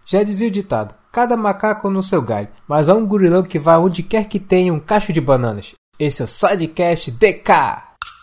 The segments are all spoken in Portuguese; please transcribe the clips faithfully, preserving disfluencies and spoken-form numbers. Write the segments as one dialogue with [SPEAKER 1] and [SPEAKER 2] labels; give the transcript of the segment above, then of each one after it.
[SPEAKER 1] Já dizia o ditado, cada macaco no seu galho, mas há um gorilão que vai onde quer que tenha um cacho de bananas. Esse é o Sidecast D K!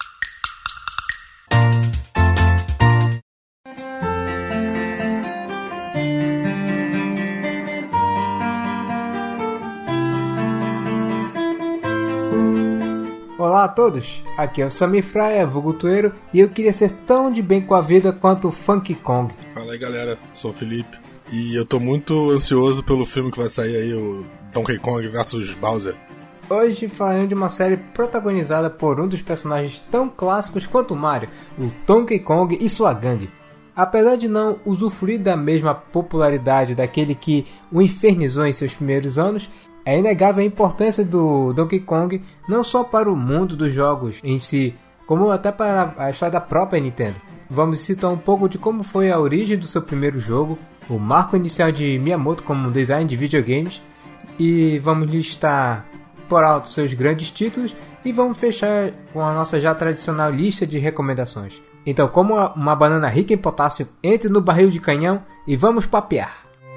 [SPEAKER 1] Olá a todos, aqui é o Samir Fraia, vulgo Tueiro, e eu queria ser tão de bem com a vida quanto o Funky Kong.
[SPEAKER 2] Fala aí galera, sou o Felipe, e eu tô muito ansioso pelo filme que vai sair aí, o Donkey Kong versus Bowser.
[SPEAKER 1] Hoje falaremos de uma série protagonizada por um dos personagens tão clássicos quanto o Mario, o Donkey Kong e sua gangue. Apesar de não usufruir da mesma popularidade daquele que o infernizou em seus primeiros anos, é inegável a importância do Donkey Kong não só para o mundo dos jogos em si, como até para a história da própria Nintendo. Vamos citar um pouco de como foi a origem do seu primeiro jogo, o marco inicial de Miyamoto como design de videogames, e vamos listar por alto seus grandes títulos e vamos fechar com a nossa já tradicional lista de recomendações. Então, como uma banana rica em potássio, entre no barril de canhão e vamos papear!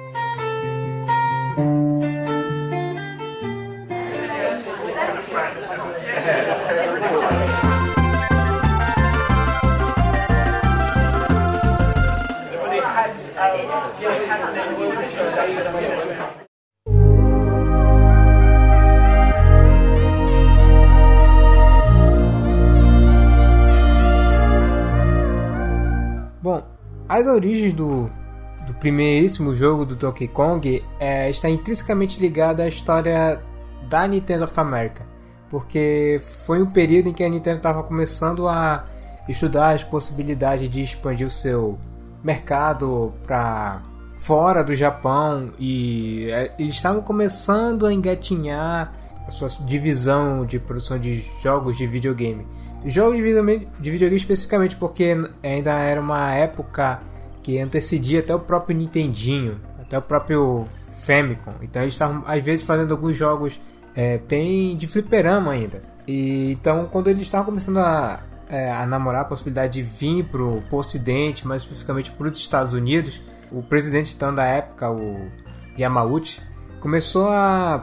[SPEAKER 1] Bom, as origens do, do primeiríssimo jogo do Donkey Kong é, está intrinsecamente ligada à história da Nintendo of America, porque foi um período em que a Nintendo estava começando a estudar as possibilidades de expandir o seu mercado para fora do Japão, e eles estavam começando a engatinhar a sua divisão de produção de jogos de videogame. Jogos de videogame, de videogame especificamente porque ainda era uma época que antecedia até o próprio Nintendinho, até o próprio Famicom. Então eles estavam às vezes fazendo alguns jogos é, bem de fliperama ainda. E, então quando eles estavam começando a, é, a namorar a possibilidade de vir para o Ocidente, mais especificamente para os Estados Unidos, o presidente então da época, o Yamauchi, começou a,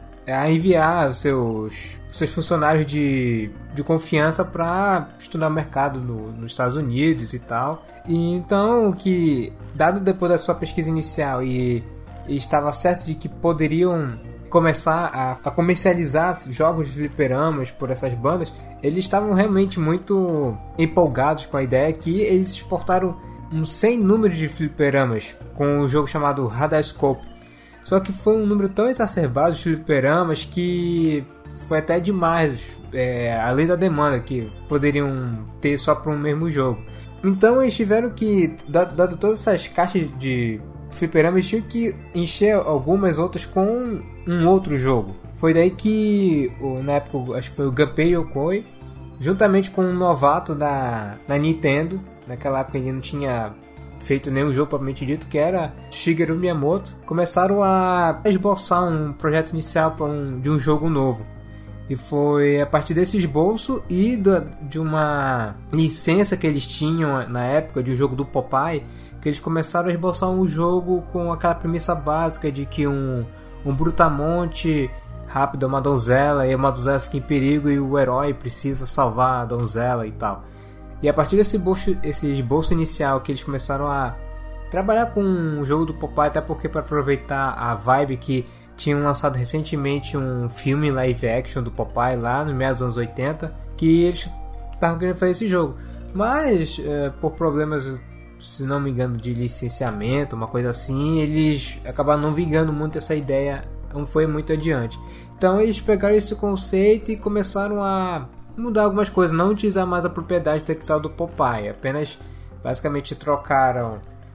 [SPEAKER 1] a enviar os seus, os seus funcionários de, de confiança para estudar o mercado no, nos Estados Unidos e tal. E então, que dado depois da sua pesquisa inicial e, e estava certo de que poderiam começar a, a comercializar jogos de fliperamas por essas bandas, eles estavam realmente muito empolgados com a ideia que eles exportaram um sem número de fliperamas com um jogo chamado Radarscope. Só que foi um número tão exacerbado de fliperamas que foi até demais, é, além da demanda que poderiam ter só para um mesmo jogo. Então eles tiveram que, dado todas essas caixas de fliperamas, tinham que encher algumas outras com um outro jogo. Foi daí que, na época, acho que foi o Gunpei Yokoi, juntamente com um novato da, da Nintendo, naquela época ele não tinha feito nenhum jogo propriamente dito, que era Shigeru Miyamoto, começaram a esboçar um projeto inicial para um, de um jogo novo. E foi a partir desse esboço e do, de uma licença que eles tinham na época de um jogo do Popeye, que eles começaram a esboçar um jogo com aquela premissa básica de que um, um brutamonte rápido é uma donzela, e a donzela fica em perigo e o herói precisa salvar a donzela e tal. E a partir desse esboço, esse esboço inicial que eles começaram a trabalhar com o jogo do Popeye, até porque para aproveitar a vibe que tinham lançado recentemente um filme live action do Popeye lá no meio dos anos oitenta, que eles estavam querendo fazer esse jogo. Mas é, por problemas, se não me engano, de licenciamento, uma coisa assim, eles acabaram não vingando muito essa ideia, não foi muito adiante. Então eles pegaram esse conceito e começaram a mudar algumas coisas, não utilizar mais a propriedade intelectual do Popeye, apenas basicamente trocaram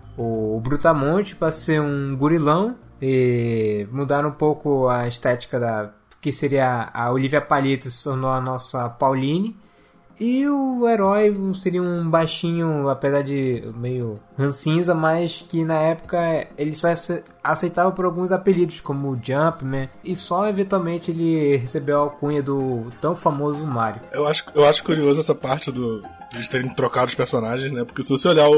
[SPEAKER 1] o Brutamonte para ser um gorilão e mudaram um pouco a estética da que seria a Olivia Palito, se tornou a nossa Pauline, e o herói seria um baixinho, apesar de meio rancinza, mas que na época ele só aceitava por alguns apelidos como Jumpman, e só eventualmente ele recebeu a alcunha do tão famoso Mario.
[SPEAKER 2] Eu acho, eu acho curioso essa parte do de eles terem trocado os personagens, né? Porque se você olhar o,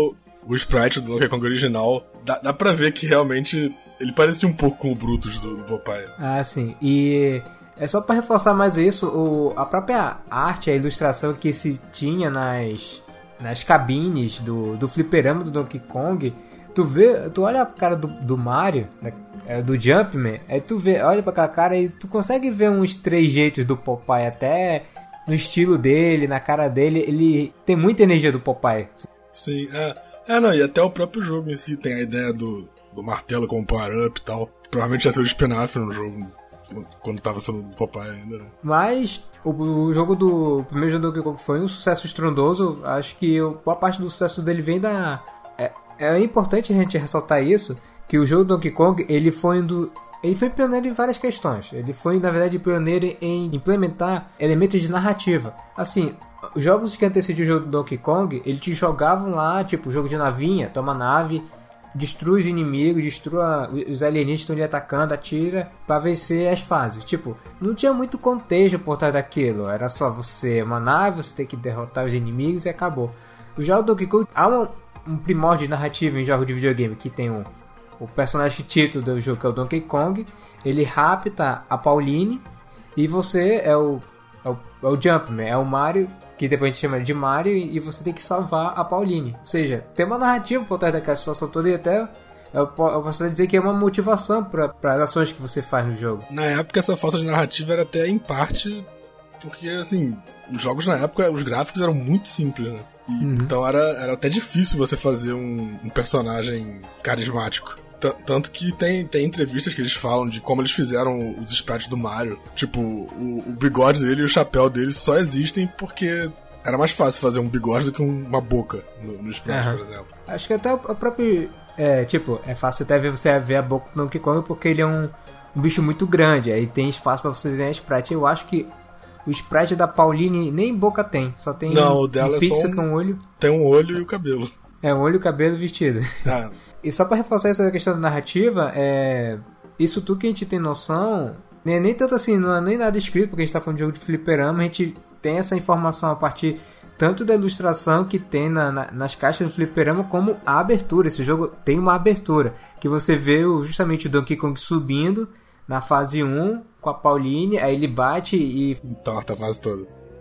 [SPEAKER 2] o sprite do Donkey Kong original, dá, dá pra ver que realmente ele parecia um pouco com o Brutus do, do Popeye.
[SPEAKER 1] Ah, sim. E é só pra reforçar mais isso, o, a própria arte, a ilustração que se tinha nas, nas cabines do, do fliperama do Donkey Kong, tu vê, tu olha a cara do, do Mario, né, do Jumpman, aí tu vê, olha pra aquela cara e tu consegue ver uns trejeitos do Popeye, até no estilo dele, na cara dele, ele tem muita energia do Popeye.
[SPEAKER 2] Sim, é. É, não, e até o próprio jogo em si tem a ideia do, do martelo como power-up e tal. Provavelmente ia ser o spin-off no jogo, quando tava sendo do Popeye ainda, né?
[SPEAKER 1] Mas o, o jogo do... O primeiro jogo do Donkey Kong foi um sucesso estrondoso. Acho que boa parte do sucesso dele vem da... É, é importante a gente ressaltar isso, que o jogo do Donkey Kong, ele foi um do... Ele foi pioneiro em várias questões. Ele foi, na verdade, pioneiro em implementar elementos de narrativa. Assim, os jogos que antecediam o jogo do Donkey Kong, eles te jogavam lá, tipo, jogo de navinha, toma nave, destrui os inimigos, destrua os alienígenas que estão lhe atacando, atira pra vencer as fases. Tipo, não tinha muito contexto por trás daquilo. Era só você, uma nave, você tem que derrotar os inimigos e acabou. O jogo do Donkey Kong, há um, um primórdio de narrativa em jogos de videogame que tem um o personagem título do jogo, que é o Donkey Kong, ele rapta a Pauline e você é o, é o, é o Jumpman, é o Mario, que depois a gente chama de Mario, e você tem que salvar a Pauline. Ou seja, tem uma narrativa por trás daquela situação toda e até eu posso dizer que é uma motivação para as ações que você faz no jogo.
[SPEAKER 2] Na época, essa falta de narrativa era até em parte porque, assim, os jogos na época, os gráficos eram muito simples, né? E, uhum. Então era, era até difícil você fazer um, um personagem carismático. Tanto que tem, tem entrevistas que eles falam de como eles fizeram os sprites do Mario. Tipo, o, o bigode dele e o chapéu dele só existem porque era mais fácil fazer um bigode do que uma boca no, no sprite, uhum. por exemplo.
[SPEAKER 1] Acho que até o próprio... É, tipo, é fácil até ver você ver a boca do Donkey Kong porque ele é um, um bicho muito grande. Aí tem espaço pra você desenhar sprite. Eu acho que o sprite da Pauline nem boca tem. Só tem
[SPEAKER 2] Não, o dela
[SPEAKER 1] um
[SPEAKER 2] é só um,
[SPEAKER 1] com um olho.
[SPEAKER 2] Tem um olho e o cabelo.
[SPEAKER 1] É, um olho, o cabelo e o vestido.
[SPEAKER 2] Ah.
[SPEAKER 1] E só pra reforçar essa questão da narrativa, é... isso tudo que a gente tem noção, nem, nem tanto assim, não é nem nada escrito, porque a gente tá falando de jogo de fliperama, a gente tem essa informação a partir tanto da ilustração que tem na, na, nas caixas do fliperama, como a abertura. Esse jogo tem uma abertura, que você vê justamente o Donkey Kong subindo na fase um com a Pauline, aí ele bate e...
[SPEAKER 2] Torta a fase toda.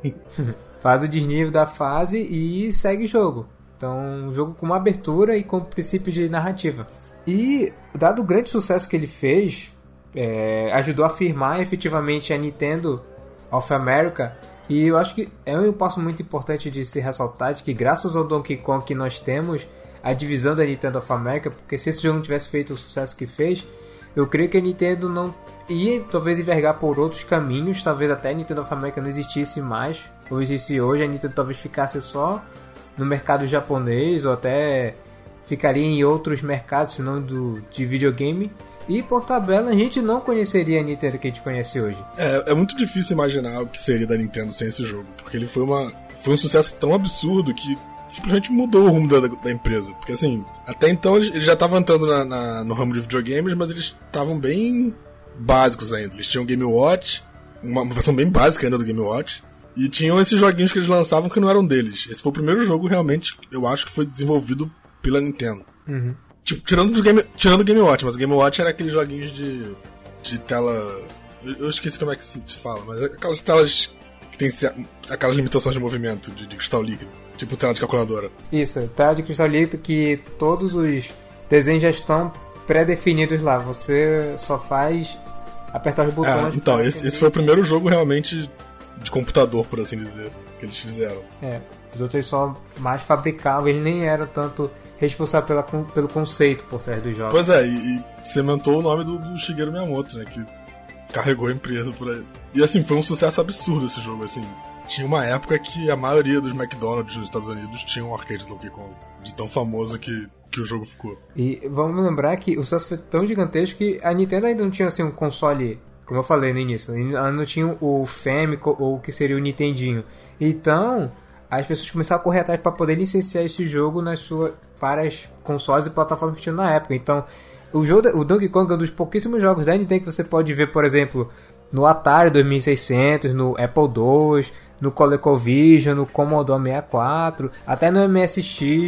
[SPEAKER 1] faz o desnível da fase e segue o jogo. Então, um jogo com uma abertura e com princípios de narrativa. E, dado o grande sucesso que ele fez, é, ajudou a firmar efetivamente a Nintendo of America. E eu acho que é um passo muito importante de se ressaltar, de que graças ao Donkey Kong que nós temos a divisão da Nintendo of America, porque se esse jogo não tivesse feito o sucesso que fez, eu creio que a Nintendo não ia talvez envergar por outros caminhos, talvez até a Nintendo of America não existisse mais, ou existe hoje, a Nintendo talvez ficasse só no mercado japonês, ou até ficaria em outros mercados, senão do, de videogame. E por tabela a gente não conheceria a Nintendo que a gente conhece hoje.
[SPEAKER 2] É, é muito difícil imaginar o que seria da Nintendo sem esse jogo, porque ele foi, uma, foi um sucesso tão absurdo que simplesmente mudou o rumo da, da empresa. Porque assim, até então eles, eles já estavam entrando na, na, no ramo de videogames, mas eles estavam bem básicos ainda. Eles tinham Game Watch, uma, uma versão bem básica ainda do Game Watch, e tinham esses joguinhos que eles lançavam que não eram deles. Esse foi o primeiro jogo realmente, eu acho que foi desenvolvido pela Nintendo.
[SPEAKER 1] Uhum.
[SPEAKER 2] Tipo, tirando do Game, tirando o Game Watch, mas o Game Watch era aqueles joguinhos de, de tela... Eu esqueci como é que se fala, mas aquelas telas que tem aquelas limitações de movimento de, de cristal líquido. Tipo tela de calculadora.
[SPEAKER 1] Isso, tela de cristal líquido que todos os desenhos já estão pré-definidos lá. Você só faz apertar os botões.
[SPEAKER 2] É, então, esse, esse foi o primeiro jogo realmente de computador, por assim dizer, que eles fizeram.
[SPEAKER 1] É, os outros só mais fabricavam, eles nem eram tanto responsáveis pela, pelo conceito por trás dos jogos.
[SPEAKER 2] Pois é, e, e cimentou o nome do, do Shigeru Miyamoto, né, que carregou a empresa por aí. E assim, foi um sucesso absurdo esse jogo, assim. Tinha uma época que a maioria dos McDonald's nos Estados Unidos tinha um arcade do Donkey Kong, de tão famoso que, que o jogo ficou.
[SPEAKER 1] E vamos lembrar que o sucesso foi tão gigantesco que a Nintendo ainda não tinha assim um console, como eu falei no início, ela não tinha o Famicom ou o que seria o Nintendinho. Então, as pessoas começaram a correr atrás para poder licenciar esse jogo nas suas várias consoles e plataformas que tinham na época. Então, o, jogo, o Donkey Kong é um dos pouquíssimos jogos da Nintendo que você pode ver, por exemplo, no Atari dois mil e seiscentos, no Apple dois, no ColecoVision, no Commodore sessenta e quatro, até no M S X.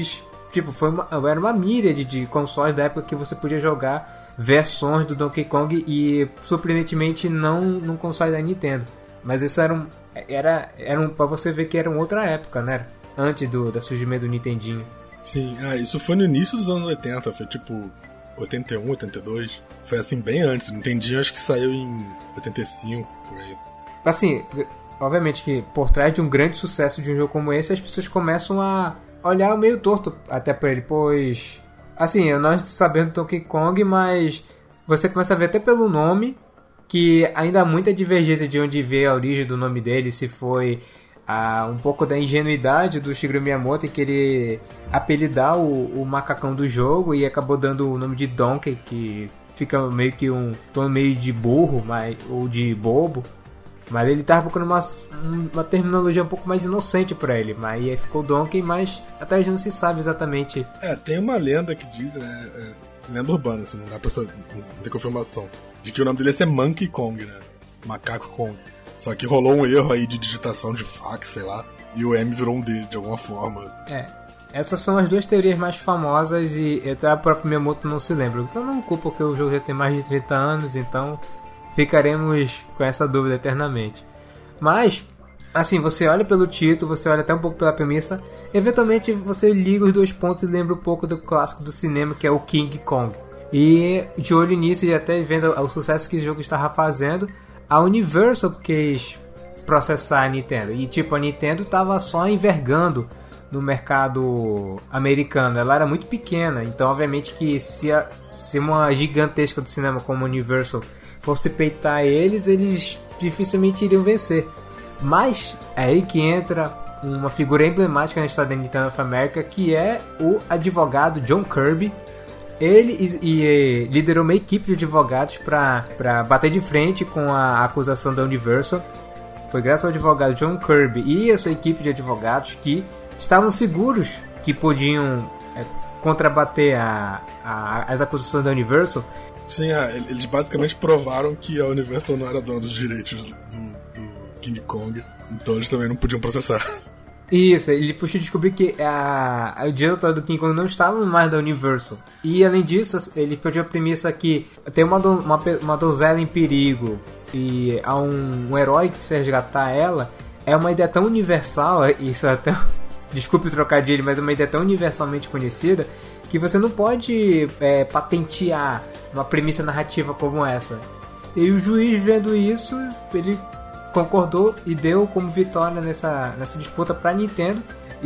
[SPEAKER 1] tipo, foi uma, era uma míriade de consoles da época que você podia jogar versões do Donkey Kong e, surpreendentemente, não num console da Nintendo. Mas isso era um... Era, era um, pra você ver que era uma outra época, né? Antes do, do surgimento do Nintendinho.
[SPEAKER 2] Sim, ah, isso foi no início dos anos oitenta, foi tipo oitenta e um, oitenta e dois. Foi assim, bem antes. O Nintendinho acho que saiu em oitenta e cinco, por aí.
[SPEAKER 1] Assim, obviamente que por trás de um grande sucesso de um jogo como esse, as pessoas começam a olhar meio torto até pra ele, pois... Assim, nós sabemos do Donkey Kong, mas você começa a ver até pelo nome que ainda há muita divergência de onde veio a origem do nome dele, se foi ah, um pouco da ingenuidade do Shigeru Miyamoto em querer apelidar o, o macacão do jogo e acabou dando o nome de Donkey, que fica meio que um tom meio de burro, mas, ou de bobo. Mas ele tava procurando uma, uma terminologia um pouco mais inocente pra ele. Mas aí ficou Donkey, mas até hoje não se sabe exatamente.
[SPEAKER 2] É, tem uma lenda que diz, né? É, lenda urbana, assim, não dá pra saber, não ter confirmação. De que o nome dele ia ser Monkey Kong, né? Macaco Kong. Só que rolou um erro aí de digitação de fax, sei lá. E o M virou um D de alguma forma.
[SPEAKER 1] É. Essas são as duas teorias mais famosas e até a própria Miyamoto não se lembra. Eu não culpo porque o jogo já tem mais de trinta anos, então ficaremos com essa dúvida eternamente. Mas, assim, você olha pelo título, você olha até um pouco pela premissa, eventualmente você liga os dois pontos e lembra um pouco do clássico do cinema, que é o King Kong. E de olho nisso e até vendo o sucesso que o jogo estava fazendo, a Universal quis processar a Nintendo. E tipo, a Nintendo estava só envergando no mercado americano. Ela era muito pequena, então obviamente que se, a, se uma gigantesca do cinema como a Universal fosse peitar eles, eles dificilmente iriam vencer. Mas é aí que entra uma figura emblemática na história da Nintendo of America, que é o advogado John Kirby. Ele e, e, liderou uma equipe de advogados para bater de frente com a acusação da Universal. Foi graças ao advogado John Kirby e a sua equipe de advogados que estavam seguros que podiam é, contrabater a, a, as acusações da Universal.
[SPEAKER 2] Sim, é, eles basicamente provaram que a Universal não era dona dos direitos do, do King Kong, então eles também não podiam processar.
[SPEAKER 1] Isso, ele puxou descobrir que a, a, o diretor do King Kong não estava mais da Universal. E além disso, ele pediu a premissa que tem uma, do, uma, uma donzela em perigo e há um, um herói que precisa resgatar ela. É uma ideia tão universal, isso até... Desculpe o trocadilho, mas é uma ideia tão universalmente conhecida que você não pode é, patentear uma premissa narrativa como essa. E o juiz, vendo isso, ele concordou e deu como vitória nessa, nessa disputa para a Nintendo.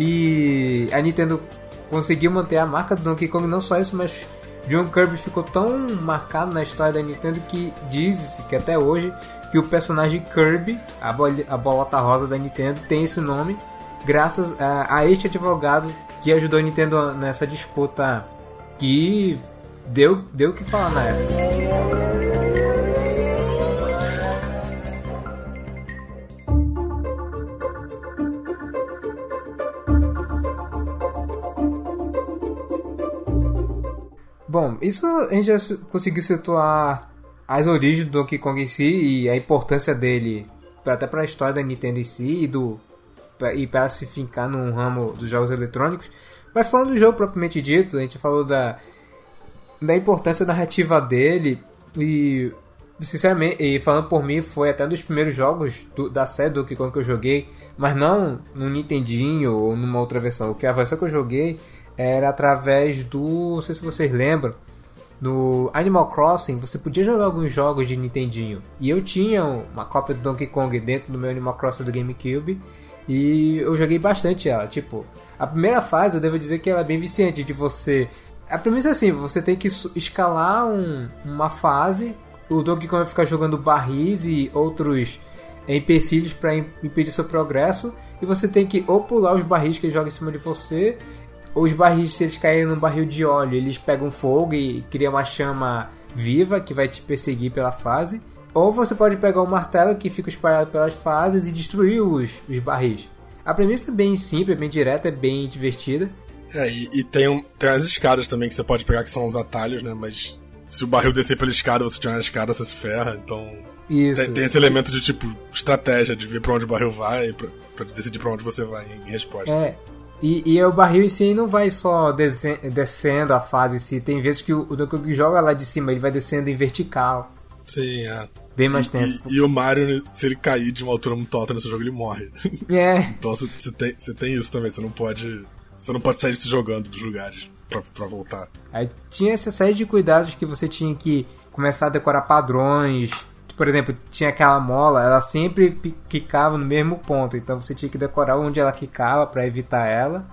[SPEAKER 1] E a Nintendo conseguiu manter a marca do Donkey Kong. Não só isso, mas John Kirby ficou tão marcado na história da Nintendo que diz-se que até hoje que o personagem Kirby, a, bol a bolota rosa da Nintendo, tem esse nome graças a, a este advogado que ajudou a Nintendo nessa disputa que deu deu o que falar na época. Bom, isso a gente já conseguiu situar as origens do Donkey Kong em si e a importância dele até para a história da Nintendo em si e do e para se fincar num ramo dos jogos eletrônicos. Mas falando do jogo propriamente dito, a gente falou da, da importância narrativa dele e, sinceramente, e falando por mim, foi até um dos primeiros jogos do, da série do Donkey Kong que eu joguei, mas não no Nintendinho ou numa outra versão. O que a versão que eu joguei era através do, não sei se vocês lembram, no Animal Crossing você podia jogar alguns jogos de Nintendinho. E eu tinha uma cópia do Donkey Kong dentro do meu Animal Crossing do GameCube. E eu joguei bastante ela. Tipo, a primeira fase eu devo dizer que ela é bem viciante. De você... A premissa é assim, você tem que escalar um, uma fase. O Donkey Kong vai ficar jogando barris e outros empecilhos para impedir seu progresso. E você tem que ou pular os barris que ele joga em cima de você, ou os barris, se eles caírem num barril de óleo, eles pegam fogo e criam uma chama viva que vai te perseguir pela fase. Ou você pode pegar um martelo que fica espalhado pelas fases e destruir os, os barris. A premissa é bem simples, é bem direta, é bem divertida.
[SPEAKER 2] É, e, e tem, um, tem as escadas também que você pode pegar, que são os atalhos, né? Mas se o barril descer pela escada, você tiver na escada, você se ferra. Então
[SPEAKER 1] Isso.
[SPEAKER 2] Tem, tem esse elemento de, tipo, estratégia, de ver pra onde o barril vai, pra, pra decidir pra onde você vai em, em resposta.
[SPEAKER 1] É, E, e o barril em si não vai só desce, descendo a fase em si. Tem vezes que o, o Donkey Kong joga lá de cima, ele vai descendo em vertical.
[SPEAKER 2] Sim, é.
[SPEAKER 1] Bem mais
[SPEAKER 2] e,
[SPEAKER 1] tempo.
[SPEAKER 2] E, e o Mario, se ele cair de uma altura muito alta nesse jogo, ele morre.
[SPEAKER 1] É.
[SPEAKER 2] Então você tem, tem isso também, você não pode. Você não pode sair se jogando dos lugares pra, pra voltar.
[SPEAKER 1] Aí tinha essa série de cuidados que você tinha que começar a decorar padrões. Por exemplo, tinha aquela mola, ela sempre quicava no mesmo ponto. Então você tinha que decorar onde ela quicava pra evitar ela.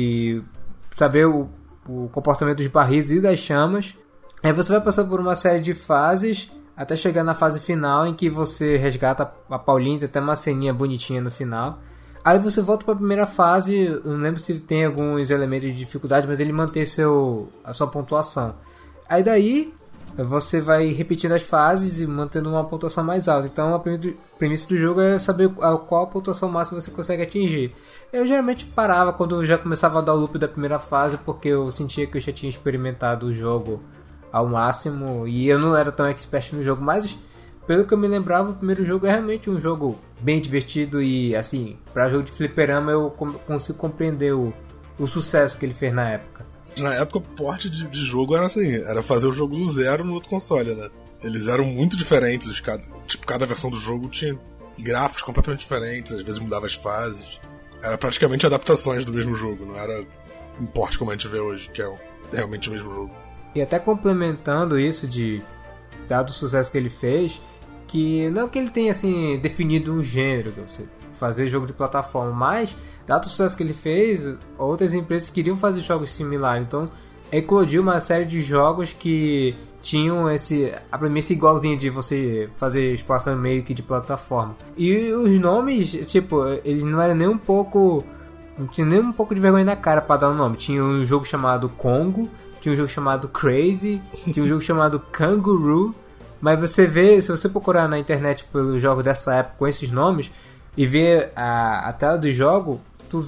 [SPEAKER 1] E saber o, o comportamento dos barris e das chamas. Aí você vai passar por uma série de fases até chegar na fase final, em que você resgata a Pauline, tem até uma ceninha bonitinha no final. Aí você volta para a primeira fase, eu não lembro se tem alguns elementos de dificuldade, mas ele mantém seu, a sua pontuação. Aí daí você vai repetindo as fases e mantendo uma pontuação mais alta. Então a premissa do jogo é saber qual a pontuação máxima você consegue atingir. Eu geralmente parava quando eu já começava a dar o loop da primeira fase, porque eu sentia que eu já tinha experimentado o jogo ao máximo e eu não era tão expert no jogo, mas pelo que eu me lembrava, o primeiro jogo é realmente um jogo bem divertido e assim, para jogo de fliperama eu consigo compreender o, o sucesso que ele fez na época.
[SPEAKER 2] Na época o porte de, de jogo era assim, era fazer o jogo do zero no outro console, né? Eles eram muito diferentes, cada, tipo, cada versão do jogo tinha gráficos completamente diferentes, às vezes mudava as fases. Era praticamente adaptações do mesmo jogo, não era um porte como a gente vê hoje, que é realmente o mesmo jogo.
[SPEAKER 1] E até complementando isso, de dado o sucesso que ele fez, que não que ele tenha assim definido um gênero, você fazer jogo de plataforma, mas dado o sucesso que ele fez, outras empresas queriam fazer jogos similares, então eclodiu uma série de jogos que tinham esse, a premissa igualzinha de você fazer exploração meio que de plataforma. E os nomes, tipo, eles não eram nem um pouco, não tinha nem um pouco de vergonha na cara para dar um nome. Tinha um jogo chamado Congo, tinha um jogo chamado Crazy, tinha um jogo chamado Kangaroo, mas você vê, se você procurar na internet pelo jogo dessa época com esses nomes e ver a, a tela do jogo, tu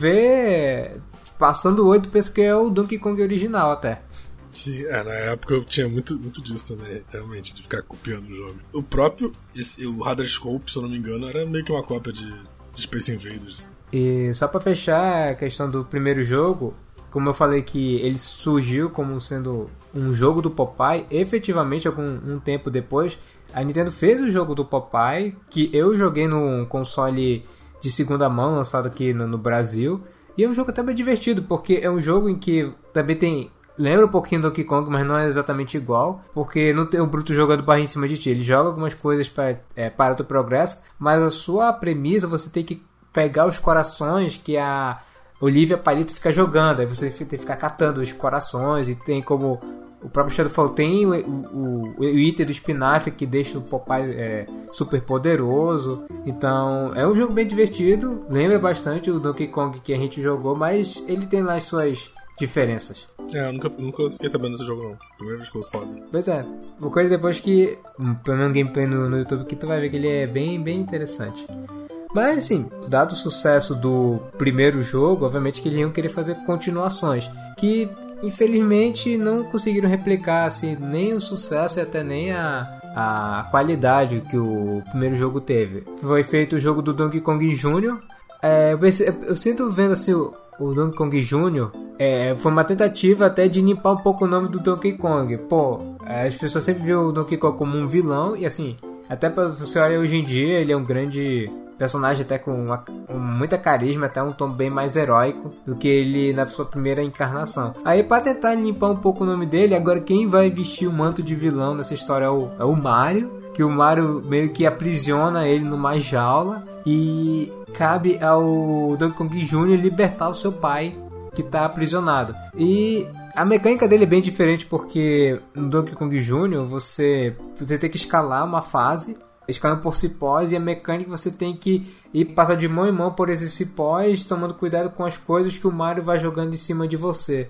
[SPEAKER 1] vê passando o olho, tu pensa que é o Donkey Kong original até.
[SPEAKER 2] Sim, é, na época eu tinha muito, muito disso também, realmente, de ficar copiando o jogo. O próprio, esse, o Radarscope, se eu não me engano, era meio que uma cópia de, de Space Invaders.
[SPEAKER 1] E só pra fechar a questão do primeiro jogo, como eu falei que ele surgiu como sendo um jogo do Popeye, efetivamente, algum um tempo depois, a Nintendo fez o jogo do Popeye, que eu joguei num console de segunda mão, lançado aqui no, no Brasil, e é um jogo até bem divertido, porque é um jogo em que também tem... Lembra um pouquinho do Donkey Kong, mas não é exatamente igual, porque não tem o bruto jogando barra em cima de ti. Ele joga algumas coisas para, é, para o teu progresso, mas a sua premissa, você tem que pegar os corações que a Olivia Palito fica jogando, aí você tem que ficar catando os corações, e tem como o próprio Shadow falou, tem o, o, o item do espinafre que deixa o Popeye é, super poderoso. Então é um jogo bem divertido, lembra bastante o Donkey Kong que a gente jogou, mas ele tem lá as suas diferenças.
[SPEAKER 2] É, eu nunca, nunca fiquei sabendo desse jogo não, primeira vez que eu ouço falar dele.
[SPEAKER 1] Pois é, procure depois que, pelo menos um gameplay no, no YouTube, que tu vai ver que ele é bem, bem interessante. Mas assim, dado o sucesso do primeiro jogo, obviamente que eles iam querer fazer continuações, que infelizmente não conseguiram replicar assim, nem o sucesso e até nem a, a qualidade que o primeiro jogo teve. Foi feito o jogo do Donkey Kong Júnior É, eu, pensei, eu sinto vendo assim o, o Donkey Kong Júnior É, foi uma tentativa até de limpar um pouco o nome do Donkey Kong. Pô, as pessoas sempre viram o Donkey Kong como um vilão, e assim, até para você olhar hoje em dia, ele é um grande personagem até com, uma, com muita carisma, até um tom bem mais heróico do que ele na sua primeira encarnação. Aí para tentar limpar um pouco o nome dele, agora quem vai vestir o manto de vilão nessa história é o, é o Mario, que o Mario meio que aprisiona ele numa jaula, e cabe ao Donkey Kong Júnior libertar o seu pai, que está aprisionado. E a mecânica dele é bem diferente, porque no Donkey Kong Júnior você, você tem que escalar uma fase, escalando por cipós, e a mecânica você tem que ir passar de mão em mão por esses cipós, tomando cuidado com as coisas que o Mario vai jogando em cima de você.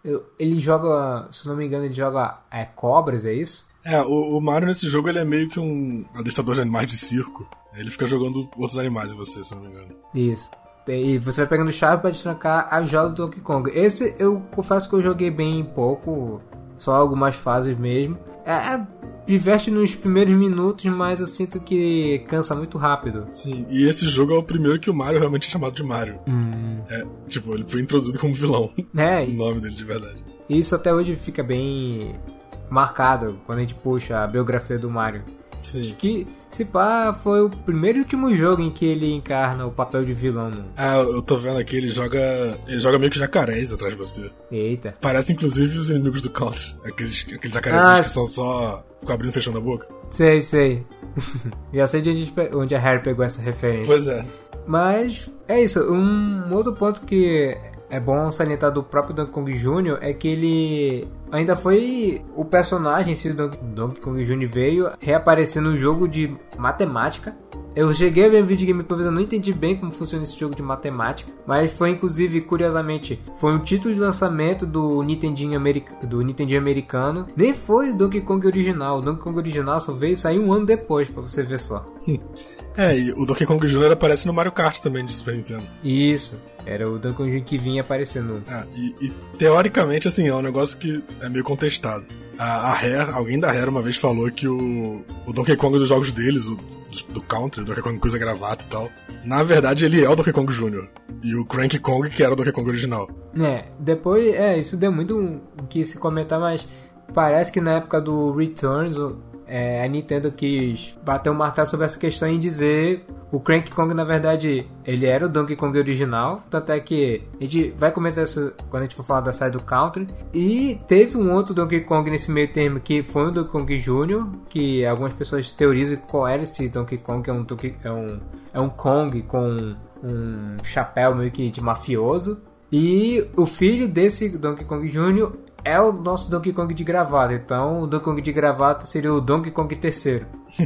[SPEAKER 1] Ele joga, se não me engano, ele joga é, cobras, é isso?
[SPEAKER 2] É, o, o Mario nesse jogo ele é meio que um adestrador de animais de circo. Ele fica jogando outros animais em você, se não me engano.
[SPEAKER 1] Isso. E você vai pegando chave para destrancar a jaula do Donkey Kong. Esse eu confesso que eu joguei bem pouco, só algumas fases mesmo. É, diverte nos primeiros minutos, mas eu sinto que cansa muito rápido.
[SPEAKER 2] Sim, e esse jogo é o primeiro que o Mario realmente é chamado de Mario.
[SPEAKER 1] Hum.
[SPEAKER 2] É, tipo, ele foi introduzido como vilão.
[SPEAKER 1] É.
[SPEAKER 2] O nome dele de verdade.
[SPEAKER 1] E isso até hoje fica bem marcado quando a gente puxa a biografia do Mario.
[SPEAKER 2] Sim.
[SPEAKER 1] Que, se pá, foi o primeiro e último jogo em que ele encarna o papel de vilão. Né?
[SPEAKER 2] Ah, eu tô vendo aqui, ele joga. Ele joga meio que jacarés atrás de você.
[SPEAKER 1] Eita.
[SPEAKER 2] Parece inclusive os inimigos do Counter. Aqueles, aqueles jacarés ah, que são só. Ficam abrindo e fechando a boca.
[SPEAKER 1] Sei, sei. Já sei de onde, onde a Harry pegou essa referência.
[SPEAKER 2] Pois é.
[SPEAKER 1] Mas é isso. Um outro ponto que é bom salientar do próprio Donkey Kong Júnior é que ele ainda foi o personagem, se o Donkey Kong Júnior veio reaparecer no jogo de matemática. Eu cheguei a ver um vídeo gameplay, mas eu não entendi bem como funciona esse jogo de matemática. Mas foi, inclusive, curiosamente, foi um título de lançamento do Nintendinho, America, do Nintendinho americano. Nem foi o Donkey Kong original. O Donkey Kong original só veio sair um ano depois, pra você ver só.
[SPEAKER 2] É, e o Donkey Kong Júnior aparece no Mario Kart também, de Super Nintendo.
[SPEAKER 1] Isso, era o Donkey Kong Júnior que vinha aparecendo.
[SPEAKER 2] Ah, e, e teoricamente, assim, é um negócio que é meio contestado. A, a Rare, alguém da Rare uma vez falou que o, o Donkey Kong dos jogos deles, o do, do Country, o Donkey Kong Coisa Gravata e tal, na verdade ele é o Donkey Kong Júnior E o Cranky Kong que era o Donkey Kong original.
[SPEAKER 1] É, depois, é, isso deu muito o que se comentar, mas parece que na época do Returns, é, a Nintendo quis bater o martelo sobre essa questão e dizer o Cranky Kong, na verdade, ele era o Donkey Kong original, tanto é que a gente vai comentar isso quando a gente for falar da saída do Country. E teve um outro Donkey Kong nesse meio termo que foi o Donkey Kong Júnior, que algumas pessoas teorizam qual era esse Donkey Kong, que é um, é um, é um Kong com um chapéu meio que de mafioso. E o filho desse Donkey Kong Júnior é o nosso Donkey Kong de gravata. Então o Donkey Kong de gravata seria o Donkey Kong terceiro.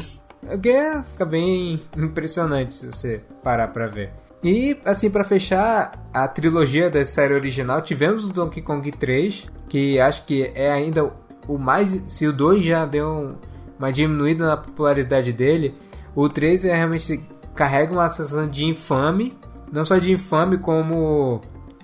[SPEAKER 1] O que fica bem impressionante se você parar pra ver. E assim, pra fechar a trilogia da série original, tivemos o Donkey Kong três, que acho que é ainda o mais... Se o dois já deu uma diminuída na popularidade dele, o três é realmente carrega uma sensação de infame. Não só de infame, como...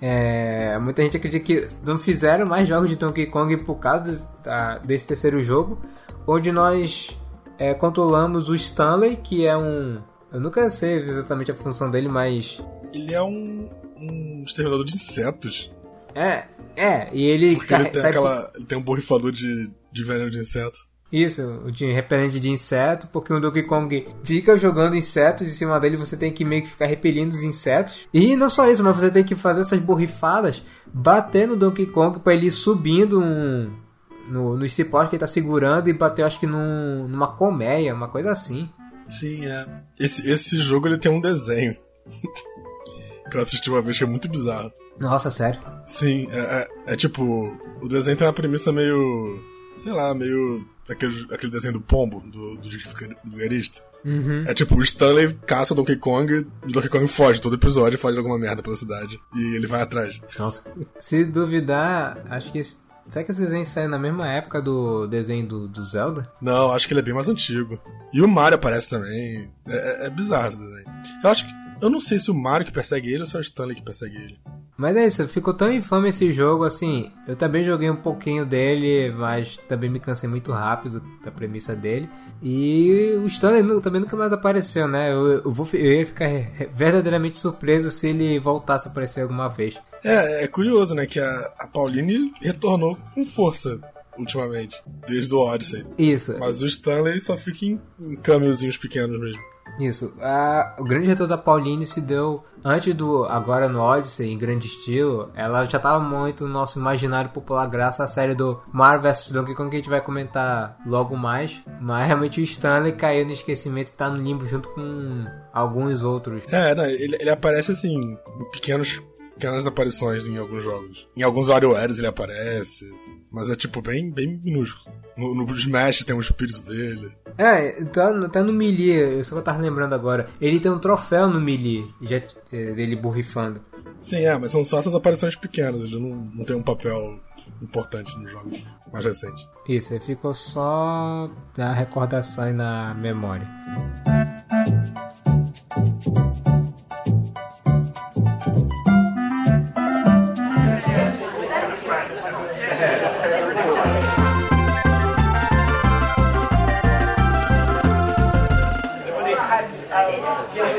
[SPEAKER 1] É, muita gente acredita que não fizeram mais jogos de Donkey Kong por causa desse, tá, desse terceiro jogo, onde nós é, controlamos o Stanley, que é um... Eu nunca sei exatamente a função dele, mas...
[SPEAKER 2] Ele é um, um exterminador de insetos.
[SPEAKER 1] É, é, e ele...
[SPEAKER 2] Porque ele tem, aquela, por... ele tem um borrifador de, de veneno de inseto.
[SPEAKER 1] Isso, de repelente de inseto, porque o Donkey Kong fica jogando insetos em cima dele, você tem que meio que ficar repelindo os insetos. E não só isso, mas você tem que fazer essas borrifadas, bater no Donkey Kong pra ele ir subindo um, no, no cipós que ele tá segurando e bater, acho que num, numa colmeia, uma coisa assim.
[SPEAKER 2] Sim, é. Esse, esse jogo ele tem um desenho que eu assisti uma vez que é muito bizarro.
[SPEAKER 1] Nossa, sério?
[SPEAKER 2] Sim, é, é, é tipo, o desenho tem uma premissa meio, sei lá, meio... Aquele, aquele desenho do pombo, do, do vigarista.
[SPEAKER 1] Uhum.
[SPEAKER 2] É tipo, o Stanley caça o Donkey Kong e o Donkey Kong foge. Todo episódio foge de alguma merda pela cidade. E ele vai atrás.
[SPEAKER 1] Nossa. Se duvidar, acho que... Será que esse desenho saiu na mesma época do desenho do, do Zelda?
[SPEAKER 2] Não, acho que ele é bem mais antigo. E o Mario aparece também. É, é, é bizarro esse desenho. Eu acho que... Eu não sei se o Mario que persegue ele ou se é o Stanley que persegue ele.
[SPEAKER 1] Mas é isso, ficou tão infame esse jogo, assim, eu também joguei um pouquinho dele, mas também me cansei muito rápido da premissa dele. E o Stanley também nunca mais apareceu, né? Eu, eu, vou, eu ia ficar verdadeiramente surpreso se ele voltasse a aparecer alguma vez.
[SPEAKER 2] É, é curioso, né, que a, a Pauline retornou com força ultimamente, desde o Odyssey.
[SPEAKER 1] Isso.
[SPEAKER 2] Mas o Stanley só fica em, em cameozinhos pequenos mesmo.
[SPEAKER 1] Isso. A, o grande retorno da Pauline se deu antes do... Agora no Odyssey, em grande estilo. Ela já estava muito no nosso imaginário popular graças à série do Mario versus. Donkey Kong, que a gente vai comentar logo mais. Mas realmente o Stanley caiu no esquecimento e está no limbo junto com alguns outros.
[SPEAKER 2] É, não, ele, ele aparece assim em pequenos, pequenas aparições em alguns jogos. Em alguns WarioWares ele aparece. Mas é tipo bem, bem minúsculo. No, no Smash tem um espírito dele.
[SPEAKER 1] É, tá, tá no Melee, isso que eu tava lembrando agora. Ele tem um troféu no Melee, já, dele borrifando.
[SPEAKER 2] Sim, é, mas são só essas aparições pequenas. Ele não, não tem um papel importante nos jogos mais recentes.
[SPEAKER 1] Isso, ele ficou só na recordação e na memória.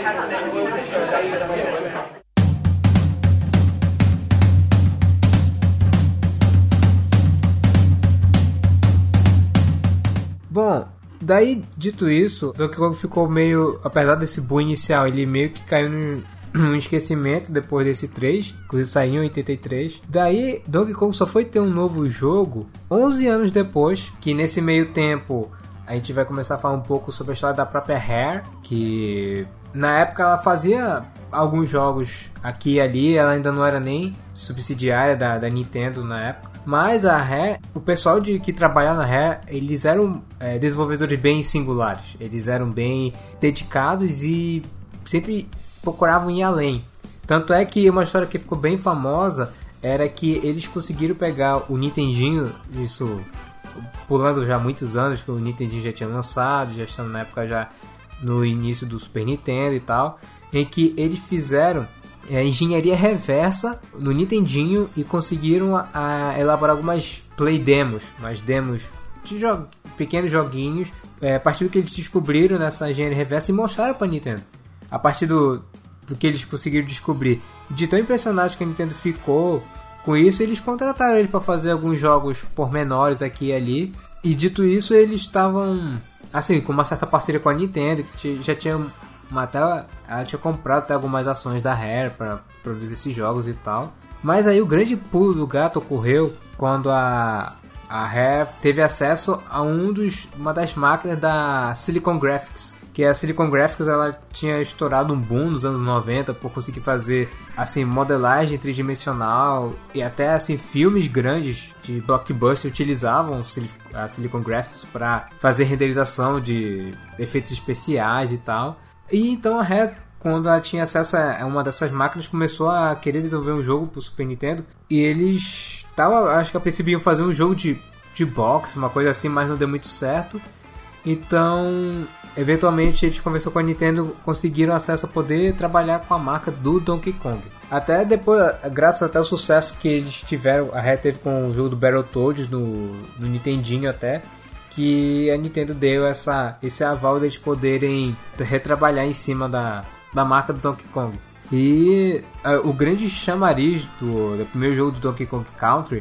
[SPEAKER 1] Bom, daí, dito isso, Donkey Kong ficou meio, apesar desse boom inicial, ele meio que caiu no, no esquecimento depois desse três, inclusive saiu em oitenta e três. Daí, Donkey Kong só foi ter um novo jogo onze anos depois, que nesse meio tempo a gente vai começar a falar um pouco sobre a história da própria Rare, que na época ela fazia alguns jogos aqui e ali, ela ainda não era nem subsidiária da, da Nintendo na época. Mas a Rare, o pessoal de, que trabalhava na Rare, eles eram é, desenvolvedores bem singulares. Eles eram bem dedicados e sempre procuravam ir além. Tanto é que uma história que ficou bem famosa era que eles conseguiram pegar o Nintendinho, isso pulando já muitos anos, que o Nintendinho já tinha lançado, já estamos na época já no início do Super Nintendo e tal, em que eles fizeram É, engenharia reversa no Nintendinho e conseguiram a, a elaborar algumas play demos, mais demos de jo- pequenos joguinhos, é, a partir do que eles descobriram nessa engenharia reversa e mostraram para a Nintendo. A partir do, do que eles conseguiram descobrir, de tão impressionados que a Nintendo ficou com isso, eles contrataram ele para fazer alguns jogos pormenores aqui e ali. E dito isso, eles estavam assim com uma certa parceria com a Nintendo, que já tinha Uma, até, ela tinha comprado até algumas ações da Rare para produzir esses jogos e tal. Mas aí o grande pulo do gato ocorreu quando a, a Rare teve acesso a um dos, uma das máquinas da Silicon Graphics. Que a Silicon Graphics ela tinha estourado um boom nos anos noventa por conseguir fazer assim, modelagem tridimensional e até assim, filmes grandes de blockbuster utilizavam a Silicon Graphics para fazer renderização de efeitos especiais e tal. E então a Rare, quando ela tinha acesso a uma dessas máquinas, começou a querer desenvolver um jogo pro Super Nintendo. E eles estavam, acho que a princípio iam fazer um jogo de, de boxe, uma coisa assim, mas não deu muito certo. Então, eventualmente, eles conversaram com a Nintendo, conseguiram acesso a poder trabalhar com a marca do Donkey Kong. Até depois, graças até ao sucesso que eles tiveram, a Rare teve com o jogo do Battletoads no, no Nintendinho até, que a Nintendo deu essa, esse aval de eles poderem retrabalhar em cima da, da marca do Donkey Kong. E uh, o grande chamariz do, do primeiro jogo do Donkey Kong Country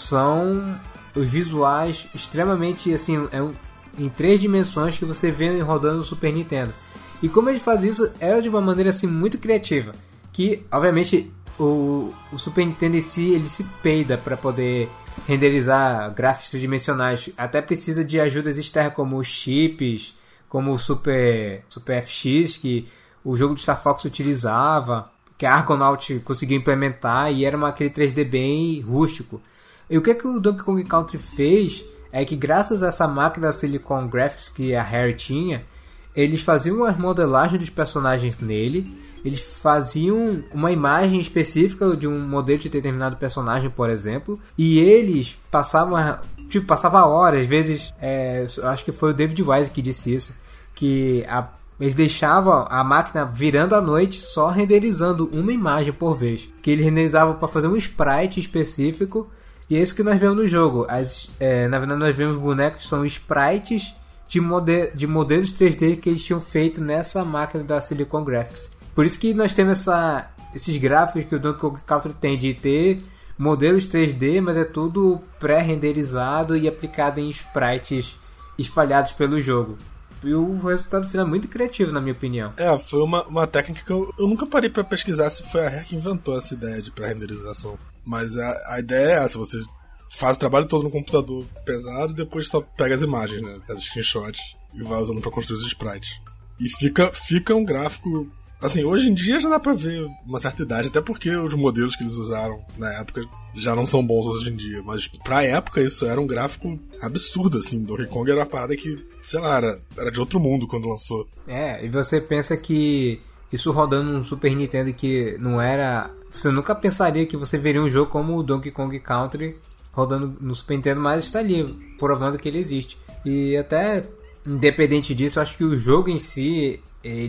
[SPEAKER 1] são os visuais extremamente assim, é um, em três dimensões que você vê rodando no Super Nintendo. E como eles fazem isso, era de uma maneira assim, muito criativa. Que, obviamente, o, o Super Nintendo em si, ele se peida para poder renderizar gráficos tridimensionais. Até precisa de ajudas externas como os chips, como o Super, Super F X, que o jogo do Star Fox utilizava, que a Argonaut conseguiu implementar, e era uma, aquele três D bem rústico. E o que, é que o Donkey Kong Country fez é que, graças a essa máquina da Silicon Graphics que a Rare tinha, eles faziam as modelagens dos personagens nele, eles faziam uma imagem específica de um modelo de determinado personagem, por exemplo, e eles passavam, tipo, passava horas, às vezes, é, acho que foi o David Wise que disse isso, que a, eles deixavam a máquina virando à noite só renderizando uma imagem por vez, que eles renderizavam para fazer um sprite específico, e é isso que nós vemos no jogo. As, é, na verdade, nós vemos bonecos que são sprites de, mode- de modelos três D que eles tinham feito nessa máquina da Silicon Graphics. Por isso que nós temos essa, esses gráficos que o Donkey Kong Country tem de ter modelos três D, mas é tudo pré-renderizado e aplicado em sprites espalhados pelo jogo. E o resultado final é muito criativo, na minha opinião.
[SPEAKER 2] É, foi uma, uma técnica que eu, eu nunca parei pra pesquisar se foi a Rare que inventou essa ideia de pré-renderização. Mas a, a ideia é essa, você faz o trabalho todo no computador pesado e depois só pega as imagens, né, as screenshots, e vai usando pra construir os sprites. E fica, fica um gráfico... Assim, hoje em dia já dá pra ver uma certa idade, até porque os modelos que eles usaram na época já não são bons hoje em dia. Mas pra época isso era um gráfico absurdo, assim. Donkey Kong era uma parada que, sei lá, era, era de outro mundo quando lançou.
[SPEAKER 1] É, e você pensa que isso rodando no Super Nintendo que não era... Você nunca pensaria que você veria um jogo como o Donkey Kong Country rodando no Super Nintendo, mas está ali, provando que ele existe. E até, independente disso, eu acho que o jogo em si...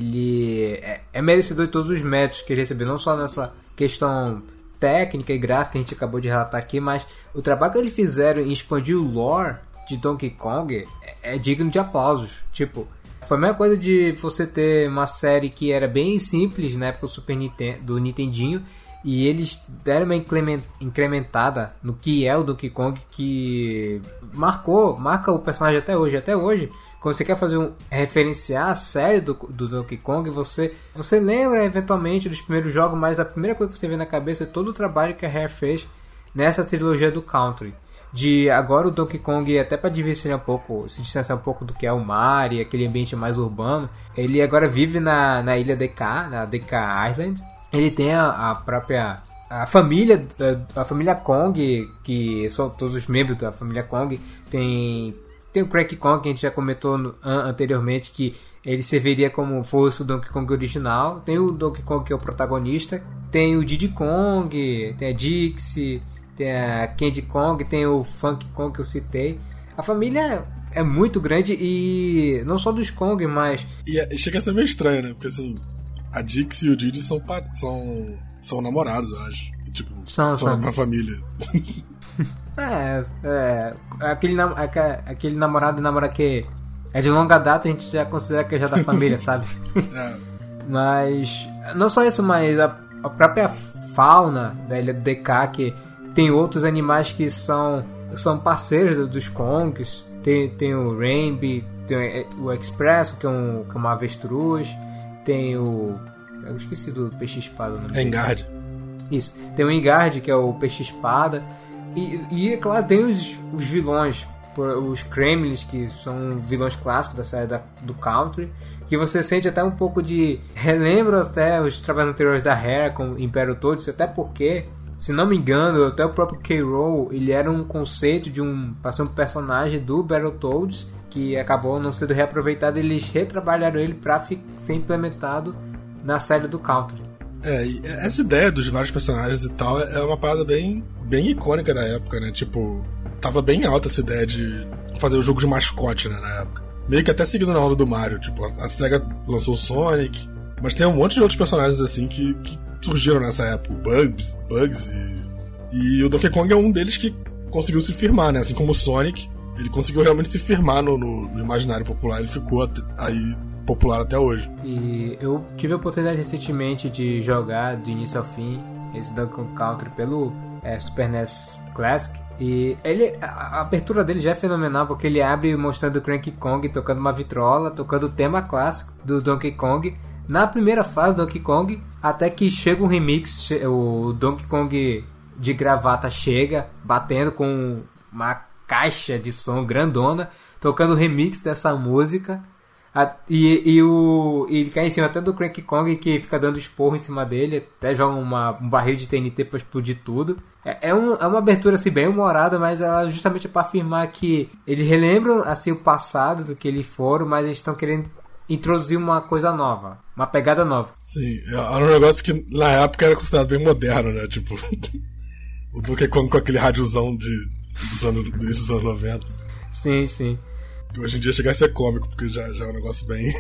[SPEAKER 1] ele é, é merecedor de todos os méritos que ele recebeu, não só nessa questão técnica e gráfica que a gente acabou de relatar aqui, mas o trabalho que eles fizeram em expandir o lore de Donkey Kong é, é digno de aplausos. Tipo, foi a mesma coisa de você ter uma série que era bem simples na época do Super Nintendo, do Nintendinho, e eles deram uma incrementada no que é o Donkey Kong, que marcou, marca o personagem até hoje. Até hoje, quando você quer fazer um, referenciar a série do, do Donkey Kong, você, você lembra eventualmente dos primeiros jogos, mas a primeira coisa que você vê na cabeça é todo o trabalho que a Rare fez nessa trilogia do Country. De agora o Donkey Kong, até para diversificar um pouco, se distanciar um pouco do que é o mar e aquele ambiente mais urbano, ele agora vive na, na ilha D K, na D K Island. Ele tem a, a própria a família, a, a família Kong, que são todos os membros da família Kong. Tem, tem o Cranky Kong, que a gente já comentou no, an, anteriormente, que ele serviria como fosse o Donkey Kong original. Tem o Donkey Kong, que é o protagonista. Tem o Diddy Kong, tem a Dixie, tem a Candy Kong, tem o Funky Kong que eu citei. A família é muito grande, e não só dos Kong, mas...
[SPEAKER 2] E, é, chega a ser meio estranho, né? Porque assim, a Dixie e o Diddy são, são, são namorados, eu acho. Tipo,
[SPEAKER 1] são,
[SPEAKER 2] são uma família.
[SPEAKER 1] É, é aquele, aquele namorado e namorada que é de longa data, a gente já considera que é já da família, sabe?
[SPEAKER 2] É.
[SPEAKER 1] Mas não só isso, mas a, a própria fauna da ilha do D K, que tem outros animais que são, são parceiros dos Kongs. Tem, tem o Rainby, tem o Expresso, que é, um, que é uma avestruz. Tem o... eu esqueci do peixe-espada.
[SPEAKER 2] Enguarde.
[SPEAKER 1] Isso. Tem o Enguarde, que é o peixe-espada. E, e, é claro, tem os, os vilões. Os Kremlins, que são vilões clássicos da série da, do Country. Que você sente até um pouco de... relembra até os trabalhos anteriores da Rare com Império Toads. Até porque... se não me engano, até o próprio K-Rool, ele era um conceito de um... para ser um personagem do Battletoads, que acabou não sendo reaproveitado. Eles retrabalharam ele para ser implementado na série do Country.
[SPEAKER 2] É, e essa ideia dos vários personagens e tal é uma parada bem, bem icônica da época, né? Tipo, tava bem alta essa ideia de fazer o jogo de mascote, né, na época. Meio que até seguindo na onda do Mario. Tipo, a SEGA lançou o Sonic, mas tem um monte de outros personagens assim que... que surgiram nessa época, Bugs, Bugs e, e o Donkey Kong é um deles que conseguiu se firmar, né? Assim como o Sonic, ele conseguiu realmente se firmar no, no, no imaginário popular, ele ficou até, aí popular até hoje.
[SPEAKER 1] E eu tive a oportunidade recentemente de jogar do início ao fim esse Donkey Kong Country pelo é, Super N E S Classic, e ele, a, a abertura dele já é fenomenal, porque ele abre mostrando o Cranky Kong tocando uma vitrola, tocando o tema clássico do Donkey Kong na primeira fase do Donkey Kong, até que chega um remix, o Donkey Kong de gravata chega, batendo com uma caixa de som grandona, tocando o remix dessa música, e, e, o, e ele cai em cima até do Cranky Kong, que fica dando esporro em cima dele, até joga uma, um barril de T N T para explodir tudo. É, é, um, é uma abertura assim, bem humorada, mas ela justamente é para afirmar que eles relembram assim, o passado do que eles foram, mas eles estão querendo introduzir uma coisa nova, uma pegada nova.
[SPEAKER 2] Sim, era um negócio que na época era considerado bem moderno, né? Tipo, o Donkey Kong com aquele rádiozão de, dos anos, do início dos anos noventa.
[SPEAKER 1] Sim, sim.
[SPEAKER 2] Que hoje em dia chega a ser cômico, porque já, já é um negócio bem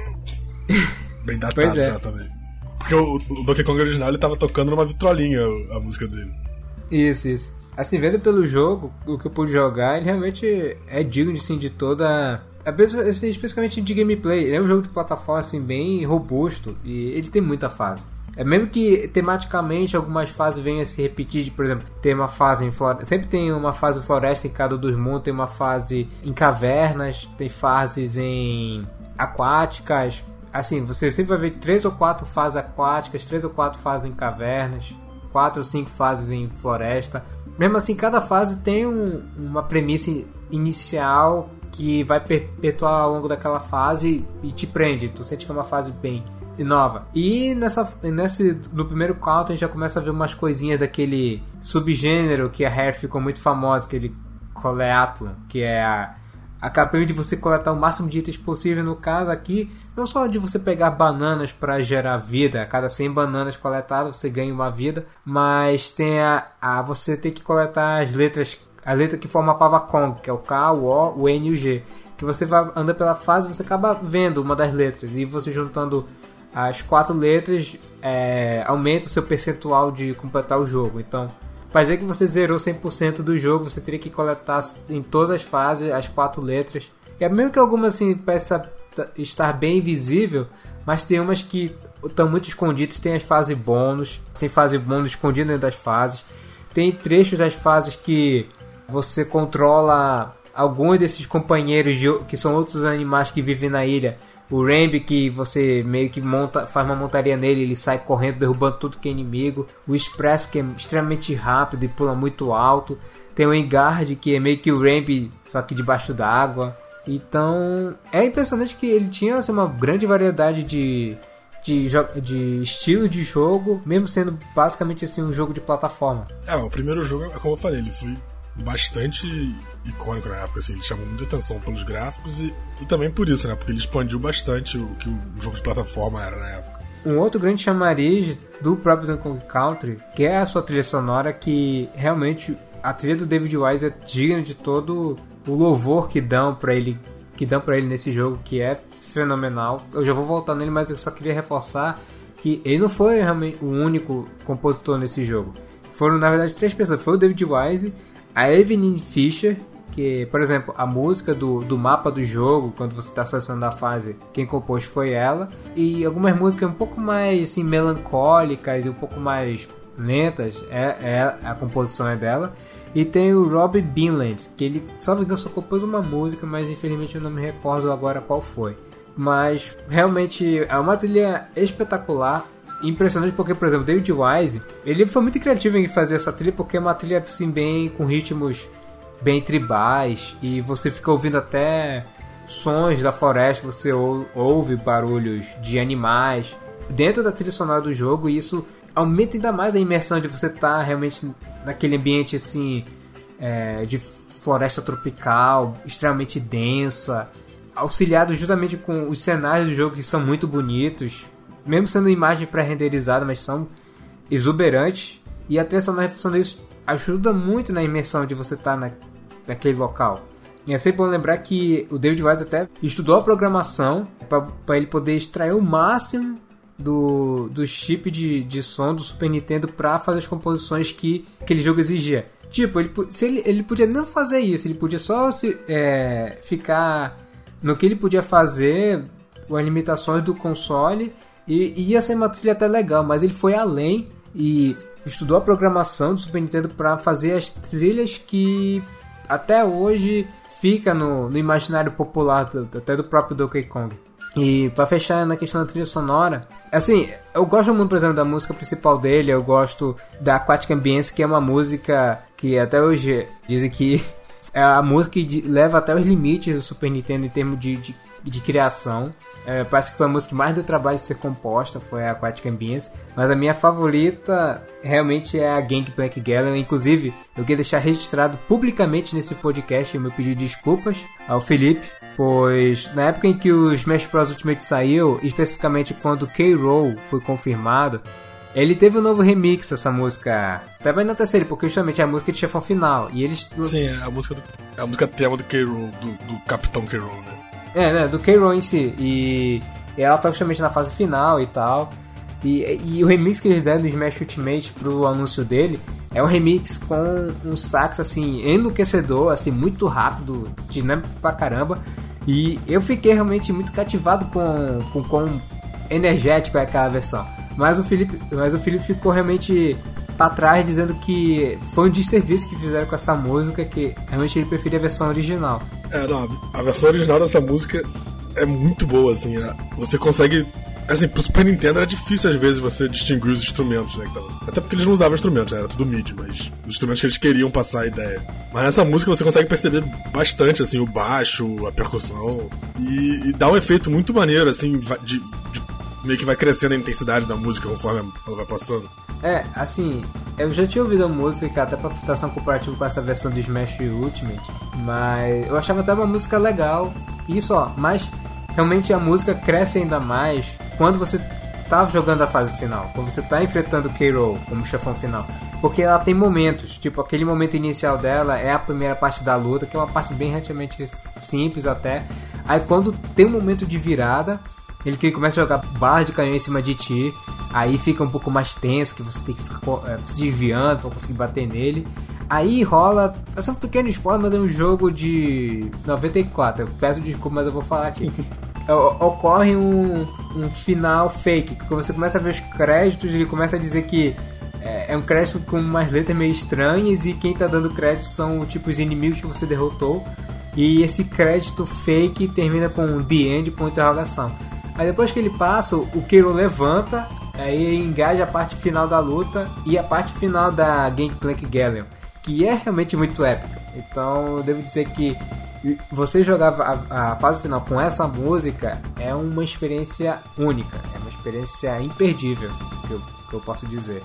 [SPEAKER 2] bem datado
[SPEAKER 1] é.
[SPEAKER 2] já também. Porque o, o Donkey Kong original, ele tava tocando numa vitrolinha a música dele.
[SPEAKER 1] Isso, isso. Assim, vendo pelo jogo, o que eu pude jogar, ele realmente é digno assim, de toda... especificamente de gameplay. Ele é um jogo de plataforma assim, bem robusto, e ele tem muita fase. É mesmo que tematicamente algumas fases venham a se repetir, de, por exemplo, tem uma fase em floresta, sempre tem uma fase floresta em cada dos mundos, tem uma fase em cavernas, tem fases em aquáticas. Assim, você sempre vai ver três ou quatro fases aquáticas, três ou quatro fases em cavernas, quatro ou cinco fases em floresta. Mesmo assim, cada fase tem um, uma premissa inicial que vai perpetuar ao longo daquela fase e te prende. Tu sente que é uma fase bem nova. E nessa, nesse, no primeiro Country a gente já começa a ver umas coisinhas daquele subgênero que a Rare ficou muito famosa, aquele Coleathlon, que é a, a capaz de você coletar o máximo de itens possível. No caso aqui, não só de você pegar bananas para gerar vida, a cada cem bananas coletadas você ganha uma vida, mas tem a, a você ter que coletar as letras, a letra que forma a palavra Kong, que é o K, o O, o N e o G, que você vai andando pela fase, você acaba vendo uma das letras, e você juntando as quatro letras é, aumenta o seu percentual de completar o jogo. Então, para dizer que você zerou cem por cento do jogo, você teria que coletar em todas as fases as quatro letras. E é mesmo que algumas assim, peça estar bem visível, mas tem umas que estão muito escondidas. Tem as fases bônus, tem fase bônus escondida dentro das fases, tem trechos das fases que você controla alguns desses companheiros de, que são outros animais que vivem na ilha. O Rambi, que você meio que monta, faz uma montaria nele, ele sai correndo, derrubando tudo que é inimigo. O Expresso, que é extremamente rápido e pula muito alto. Tem o Engard, que é meio que o Rambi, só que debaixo d'água. Então, é impressionante que ele tinha assim, uma grande variedade de, de, de estilo de jogo, mesmo sendo basicamente assim, um jogo de plataforma.
[SPEAKER 2] É, o primeiro jogo, como eu falei, ele foi bastante icônico na época, assim, ele chamou muita atenção pelos gráficos e, e também por isso, né, porque ele expandiu bastante o que o jogo de plataforma era na época.
[SPEAKER 1] Um outro grande chamariz do próprio Donkey Kong Country, que é a sua trilha sonora, que realmente a trilha do David Wise é digna de todo o louvor que dão pra ele, que dão pra ele nesse jogo, que é fenomenal. Eu já vou voltar nele, mas eu só queria reforçar que ele não foi realmente o único compositor nesse jogo. Foram, na verdade, três pessoas. Foi o David Wise, a Evelyn Fisher, que, por exemplo, a música do, do mapa do jogo, quando você está selecionando a fase, quem compôs foi ela. E algumas músicas um pouco mais assim, melancólicas e um pouco mais lentas, é, é, a composição é dela. E tem o Rob Binland, que ele, só me engano, só compôs uma música, mas infelizmente eu não me recordo agora qual foi. Mas realmente é uma trilha espetacular. Impressionante porque, por exemplo, David Wise, ele foi muito criativo em fazer essa trilha, porque é uma trilha assim, bem com ritmos bem tribais, e você fica ouvindo até sons da floresta, você ou, ouve barulhos de animais dentro da trilha sonora do jogo, e isso aumenta ainda mais a imersão de você estar realmente naquele ambiente assim, é, de floresta tropical, extremamente densa, auxiliado justamente com os cenários do jogo que são muito bonitos, mesmo sendo imagem pré-renderizada, mas são exuberantes, e a trilha sonora, função disso, ajuda muito na imersão de você estar na, naquele local. E é sempre bom lembrar que o David Wise até estudou a programação para ele poder extrair o máximo do, do chip de, de som do Super Nintendo para fazer as composições que aquele jogo exigia. Tipo, ele, se ele, ele podia não fazer isso, ele podia só se, é, ficar no que ele podia fazer, as limitações do console, e, e ia ser uma trilha até legal, mas ele foi além e estudou a programação do Super Nintendo para fazer as trilhas que até hoje fica no, no imaginário popular do, até do próprio Donkey Kong. E para fechar na questão da trilha sonora, assim, eu gosto muito, por exemplo, da música principal dele, eu gosto da Aquatic Ambience, que é uma música que até hoje dizem que é a música que leva até os limites do Super Nintendo em termos de, de, de criação. É, parece que foi a música que mais deu trabalho de ser composta, foi a Aquatic Ambience, mas a minha favorita realmente é a Gangplank Gallery. Inclusive, eu queria deixar registrado publicamente nesse podcast o meu pedido de desculpas ao Felipe, pois na época em que o Smash Bros Ultimate saiu, especificamente quando K-Rool foi confirmado, ele teve um novo remix dessa música, também na terceira, porque justamente é a música de chefão final, e eles...
[SPEAKER 2] Sim, é a música, do, é a música tema do K-Rool, do, do Capitão K-Rool, né?
[SPEAKER 1] É, né, do K-Rool em si, e, e ela tá justamente na fase final e tal, e, e o remix que eles deram do Smash Ultimate pro anúncio dele é um remix com um sax, assim, enlouquecedor, assim, muito rápido, dinâmico pra caramba, e eu fiquei realmente muito cativado com, com quão energético é aquela versão, mas o Felipe, mas o Felipe ficou realmente pra trás, dizendo que foi um desserviço que fizeram com essa música, que realmente ele preferia a versão original.
[SPEAKER 2] É, não, a versão original dessa música é muito boa, assim, né? Você consegue... Assim, pro Super Nintendo era difícil às vezes você distinguir os instrumentos, né? Até porque eles não usavam instrumentos, né? Era tudo M I D I, mas os instrumentos que eles queriam passar a ideia. Mas nessa música você consegue perceber bastante, assim, o baixo, a percussão, e, e dá um efeito muito maneiro, assim, de, de, meio que vai crescendo a intensidade da música conforme ela vai passando.
[SPEAKER 1] É, assim, eu já tinha ouvido a música até pra fazer um comparativo com essa versão do Smash Ultimate, mas eu achava até uma música legal, e só, mas realmente a música cresce ainda mais quando você tá jogando a fase final, quando você tá enfrentando o K-Rool como chefão final, porque ela tem momentos, tipo aquele momento inicial dela é a primeira parte da luta, que é uma parte bem relativamente simples até, aí quando tem um momento de virada, ele que começa a jogar barra de canhão em cima de ti, aí fica um pouco mais tenso, que você tem que ficar é, se desviando pra conseguir bater nele. Aí rola, é um pequeno spoiler, mas é um jogo de noventa e quatro, eu peço desculpa, mas eu vou falar aqui. ocorre um, um final fake, que você começa a ver os créditos e ele começa a dizer que é, é um crédito com umas letras meio estranhas e quem tá dando crédito são tipo os inimigos que você derrotou, e esse crédito fake termina com The End, ponto de interrogação. Aí depois que ele passa, o Kiro levanta, aí engaja a parte final da luta e a parte final da Gangplank Galleon, que é realmente muito épica. Então eu devo dizer que você jogar a, a fase final com essa música é uma experiência única, é uma experiência imperdível, que eu, que eu posso dizer.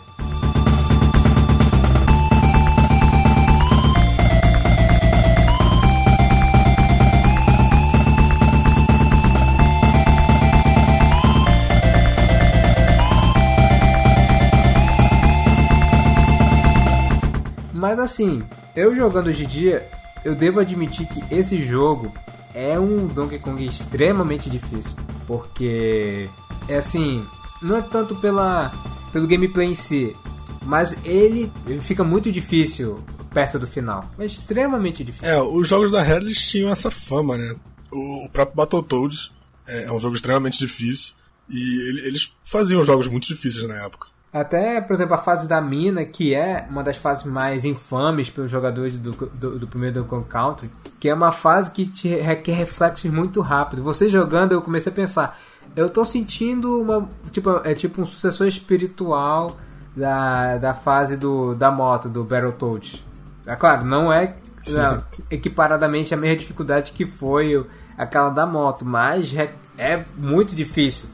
[SPEAKER 1] Mas assim, eu jogando hoje em dia, eu devo admitir que esse jogo é um Donkey Kong extremamente difícil. Porque, é assim, não é tanto pela, pelo gameplay em si, mas ele, ele fica muito difícil perto do final. É extremamente difícil.
[SPEAKER 2] É, os jogos da Rare eles tinham essa fama, né? O, o próprio Battletoads é, é um jogo extremamente difícil. E ele, eles faziam jogos muito difíceis na época.
[SPEAKER 1] Até, por exemplo, a fase da mina, que é uma das fases mais infames pelos jogadores do, do, do primeiro Donkey Kong Country, que é uma fase que te requer reflexos muito rápido. Você jogando, eu comecei a pensar, eu tô sentindo uma, tipo, é tipo um sucessor espiritual da, da fase do, da moto, do Battletoads. É claro, não é não, equiparadamente a mesma dificuldade que foi aquela da moto, mas é, é muito difícil.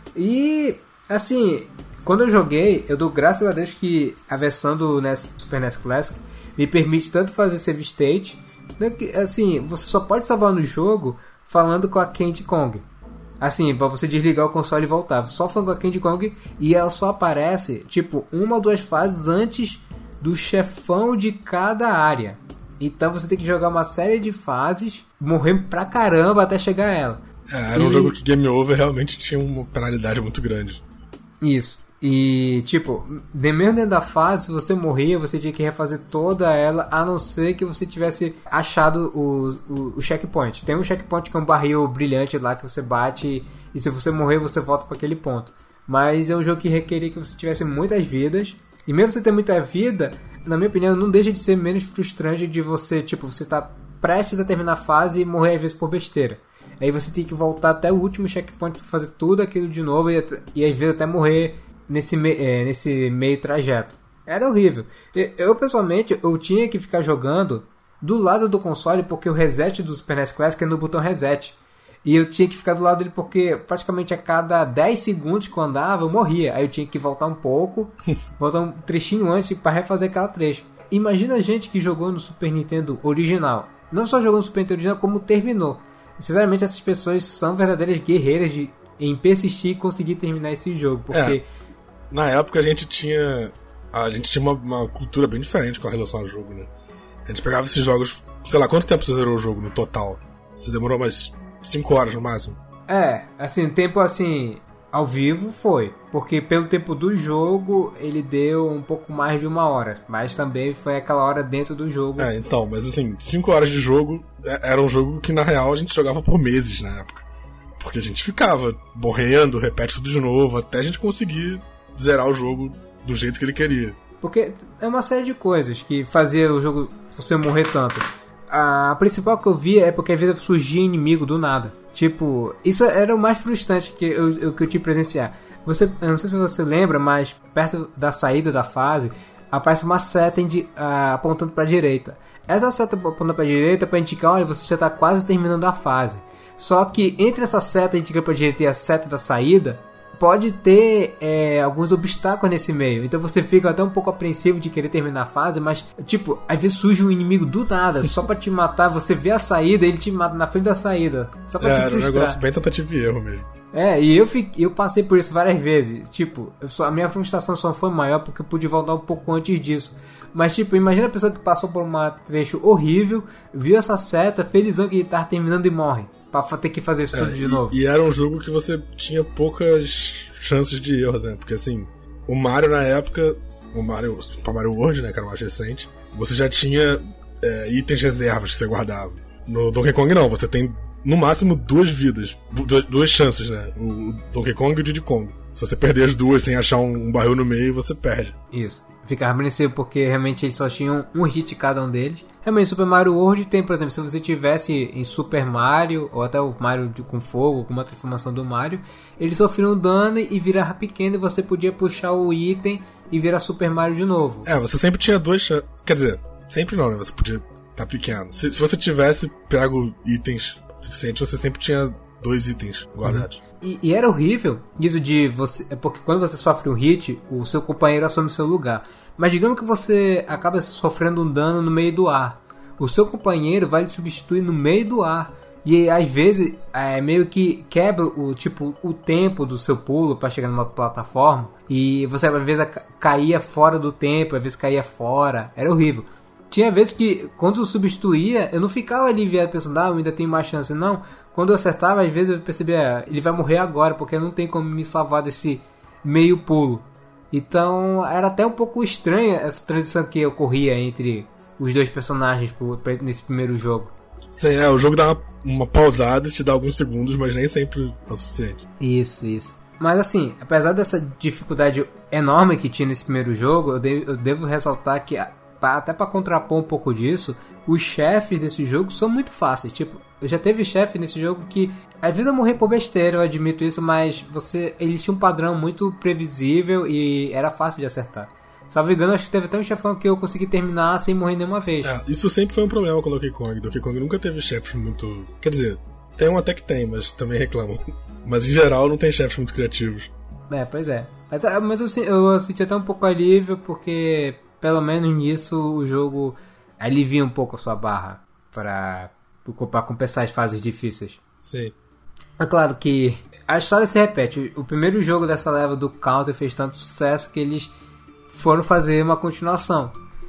[SPEAKER 1] E, assim, quando eu joguei, eu dou graças a Deus que a versão do N E S, Super N E S Classic me permite tanto fazer save state, assim, você só pode salvar no jogo falando com a Candy Kong. Assim, pra você desligar o console e voltar. Só falando com a Candy Kong e ela só aparece, tipo, uma ou duas fases antes do chefão de cada área. Então você tem que jogar uma série de fases, morrendo pra caramba até chegar a ela.
[SPEAKER 2] É, era e... um jogo que Game Over realmente tinha uma penalidade muito grande.
[SPEAKER 1] Isso. E, tipo, mesmo dentro da fase, se você morria, você tinha que refazer toda ela, a não ser que você tivesse achado o, o, o checkpoint. Tem um checkpoint que é um barril brilhante lá que você bate e se você morrer, você volta para aquele ponto. Mas é um jogo que requeria que você tivesse muitas vidas. E mesmo você ter muita vida, na minha opinião, não deixa de ser menos frustrante de você, tipo, você tá prestes a terminar a fase e morrer às vezes por besteira. Aí você tem que voltar até o último checkpoint para fazer tudo aquilo de novo e, e às vezes até morrer nesse, me, é, nesse meio trajeto. Era horrível. Eu, pessoalmente, eu tinha que ficar jogando do lado do console porque o reset do Super N E S Classic é no botão reset. E eu tinha que ficar do lado dele porque praticamente a cada dez segundos que eu andava, eu morria. Aí eu tinha que voltar um pouco, voltar um trechinho antes para refazer aquela trecho. Imagina a gente que jogou no Super Nintendo original. Não só jogou no Super Nintendo original, como terminou. Sinceramente, essas pessoas são verdadeiras guerreiras de, em persistir e conseguir terminar esse jogo. Porque...
[SPEAKER 2] É, na época a gente tinha a gente tinha uma, uma cultura bem diferente com relação ao jogo, né? A gente pegava esses jogos... Sei lá, quanto tempo você zerou o jogo no total? Você demorou mais cinco horas no máximo?
[SPEAKER 1] É, assim, tempo assim... Ao vivo foi, porque pelo tempo do jogo ele deu um pouco mais de uma hora, mas também foi aquela hora dentro do jogo.
[SPEAKER 2] É, então, mas assim, cinco horas de jogo era um jogo que na real a gente jogava por meses na época. Porque a gente ficava morrendo, repete tudo de novo, até a gente conseguir zerar o jogo do jeito que ele queria.
[SPEAKER 1] Porque é uma série de coisas que fazia o jogo você morrer tanto. A principal que eu via é porque às vezes surgia inimigo do nada. Tipo, isso era o mais frustrante que eu, eu, que eu tive que presenciar. Você, eu não sei se você lembra, mas perto da saída da fase, aparece uma seta indi, uh, apontando para a direita. Essa seta apontando para a direita é para indicar, olha, você já está quase terminando a fase. Só que entre essa seta indicando para a direita e a seta da saída, pode ter é, alguns obstáculos nesse meio. Então você fica até um pouco apreensivo de querer terminar a fase, mas, tipo, às vezes surge um inimigo do nada, só pra te matar. Você vê a saída e ele te mata na frente da saída. Só pra
[SPEAKER 2] é,
[SPEAKER 1] te frustrar.
[SPEAKER 2] Era um negócio bem tentativa e erro mesmo.
[SPEAKER 1] É, e eu, fiquei, eu passei por isso várias vezes. Tipo, eu só, a minha frustração só foi maior porque eu pude voltar um pouco antes disso. Mas, tipo, imagina a pessoa que passou por um trecho horrível, viu essa seta, felizão que ele tá terminando e morre. Pra ter que fazer isso tudo
[SPEAKER 2] é,
[SPEAKER 1] de
[SPEAKER 2] e,
[SPEAKER 1] novo.
[SPEAKER 2] E era um jogo que você tinha poucas chances de erro, né? Porque, assim, o Mario na época, o Mario, Super Mario World, né, que era o mais recente, você já tinha é, itens reservas que você guardava. No Donkey Kong não, você tem no máximo duas vidas, duas, duas chances, né? O, o Donkey Kong e o Diddy Kong. Se você perder as duas sem achar um, um barril no meio, você perde.
[SPEAKER 1] Isso. Ficava apreensivo porque realmente eles só tinham um hit cada um deles. Realmente, Super Mario World tem, por exemplo, se você tivesse em Super Mario, ou até o Mario de, com fogo, com uma transformação do Mario, eles sofriam dano e virava pequeno e você podia puxar o item e virar Super Mario de novo.
[SPEAKER 2] É, você sempre tinha duas chances. Quer dizer, sempre não, né? Você podia estar pequeno. Se, se você tivesse pego itens suficientes, você sempre tinha dois itens guardados.
[SPEAKER 1] Uhum. E, e era horrível isso de você... É porque quando você sofre um hit, o seu companheiro assume seu lugar. Mas digamos que você acaba sofrendo um dano no meio do ar. O seu companheiro vai lhe substituir no meio do ar. E às vezes é, meio que quebra o, tipo, o tempo do seu pulo para chegar numa plataforma. E você às vezes caía fora do tempo, às vezes caía fora. Era horrível. Tinha vezes que quando eu substituía, eu não ficava aliviado pensando, ah, eu ainda tenho mais chance. Não. Quando eu acertava, às vezes eu percebia, ele vai morrer agora, porque não tem como me salvar desse meio pulo. Então, era até um pouco estranha essa transição que ocorria entre os dois personagens nesse primeiro jogo.
[SPEAKER 2] Sim, é, o jogo dá uma, uma pausada e te dá alguns segundos, mas nem sempre é o suficiente.
[SPEAKER 1] Isso, isso. Mas assim, apesar dessa dificuldade enorme que tinha nesse primeiro jogo, eu devo, eu devo ressaltar que, até para contrapor um pouco disso, os chefes desse jogo são muito fáceis. Tipo, eu já teve chefe nesse jogo que às vezes eu morri por besteira, eu admito isso, mas você, ele tinha um padrão muito previsível e era fácil de acertar. Salvo engano, acho que teve até um chefão que eu consegui terminar sem morrer nenhuma vez.
[SPEAKER 2] É, isso sempre foi um problema com o Donkey Kong. Donkey Kong nunca teve chefes muito... Quer dizer, tem um até que tem, mas também reclamam. Mas em geral não tem chefes muito criativos.
[SPEAKER 1] É, pois é. Mas eu, eu senti até um pouco alívio porque... Pelo menos nisso o jogo alivia um pouco a sua barra para compensar as fases difíceis.
[SPEAKER 2] Sim.
[SPEAKER 1] É claro que a história se repete. O primeiro jogo dessa leva do Counter fez tanto sucesso que eles foram fazer uma continuação.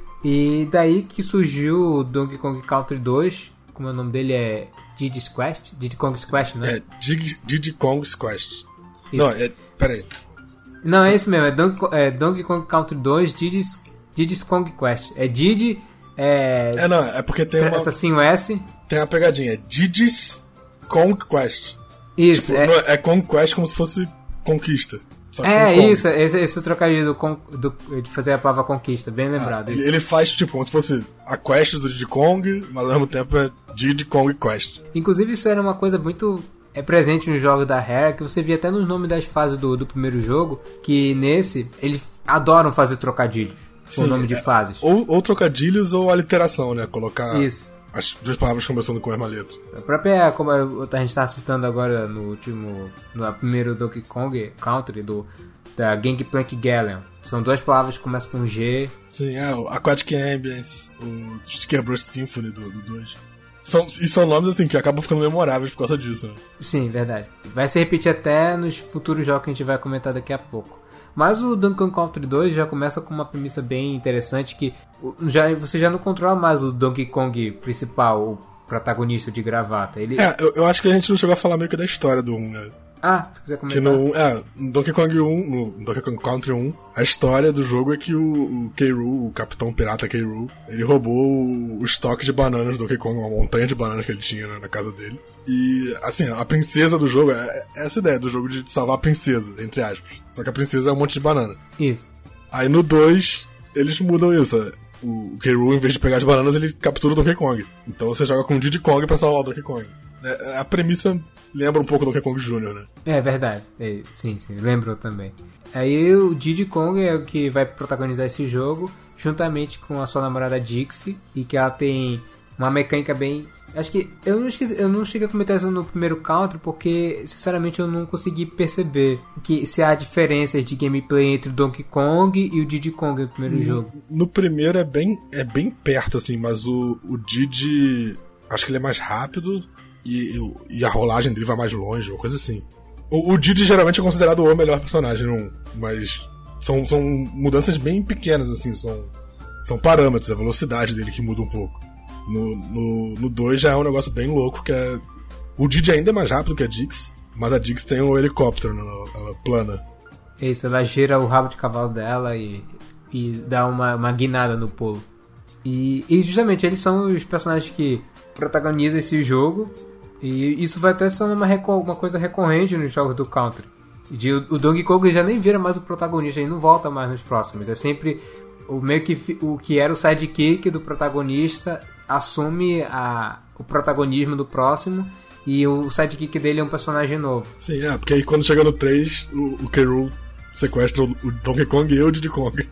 [SPEAKER 1] E daí que surgiu o Donkey Kong Country dois, como o nome dele é Diddy's Quest? Diddy Kong's Quest, né?
[SPEAKER 2] É, Diddy, Diddy Kong's Quest. Isso. Não, é... Peraí.
[SPEAKER 1] Não, é esse mesmo. É Donkey, é Donkey Kong Country dois, Diddy's Diddy's Kong Quest. É Diddy... É,
[SPEAKER 2] é não, é porque tem uma...
[SPEAKER 1] Assim, o S...
[SPEAKER 2] Tem uma pegadinha. É Diddy's Kong Quest.
[SPEAKER 1] Isso.
[SPEAKER 2] Tipo,
[SPEAKER 1] é...
[SPEAKER 2] é Kong Quest como se fosse conquista. Só
[SPEAKER 1] é, isso. Esse, esse trocadilho do, do, de fazer a palavra conquista. Bem lembrado.
[SPEAKER 2] Ah, ele faz, tipo, como se fosse a quest do Diddy Kong, mas ao mesmo tempo é Diddy Kong Quest.
[SPEAKER 1] Inclusive, isso era uma coisa muito... É presente nos jogos da Rare, que você via até nos nomes das fases do, do primeiro jogo, que nesse, eles adoram fazer trocadilhos. Sim, o nome de fases.
[SPEAKER 2] Ou, ou trocadilhos ou aliteração, né? Colocar
[SPEAKER 1] Isso.
[SPEAKER 2] as duas palavras começando com a mesma letra.
[SPEAKER 1] A própria, como a gente está citando agora no último, no primeiro Donkey Kong Country, do, da Gangplank Galleon. São duas palavras que começam com G.
[SPEAKER 2] Sim, é, o Aquatic Ambience, o Sticker Burst Symphony do dois. São, e são nomes assim que acabam ficando memoráveis por causa disso, né?
[SPEAKER 1] Sim, verdade. Vai se repetir até nos futuros jogos que a gente vai comentar daqui a pouco. Mas o Donkey Kong Country dois já começa com uma premissa bem interessante que já, você já não controla mais o Donkey Kong principal, o protagonista de gravata. Ele...
[SPEAKER 2] É, eu, eu acho que a gente não chegou a falar meio que da história do um, né?
[SPEAKER 1] Ah, se quiser comentar.
[SPEAKER 2] Que no, é, no Donkey Kong um, no Donkey Kong Country um, a história do jogo é que o, o K. Rool, o Capitão Pirata K. Rool, ele roubou o, o estoque de bananas do Donkey Kong, uma montanha de bananas que ele tinha, né, na casa dele. E, assim, a princesa do jogo, é, é essa ideia do jogo de salvar a princesa, entre aspas. Só que a princesa é um monte de banana.
[SPEAKER 1] Isso.
[SPEAKER 2] Aí no dois, eles mudam isso. O, o K. Rool, em vez de pegar as bananas, ele captura o Donkey Kong. Então você joga com o Diddy Kong pra salvar o Donkey Kong. É, a premissa lembra um pouco do Donkey Kong Júnior, né?
[SPEAKER 1] É verdade. É, sim, sim, lembrou também. Aí o Diddy Kong é o que vai protagonizar esse jogo, juntamente com a sua namorada Dixie, e que ela tem uma mecânica bem... Acho que eu não, esqueci, eu não cheguei a comentar isso no primeiro Country, porque sinceramente eu não consegui perceber que se há diferenças de gameplay entre o Donkey Kong e o Diddy Kong no primeiro
[SPEAKER 2] no,
[SPEAKER 1] jogo.
[SPEAKER 2] No primeiro é bem, é bem perto, assim, mas o, o Diddy... Acho que ele é mais rápido e, e a rolagem dele vai mais longe, uma coisa assim. O, o Diddy geralmente é considerado o melhor personagem, não, mas são, são mudanças bem pequenas, assim, são, são parâmetros, a velocidade dele que muda um pouco. No dois já é um negócio bem louco, que é... O Diddy ainda é mais rápido que a Dix, mas a Dix tem um helicóptero, né, ela, ela plana.
[SPEAKER 1] Isso, ela gira o rabo de cavalo dela e, e dá uma, uma guinada no pulo. E, e justamente eles são os personagens que protagonizam esse jogo. E isso vai até ser uma, reco- uma coisa recorrente nos jogos do Country. De, o Donkey Kong já nem vira mais o protagonista, ele não volta mais nos próximos. É sempre o meio que o que era o sidekick do protagonista assume a, o protagonismo do próximo e o sidekick dele é um personagem novo.
[SPEAKER 2] Sim, é, porque aí quando chega no três, o, o K. Rool sequestra o, o Donkey Kong e o Diddy Kong.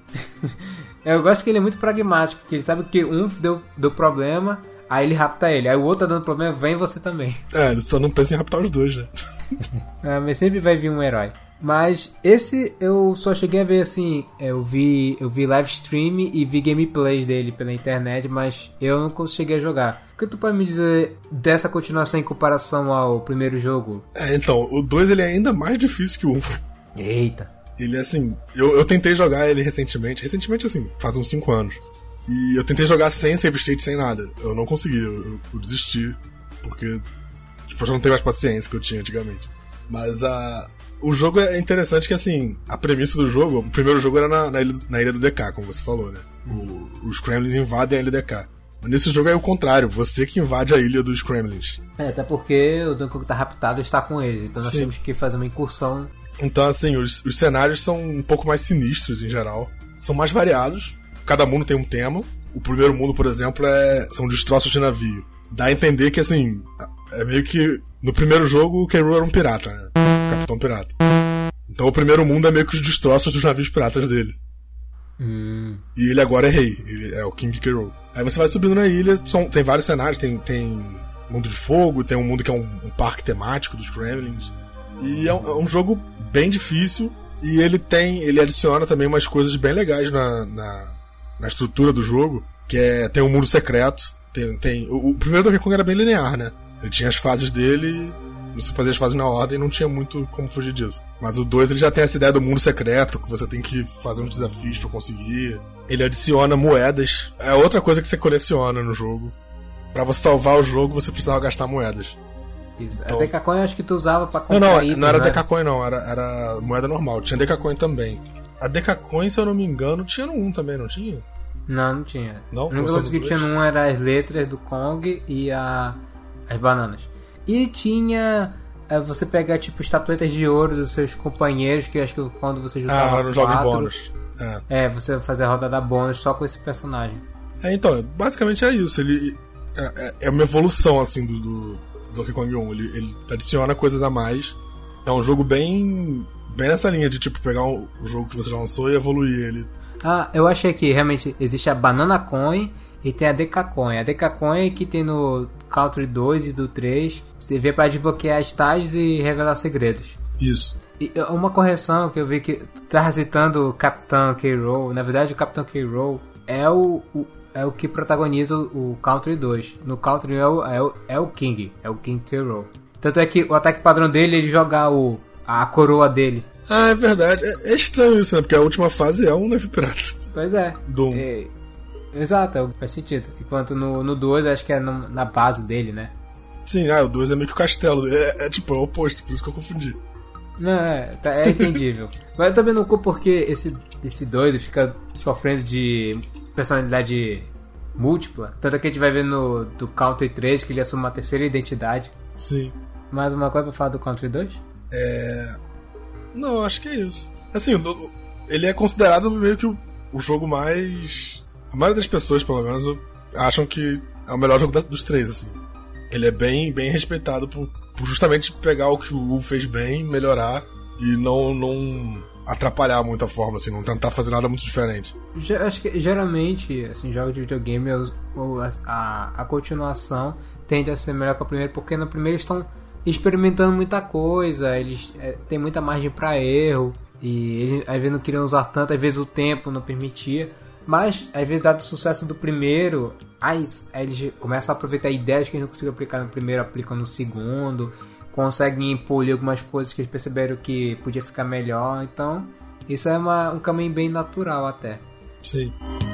[SPEAKER 1] Eu gosto que ele é muito pragmático, que ele sabe que um deu, deu problema, aí ele rapta ele, aí o outro tá dando problema, vem você também.
[SPEAKER 2] É, ele só não pensa em raptar os dois, né?
[SPEAKER 1] É, mas sempre vai vir um herói. Mas esse eu só cheguei a ver assim, eu vi, eu vi live stream e vi gameplays dele pela internet, mas eu não cheguei a jogar. O que tu pode me dizer dessa continuação em comparação ao primeiro jogo?
[SPEAKER 2] É, então, o dois ele é ainda mais difícil que o um.
[SPEAKER 1] Eita.
[SPEAKER 2] Ele é assim, eu, eu tentei jogar ele recentemente, recentemente assim, faz uns cinco anos. E eu tentei jogar sem save state, sem nada. Eu não consegui, eu, eu desisti, porque tipo, eu já não tenho mais paciência que eu tinha antigamente. Mas a... o jogo é interessante que, assim, a premissa do jogo, o primeiro jogo era na, na, ilha, na ilha do D K, como você falou, né? O, os Kremlins invadem a ilha do D K. Mas nesse jogo é o contrário, você que invade a ilha dos Kremlins.
[SPEAKER 1] É, até porque o Donkey Kong tá raptado e está com eles, então nós
[SPEAKER 2] Sim.
[SPEAKER 1] temos que fazer uma incursão.
[SPEAKER 2] Então, assim, os, os cenários são um pouco mais sinistros em geral. São mais variados, cada mundo tem um tema. O primeiro mundo, por exemplo, é são destroços de navio. Dá a entender que, assim, é meio que... No primeiro jogo, o K. Rool era um pirata, né? Capitão pirata. Então o primeiro mundo é meio que os destroços dos navios piratas dele.
[SPEAKER 1] Hum.
[SPEAKER 2] E ele agora é rei, ele é o King K. Rool. Aí você vai subindo na ilha, são, tem vários cenários, tem, tem mundo de fogo, tem um mundo que é um, um parque temático dos Kremlins. E é um, é um jogo bem difícil, e ele tem, ele adiciona também umas coisas bem legais na, na, na estrutura do jogo, que é, tem um mundo secreto, tem, tem, o, o primeiro Donkey Kong era bem linear, né? Ele tinha as fases dele, você fazia as fases na ordem e não tinha muito como fugir disso. Mas o dois ele já tem essa ideia do mundo secreto, que você tem que fazer uns desafios pra conseguir. Ele adiciona moedas. É outra coisa que você coleciona no jogo. Pra você salvar o jogo, você precisava gastar moedas.
[SPEAKER 1] Isso.
[SPEAKER 2] Então...
[SPEAKER 1] A Decacoin eu acho que tu usava pra comprar.
[SPEAKER 2] Não, não,
[SPEAKER 1] itens,
[SPEAKER 2] não era
[SPEAKER 1] né?
[SPEAKER 2] Decacoin não, era, era moeda normal. Tinha Decacoin também. A Decacoin, se eu não me engano, tinha no um também, não tinha?
[SPEAKER 1] Não, não tinha.
[SPEAKER 2] Não?
[SPEAKER 1] A única coisa que tinha no um era as letras do Kong e a... as bananas. E tinha... você pega tipo estatuetas de ouro dos seus companheiros, que eu acho que quando você juntava
[SPEAKER 2] Ah, nos jogos
[SPEAKER 1] quatro,
[SPEAKER 2] bônus. É.
[SPEAKER 1] é, você fazer a rodada bônus só com esse personagem.
[SPEAKER 2] É, então, basicamente é isso. Ele é, é, é uma evolução assim do, do Donkey Kong um. Ele, ele adiciona coisas a mais. É um jogo bem bem nessa linha de tipo pegar o, o jogo que você já lançou e evoluir ele.
[SPEAKER 1] Ah, eu achei que realmente existe a Banana Coin e tem a Decacoin. A Decacoin que tem no Country dois e do três. Você vê para desbloquear estágios e revelar segredos.
[SPEAKER 2] Isso.
[SPEAKER 1] E uma correção que eu vi que tá citando o Capitão K. Rool. Na verdade, o Capitão K. Rool é o, o, é o que protagoniza o Country dois. No Country é o, é o, é o King, é o King K. Rool. Tanto é que o ataque padrão dele é ele jogar o, a coroa dele.
[SPEAKER 2] Ah, é verdade. É, é estranho isso, né? Porque a última fase é um navio pirata.
[SPEAKER 1] Pois é.
[SPEAKER 2] Do...
[SPEAKER 1] é exato, faz sentido. Enquanto no, no dois, acho que é no, na base dele, né?
[SPEAKER 2] Sim, ah, o dois é meio que o castelo. É, é tipo, é o oposto, por isso que eu confundi.
[SPEAKER 1] Não, é, é entendível. Mas eu também não culpo porque esse, esse doido fica sofrendo de personalidade múltipla. Tanto que a gente vai ver no do Country três que ele assume uma terceira identidade.
[SPEAKER 2] Sim.
[SPEAKER 1] Mais uma coisa pra falar do Country dois?
[SPEAKER 2] É... Não, acho que é isso. Assim, ele é considerado meio que o, o jogo mais... A maioria das pessoas, pelo menos, acham que é o melhor jogo da, dos três, assim. Ele é bem, bem respeitado por, por justamente pegar o que o Wu fez bem, melhorar e não, não atrapalhar muito a forma, assim, não tentar fazer nada muito diferente.
[SPEAKER 1] Acho que geralmente, assim, jogos de videogame, ou a, a, a continuação tende a ser melhor que o primeiro, porque no primeiro estão experimentando muita coisa, eles é, tem muita margem para erro, e eles às vezes não queriam usar tanto, às vezes o tempo não permitia. Mas, às vezes, dado o sucesso do primeiro, aí, aí eles começam a aproveitar ideias que eles não conseguiram aplicar no primeiro, aplicam no segundo, conseguem polir algumas coisas que eles perceberam que podia ficar melhor. Então, isso é uma, um caminho bem natural até.
[SPEAKER 2] Sim.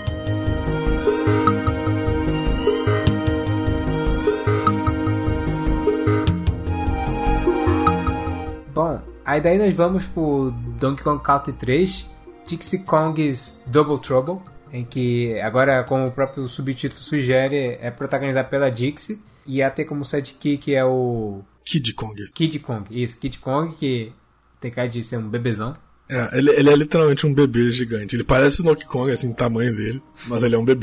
[SPEAKER 1] Bom, aí daí nós vamos pro Donkey Kong Country três, Dixie Kong's Double Trouble, em que agora, como o próprio subtítulo sugere, é protagonizado pela Dixie. ia ter como sidekick é o...
[SPEAKER 2] Kid Kong.
[SPEAKER 1] Kid Kong, isso, Kid Kong, que tem cara de ser um bebezão.
[SPEAKER 2] É, ele, ele é literalmente um bebê gigante. Ele parece o Donkey Kong, assim, o tamanho dele, mas ele é um bebê.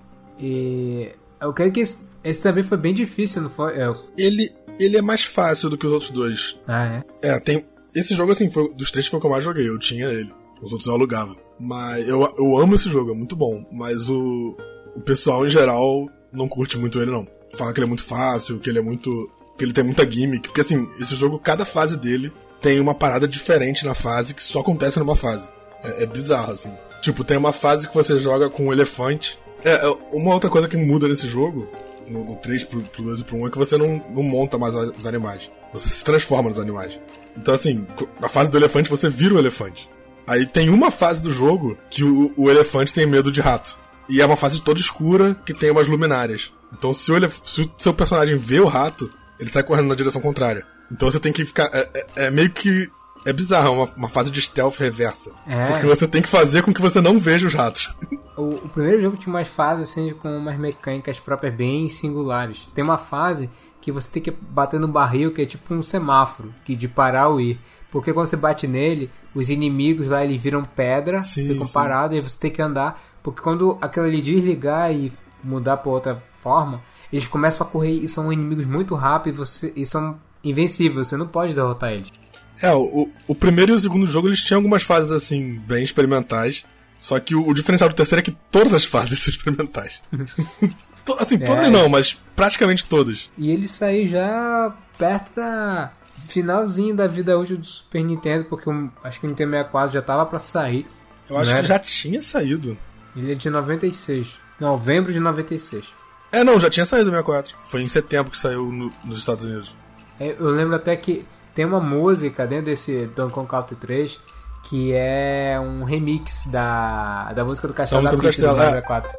[SPEAKER 1] E eu creio que esse, esse também foi bem difícil, não foi? É.
[SPEAKER 2] Ele, ele é mais fácil do que os outros dois.
[SPEAKER 1] Ah, é?
[SPEAKER 2] É, tem... Esse jogo, assim, foi dos três foi o que eu mais joguei. Eu tinha ele. Os outros eu alugava. Mas eu, eu amo esse jogo, é muito bom. Mas o, o pessoal, em geral, não curte muito ele, não. Fala que ele é muito fácil, que ele é muito... que ele tem muita gimmick. Porque, assim, esse jogo, cada fase dele tem uma parada diferente na fase que só acontece numa fase. É, é bizarro, assim. Tipo, tem uma fase que você joga com um elefante. É, uma outra coisa que muda nesse jogo, no, no três pro dois e pro um, é que você não, não monta mais os animais. Você se transforma nos animais. Então, assim, na fase do elefante, você vira o elefante. Aí tem uma fase do jogo que o, o elefante tem medo de rato. E é uma fase toda escura que tem umas luminárias. Então, se o, elef- se o seu personagem vê o rato, ele sai correndo na direção contrária. Então você tem que ficar... É, é, é meio que... É bizarro, uma, uma fase de stealth reversa. É. Porque você tem que fazer com que você não veja os ratos.
[SPEAKER 1] O, o primeiro jogo tinha umas fases assim, com umas mecânicas próprias bem singulares. Tem uma fase que você tem que bater no barril, que é tipo um semáforo, que de parar ou ir. Porque quando você bate nele, os inimigos lá eles viram pedra, sim, ficam sim. parados, e você tem que andar. Porque quando aquilo ali desligar e mudar pra outra forma, eles começam a correr e são inimigos muito rápidos e, você, e são invencíveis, você não pode derrotar eles.
[SPEAKER 2] É, o, o primeiro e o segundo jogo eles tinham algumas fases assim, bem experimentais. Só que o, o diferencial do terceiro é que todas as fases são experimentais. Assim, todas é. não, mas praticamente todas.
[SPEAKER 1] E ele saiu já perto da finalzinho da vida útil do Super Nintendo, porque eu, acho que o Nintendo sessenta e quatro já tava pra sair.
[SPEAKER 2] Eu acho que já tinha saído.
[SPEAKER 1] Ele é de noventa e seis. Novembro de noventa e seis.
[SPEAKER 2] É, não, já tinha saído o sessenta e quatro. Foi em setembro que saiu no, nos Estados Unidos.
[SPEAKER 1] É, eu lembro até que tem uma música dentro desse Donkey Kong Country três que é um remix da, da música do Castelo da, da Pizza do sessenta e quatro.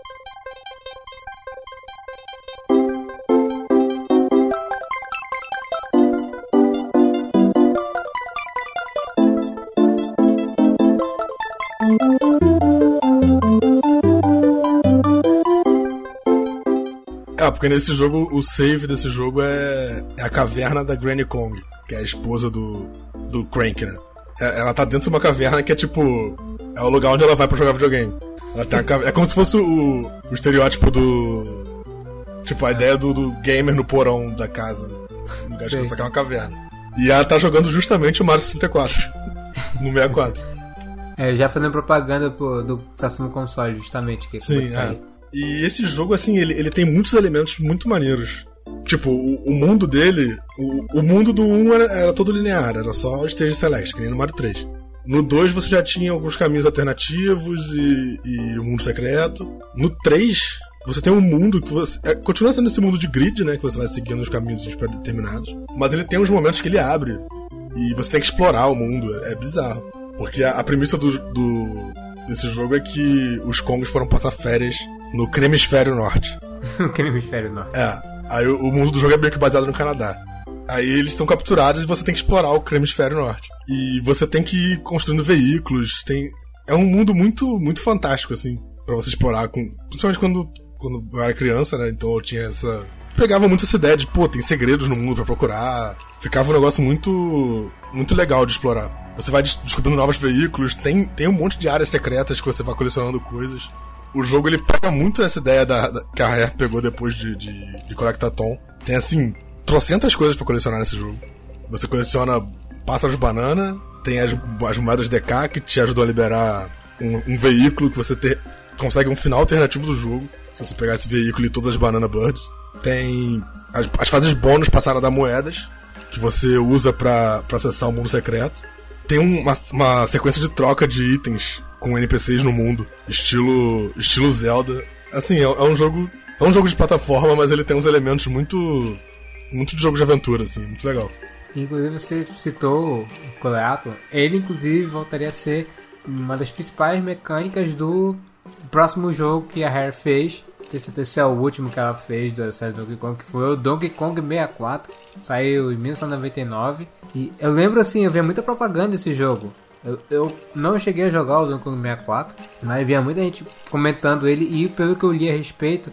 [SPEAKER 2] É, porque nesse jogo, o save desse jogo é, é a caverna da Granny Kong, que é a esposa do, do Crank, né? É, ela tá dentro de uma caverna que é tipo... é o lugar onde ela vai pra jogar videogame. Ela tem a, é como se fosse o, o estereótipo do... tipo, a ideia do, do gamer no porão da casa. Só que é uma caverna. E ela tá jogando justamente o Mario sessenta e quatro. No sessenta e quatro.
[SPEAKER 1] É, já fazendo propaganda pro, do próximo console, justamente. Que
[SPEAKER 2] Sim, é. E esse jogo, assim, ele, ele tem muitos elementos muito maneiros. Tipo, o, o mundo dele... O, o mundo do um era, era todo linear, era só Stage Select, que nem no Mario três. No dois você já tinha alguns caminhos alternativos e, e o mundo secreto. No três, você tem um mundo que você... É, continua sendo esse mundo de grid, né? Que você vai seguindo os caminhos pré-determinados. Mas ele tem uns momentos que ele abre. E você tem que explorar o mundo. É, é bizarro. Porque a, a premissa do, do, desse jogo é que os Kongs foram passar férias no Cremisfério Norte.
[SPEAKER 1] Cremisfério Norte.
[SPEAKER 2] É. Aí o, o mundo do jogo é meio que baseado no Canadá. Aí eles são capturados e você tem que explorar o Cremisfério Norte. E você tem que ir construindo veículos. Tem... É um mundo muito, muito fantástico, assim, pra você explorar. Com... Principalmente quando, quando eu era criança, né? Então eu tinha essa... Pegava muito essa ideia de, pô, tem segredos no mundo pra procurar. Ficava um negócio muito, muito legal de explorar. Você vai descobrindo novos veículos. Tem, tem um monte de áreas secretas que você vai colecionando coisas. O jogo, ele pega muito essa ideia da, da, que a Rare pegou depois de, de, de Collectathon. Tem, assim, trocentas coisas pra colecionar nesse jogo. Você coleciona pássaros de banana, tem as, as moedas D K que te ajudam a liberar um, um veículo que você ter, consegue um final alternativo do jogo, se você pegar esse veículo e todas as Banana Birds. Tem as, as fases bônus passaram a dar moedas, que você usa pra, pra acessar o mundo secreto. Tem uma, uma sequência de troca de itens com N P Cs no mundo, estilo, estilo Zelda. Assim, é, é um jogo é um jogo de plataforma, mas ele tem uns elementos muito muito de jogo de aventura, assim, muito legal.
[SPEAKER 1] Inclusive você citou o Collectathon, ele inclusive voltaria a ser uma das principais mecânicas do próximo jogo que a Rare fez. Esse é o último que ela fez da série Donkey Kong, que foi o Donkey Kong sessenta e quatro, saiu em mil novecentos e noventa e nove. E eu lembro assim, eu via muita propaganda desse jogo. Eu, eu não cheguei a jogar o Donkey Kong sessenta e quatro, mas via muita gente comentando ele, e pelo que eu li a respeito,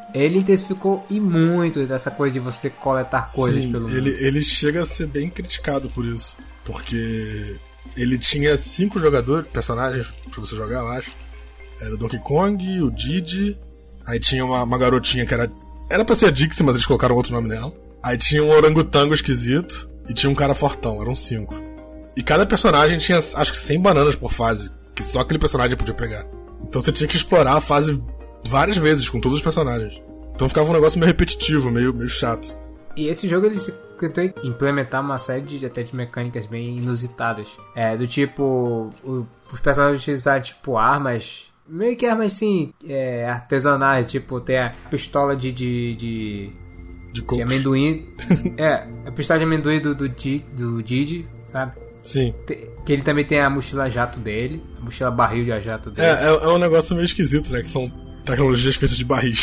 [SPEAKER 1] ele intensificou e muito dessa coisa de você coletar coisas
[SPEAKER 2] Sim,
[SPEAKER 1] pelo mundo.
[SPEAKER 2] Ele, ele chega a ser bem criticado por isso. Porque ele tinha cinco jogadores, personagens pra você jogar, eu acho. Era o Donkey Kong, o Diddy. Aí tinha uma, uma garotinha que era. Era pra ser a Dixie, mas eles colocaram outro nome nela. Aí tinha um orangotango esquisito. E tinha um cara fortão, eram cinco. E cada personagem tinha, acho que cem bananas por fase. Que só aquele personagem podia pegar. Então você tinha que explorar a fase várias vezes com todos os personagens. Então ficava um negócio meio repetitivo, meio, meio chato.
[SPEAKER 1] E esse jogo ele tentou implementar uma série de, até de mecânicas bem inusitadas. É, do tipo, o, os personagens utilizaram tipo armas, meio que armas assim, é, artesanais, tipo, tem a pistola de... de, de,
[SPEAKER 2] de,
[SPEAKER 1] de amendoim. É, a pistola de amendoim do, do, do Didi, sabe?
[SPEAKER 2] Sim.
[SPEAKER 1] Que ele também tem a mochila jato dele, a mochila barril de jato dele.
[SPEAKER 2] É, é, é um negócio meio esquisito, né? Que são tecnologias feitas de barris.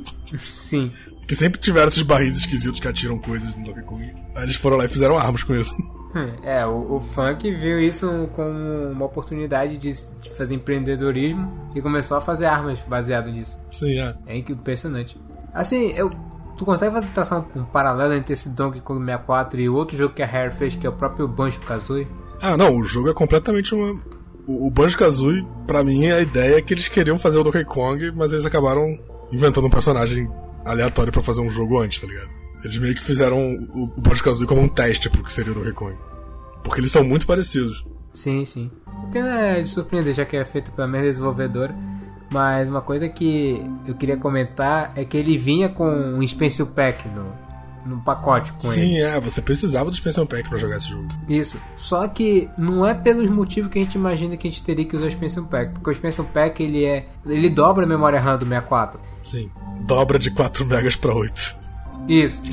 [SPEAKER 1] Sim.
[SPEAKER 2] Que sempre tiveram esses barris esquisitos que atiram coisas no Donkey Kong. Aí eles foram lá e fizeram armas com isso.
[SPEAKER 1] É, o, o Funk viu isso como uma oportunidade de, de fazer empreendedorismo e começou a fazer armas baseado nisso.
[SPEAKER 2] Sim, é.
[SPEAKER 1] É impressionante. Assim, eu, tu consegue fazer tração um paralelo entre esse Donkey Kong sessenta e quatro e o outro jogo que a Rare fez, que é o próprio Banjo-Kazooie?
[SPEAKER 2] Ah, não, o jogo é completamente uma... O, o Banjo-Kazooie, pra mim, a ideia é que eles queriam fazer o Donkey Kong, mas eles acabaram inventando um personagem aleatório pra fazer um jogo antes, tá ligado? Eles meio que fizeram o, o Banjo-Kazooie como um teste pro que seria o Donkey Kong. Porque eles são muito parecidos.
[SPEAKER 1] Sim, sim. O que não é de surpreender, já que é feito pela mesma desenvolvedora. Mas uma coisa que eu queria comentar é que ele vinha com um Expansion Pack no, no pacote com
[SPEAKER 2] Sim,
[SPEAKER 1] ele.
[SPEAKER 2] Sim, é, você precisava do Expansion Pack pra jogar esse jogo.
[SPEAKER 1] Isso. Só que não é pelos motivos que a gente imagina que a gente teria que usar o Expansion Pack. Porque o Expansion Pack, ele é... ele dobra a memória RAM do sessenta e quatro.
[SPEAKER 2] Sim. Dobra de quatro megas pra oito.
[SPEAKER 1] Isso.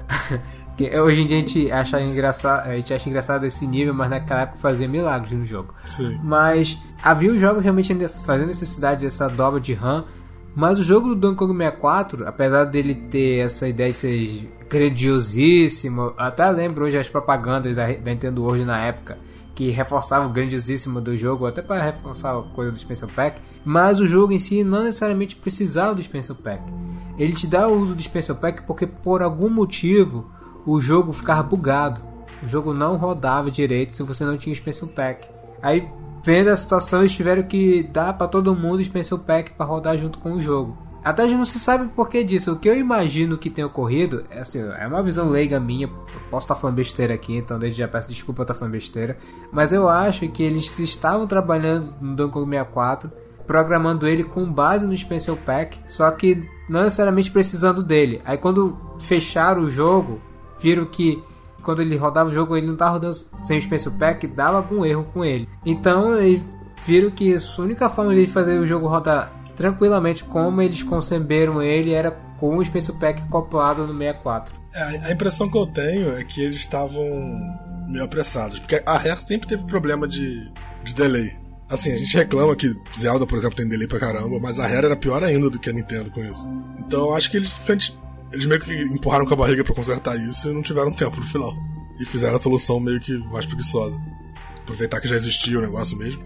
[SPEAKER 1] Hoje em dia a gente acha engraçado, a gente acha engraçado esse nível, mas naquela época fazia milagres no jogo.
[SPEAKER 2] Sim.
[SPEAKER 1] Mas havia os jogos realmente ainda fazendo necessidade dessa dobra de RAM. Mas o jogo do Donkey Kong sessenta e quatro, apesar dele ter essa ideia de ser grandiosíssimo, até lembro hoje as propagandas da, da Nintendo World na época, que reforçavam o grandiosíssimo do jogo, até para reforçar a coisa do Expansion Pack, mas o jogo em si não necessariamente precisava do Expansion Pack. Ele te dá o uso do Expansion Pack porque por algum motivo o jogo ficava bugado. O jogo não rodava direito se você não tinha Expansion Pack. Aí, vendo a situação, eles tiveram que dar para todo mundo o Expansion Pack para rodar junto com o jogo. Até hoje não se sabe por que disso. O que eu imagino que tenha ocorrido é, assim, é uma visão leiga minha. Eu posso estar falando besteira aqui, então desde já peço desculpa eu estar falando besteira. Mas eu acho que eles estavam trabalhando no Donkey Kong sessenta e quatro, programando ele com base no Expansion Pack, só que não necessariamente precisando dele. Aí quando fecharam o jogo, viram que quando ele rodava o jogo ele não estava rodando sem o Expansion Pack, dava algum erro com ele. Então eles viram que a única forma de fazer o jogo rodar tranquilamente como eles conceberam ele era com o Expansion Pack acoplado no sessenta e quatro.
[SPEAKER 2] É, a impressão que eu tenho é que eles estavam meio apressados, porque a Rare sempre teve problema de, de delay. Assim, a gente reclama que Zelda, por exemplo, tem delay pra caramba, mas a Rare era pior ainda do que a Nintendo com isso. Então eu acho que eles, eles meio que empurraram com a barriga pra consertar isso e não tiveram tempo no final. E fizeram a solução meio que mais preguiçosa. Aproveitar que já existia o negócio mesmo.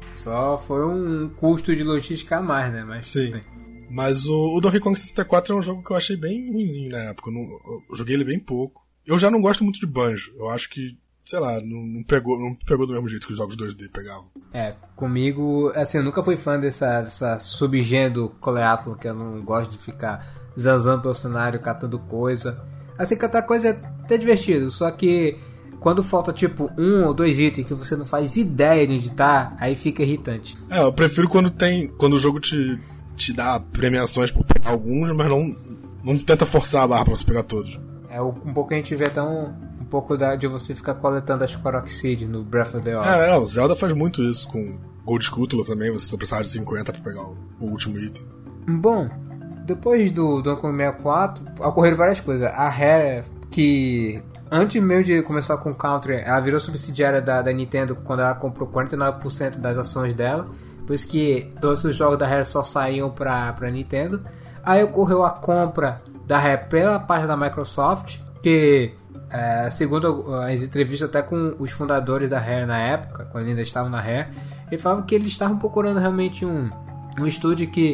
[SPEAKER 1] Só foi um custo de logística a mais, né? Mas
[SPEAKER 2] sim. Mas o, o Donkey Kong sessenta e quatro é um jogo que eu achei bem ruimzinho na época. Eu, não, eu joguei ele bem pouco. Eu já não gosto muito de Banjo. Eu acho que, sei lá, não, não, pegou, não pegou do mesmo jeito que os jogos dois D pegavam. É,
[SPEAKER 1] comigo, assim, eu nunca fui fã dessa, dessa subgênero coleato, que eu não gosto de ficar zanzando pelo cenário, catando coisa. Assim, catar coisa é até divertido, só que quando falta tipo um ou dois itens que você não faz ideia de onde tá, aí fica irritante.
[SPEAKER 2] É, eu prefiro quando tem. Quando o jogo te, te dá premiações por pegar alguns, mas não, não tenta forçar a barra pra você pegar todos.
[SPEAKER 1] É, um pouco a gente vê até um, um pouco da, de você ficar coletando as Korok Seed no Breath of the Wild.
[SPEAKER 2] É, é, o Zelda faz muito isso com Gold Scutula também, você só precisava de cinquenta pra pegar o, o último item.
[SPEAKER 1] Bom, depois do Donkey Kong sessenta e quatro, ocorreram várias coisas. A Rare, que antes mesmo de começar com o Country, ela virou subsidiária da, da Nintendo quando ela comprou quarenta e nove por cento das ações dela, por isso que todos os jogos da Rare só saíam pra, pra Nintendo. Aí ocorreu a compra da Rare pela parte da Microsoft, que é, segundo as entrevistas até com os fundadores da Rare na época, quando ainda estavam na Rare, eles falavam que eles estavam procurando realmente um, um estúdio que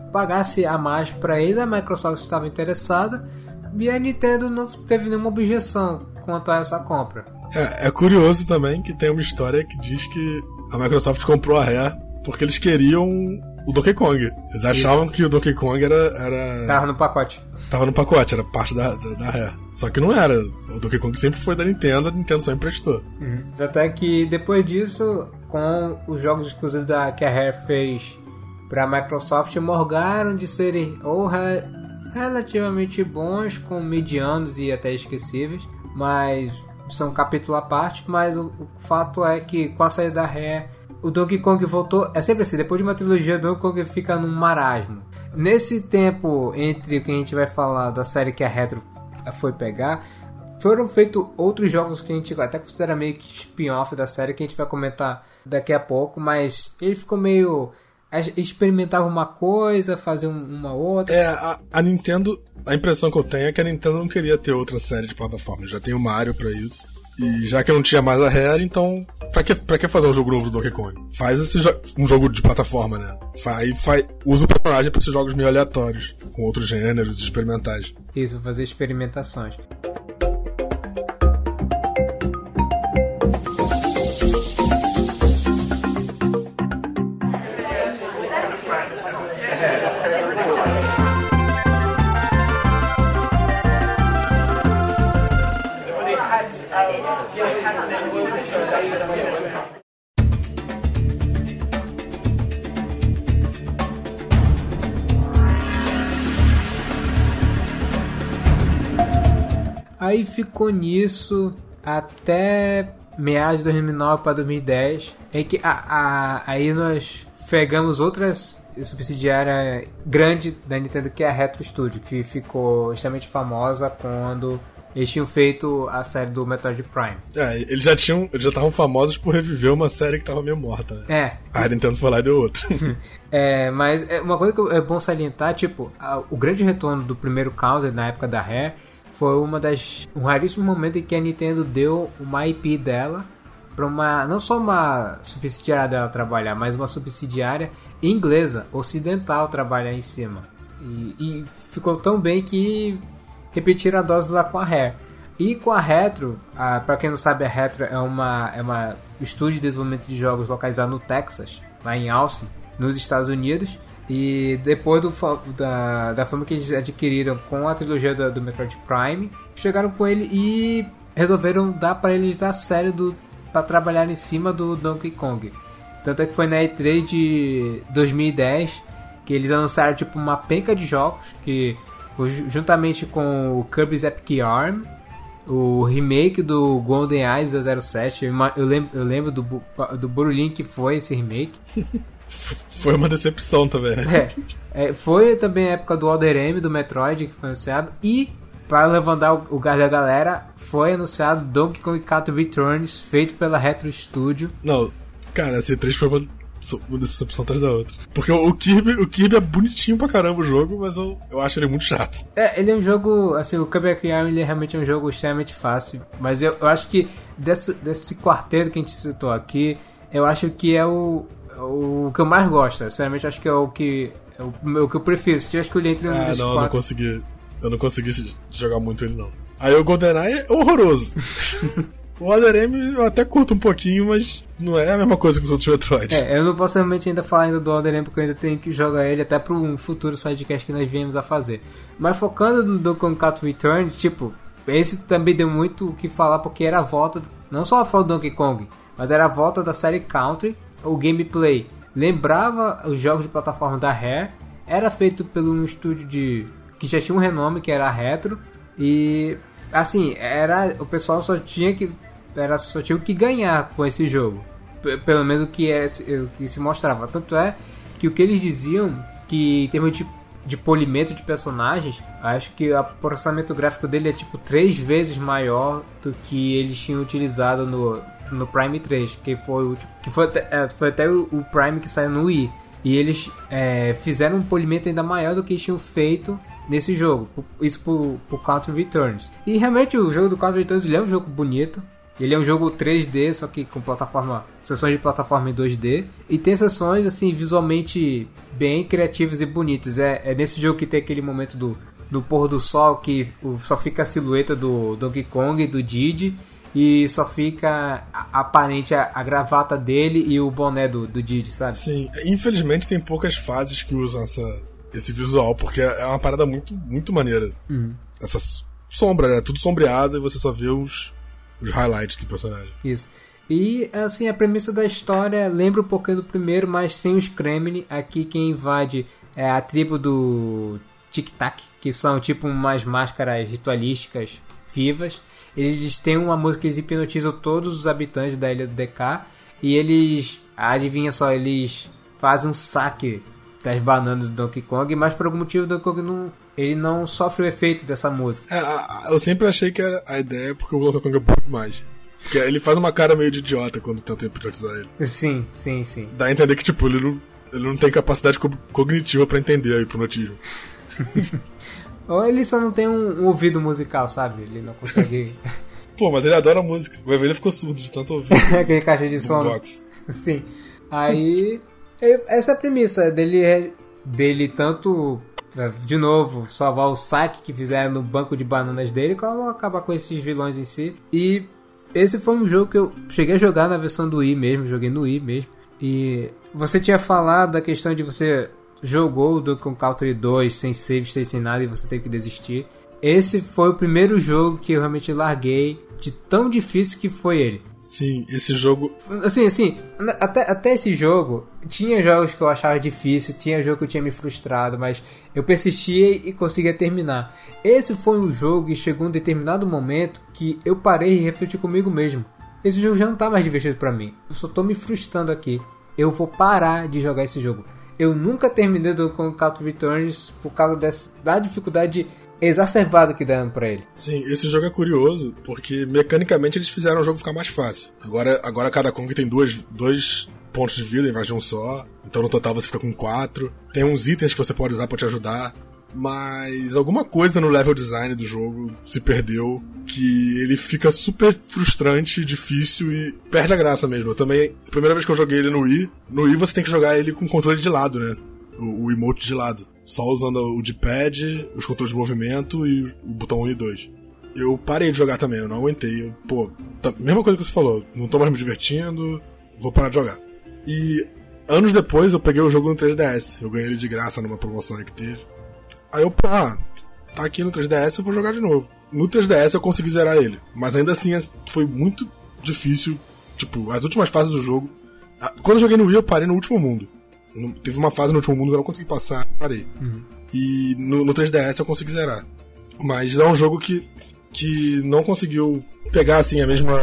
[SPEAKER 1] pagasse a mais para eles. A Microsoft estava interessada e a Nintendo não teve nenhuma objeção quanto a essa compra.
[SPEAKER 2] É, é curioso também que tem uma história que diz que a Microsoft comprou a Rare porque eles queriam o Donkey Kong. Eles achavam Isso. que o Donkey Kong era, era...
[SPEAKER 1] Tava no pacote.
[SPEAKER 2] Tava no pacote, era parte da, da, da Rare. Só que não era. O Donkey Kong sempre foi da Nintendo, a Nintendo só emprestou.
[SPEAKER 1] Uhum. Até que depois disso, com os jogos exclusivos da, que a Rare fez pra Microsoft, morgaram de serem ou re, relativamente bons, com medianos e até esquecíveis, mas são um capítulo à parte. Mas o, o fato é que com a saída da Rare, o Donkey Kong voltou. É sempre assim, depois de uma trilogia, o Donkey Kong fica num marasmo. Nesse tempo entre o que a gente vai falar da série que a Retro foi pegar, foram feitos outros jogos que a gente até considera meio que spin-off da série, que a gente vai comentar daqui a pouco, mas ele ficou meio... experimentava uma coisa, fazia uma outra.
[SPEAKER 2] É, a, a Nintendo, a impressão que eu tenho é que a Nintendo não queria ter outra série de plataformas. Já tem o Mario pra isso. E já que eu não tinha mais a Rare, então pra que, pra que fazer um jogo novo do Donkey Kong? Faz esse jo- um jogo de plataforma, né? Faz, faz, usa o personagem pra esses jogos meio aleatórios, com outros gêneros experimentais.
[SPEAKER 1] Isso, fazer experimentações. Aí ficou nisso até meados de dois mil e nove para dois mil e dez, em que a, a, aí nós pegamos outras subsidiárias grandes da Nintendo, que é a Retro Studio, que ficou extremamente famosa quando eles tinham feito a série do Metroid Prime.
[SPEAKER 2] É, eles já tinham, eles já estavam famosos por reviver uma série que estava meio morta, né?
[SPEAKER 1] É.
[SPEAKER 2] A Nintendo foi lá e deu outra.
[SPEAKER 1] É, mas uma coisa que é bom salientar, tipo, a, o grande retorno do primeiro Counter na época da Rare foi uma das, um raríssimo momento em que a Nintendo deu uma I P dela para uma, não só uma subsidiária dela trabalhar, mas uma subsidiária inglesa, ocidental, trabalhar em cima. E, e ficou tão bem que repetiram a dose lá com a Rare. E com a Retro, para quem não sabe, a Retro é uma, é uma estúdio de desenvolvimento de jogos localizado no Texas, lá em Austin, nos Estados Unidos. E depois do, da, da fama que eles adquiriram com a trilogia do, do Metroid Prime, chegaram com ele e resolveram dar para eles a série do, para trabalhar em cima do Donkey Kong. Tanto é que foi na E três de dois mil e dez que eles anunciaram tipo uma penca de jogos, que foi juntamente com o Kirby's Epic Yarn, o remake do GoldenEye zero sete. Eu, eu, lembro, eu lembro do, do barulhinho que foi esse remake.
[SPEAKER 2] Foi uma decepção também,
[SPEAKER 1] né? É, é, foi também a época do Other M, do Metroid, que foi anunciado. E, para levantar o, o gás da galera, foi anunciado Donkey Kong Country Returns, feito pela Retro Studio.
[SPEAKER 2] Não, cara, essa E três foi uma, uma decepção atrás da outra. Porque o Kirby, o Kirby é bonitinho pra caramba o jogo, mas eu, eu acho ele muito chato.
[SPEAKER 1] É, ele é um jogo, assim, o Kirby Epic Yarn, ele é realmente um jogo extremamente fácil. Mas eu, eu acho que desse, desse quarteto que a gente citou aqui, eu acho que é o... o que eu mais gosto, sinceramente acho que é o que é o, o que eu prefiro. Se tivesse escolher entre um
[SPEAKER 2] ah,
[SPEAKER 1] desses
[SPEAKER 2] não,
[SPEAKER 1] quatro...
[SPEAKER 2] eu não consegui. Eu não consegui jogar muito ele, não. Aí o GoldenEye é horroroso. O Other M eu até curto um pouquinho, mas não é a mesma coisa que os outros Metroids.
[SPEAKER 1] É, eu não posso realmente ainda falar ainda do Other M, porque eu ainda tenho que jogar ele até para um futuro sidecast que nós viemos a fazer. Mas focando no Donkey Kong Country Returns, tipo, esse também deu muito o que falar, porque era a volta, não só a volta do Donkey Kong, mas era a volta da série Country. O gameplay lembrava os jogos de plataforma da Rare, era feito por um estúdio de que já tinha um renome, que era a Retro, e assim, era, o pessoal só tinha que era, só tinha que ganhar com esse jogo, P- pelo menos o que, é, o que se mostrava. Tanto é que o que eles diziam, que em termos de, de polimento de personagens, acho que o processamento gráfico dele é tipo três vezes maior do que eles tinham utilizado no no Prime três, que foi o último, que foi até, foi até o, o Prime que saiu no Wii. E eles é, fizeram um polimento ainda maior do que eles tinham feito nesse jogo. Isso pro, pro Country Returns. E realmente o jogo do Country Returns ele é um jogo bonito. Ele é um jogo três D, só que com plataforma, sessões de plataforma em dois D. E tem sessões, assim, visualmente bem criativas e bonitas. É, é nesse jogo que tem aquele momento do, do pôr do sol, que só fica a silhueta do Donkey Kong e do Diddy. E só fica aparente a, a gravata dele e o boné do, do Diddy, sabe?
[SPEAKER 2] Sim, infelizmente tem poucas fases que usam essa, esse visual, porque é uma parada muito, muito maneira.
[SPEAKER 1] Uhum.
[SPEAKER 2] Essa sombra, né? Tudo sombreado e você só vê os... os highlights do personagem.
[SPEAKER 1] Isso. E, assim, a premissa da história lembra um pouquinho do primeiro, mas sem os Kremlin. Aqui quem invade é a tribo do Tic Tac, que são tipo umas máscaras ritualísticas vivas. Eles têm uma música que eles hipnotizam todos os habitantes da ilha do D K. E eles, adivinha só, eles fazem um saque das bananas do Donkey Kong, mas por algum motivo o Donkey Kong não, ele não sofre o efeito dessa música.
[SPEAKER 2] É, eu sempre achei que era a ideia porque o Donkey Kong é burro demais. Porque ele faz uma cara meio de idiota quando tenta hipnotizar ele.
[SPEAKER 1] Sim, sim, sim.
[SPEAKER 2] Dá a entender que, tipo, ele não, ele não tem capacidade co- cognitiva pra entender a hipnotismo.
[SPEAKER 1] Ou ele só não tem um, um ouvido musical, sabe? Ele não consegue...
[SPEAKER 2] Pô, mas ele adora música. O Evelyn ficou surdo de tanto ouvir.
[SPEAKER 1] Aquele caixa de som. Sim. Aí... essa é a premissa dele, dele tanto, de novo, salvar o saque que fizeram no banco de bananas dele, como acabar com esses vilões em si. E esse foi um jogo que eu cheguei a jogar na versão do Wii mesmo, joguei no Wii mesmo. E você tinha falado da questão de você jogou o Donkey Kong Country dois sem save, sem nada, e você teve que desistir. Esse foi o primeiro jogo que eu realmente larguei, de tão difícil que foi ele.
[SPEAKER 2] Sim, esse jogo...
[SPEAKER 1] Assim, assim, até, até esse jogo, tinha jogos que eu achava difícil, tinha jogo que eu tinha me frustrado, mas eu persistia e conseguia terminar. Esse foi um jogo que chegou em um determinado momento que eu parei e refleti comigo mesmo. Esse jogo já não tá mais divertido pra mim, eu só tô me frustrando aqui. Eu vou parar de jogar esse jogo. Eu nunca terminei do Donkey Kong Country Returns por causa dessa, da dificuldade exacerbado que deram pra ele.
[SPEAKER 2] Sim, esse jogo é curioso, porque mecanicamente eles fizeram o jogo ficar mais fácil. Agora, agora cada Kong tem duas, dois pontos de vida em vez de um só, então no total você fica com quatro. Tem uns itens que você pode usar pra te ajudar, mas alguma coisa no level design do jogo se perdeu, que ele fica super frustrante, difícil e perde a graça mesmo. Eu também, a primeira vez que eu joguei ele no Wii, no Wii você tem que jogar ele com o controle de lado, né? O, o emote de lado. Só usando o D-pad, os controles de movimento e o botão um e dois. Eu parei de jogar também, eu não aguentei. Eu, pô, tá, mesma coisa que você falou, não tô mais me divertindo, vou parar de jogar. E anos depois eu peguei o jogo no três D S. Eu ganhei ele de graça numa promoção aí que teve. Aí eu, ah, tá aqui no três D S, eu vou jogar de novo. No três D S eu consegui zerar ele, mas ainda assim foi muito difícil. Tipo, as últimas fases do jogo... Quando eu joguei no Wii eu parei no último mundo. Teve uma fase no último mundo que eu não consegui passar, parei. Uhum. E no, no três D S eu consegui zerar. Mas é um jogo que, que não conseguiu pegar assim a mesma,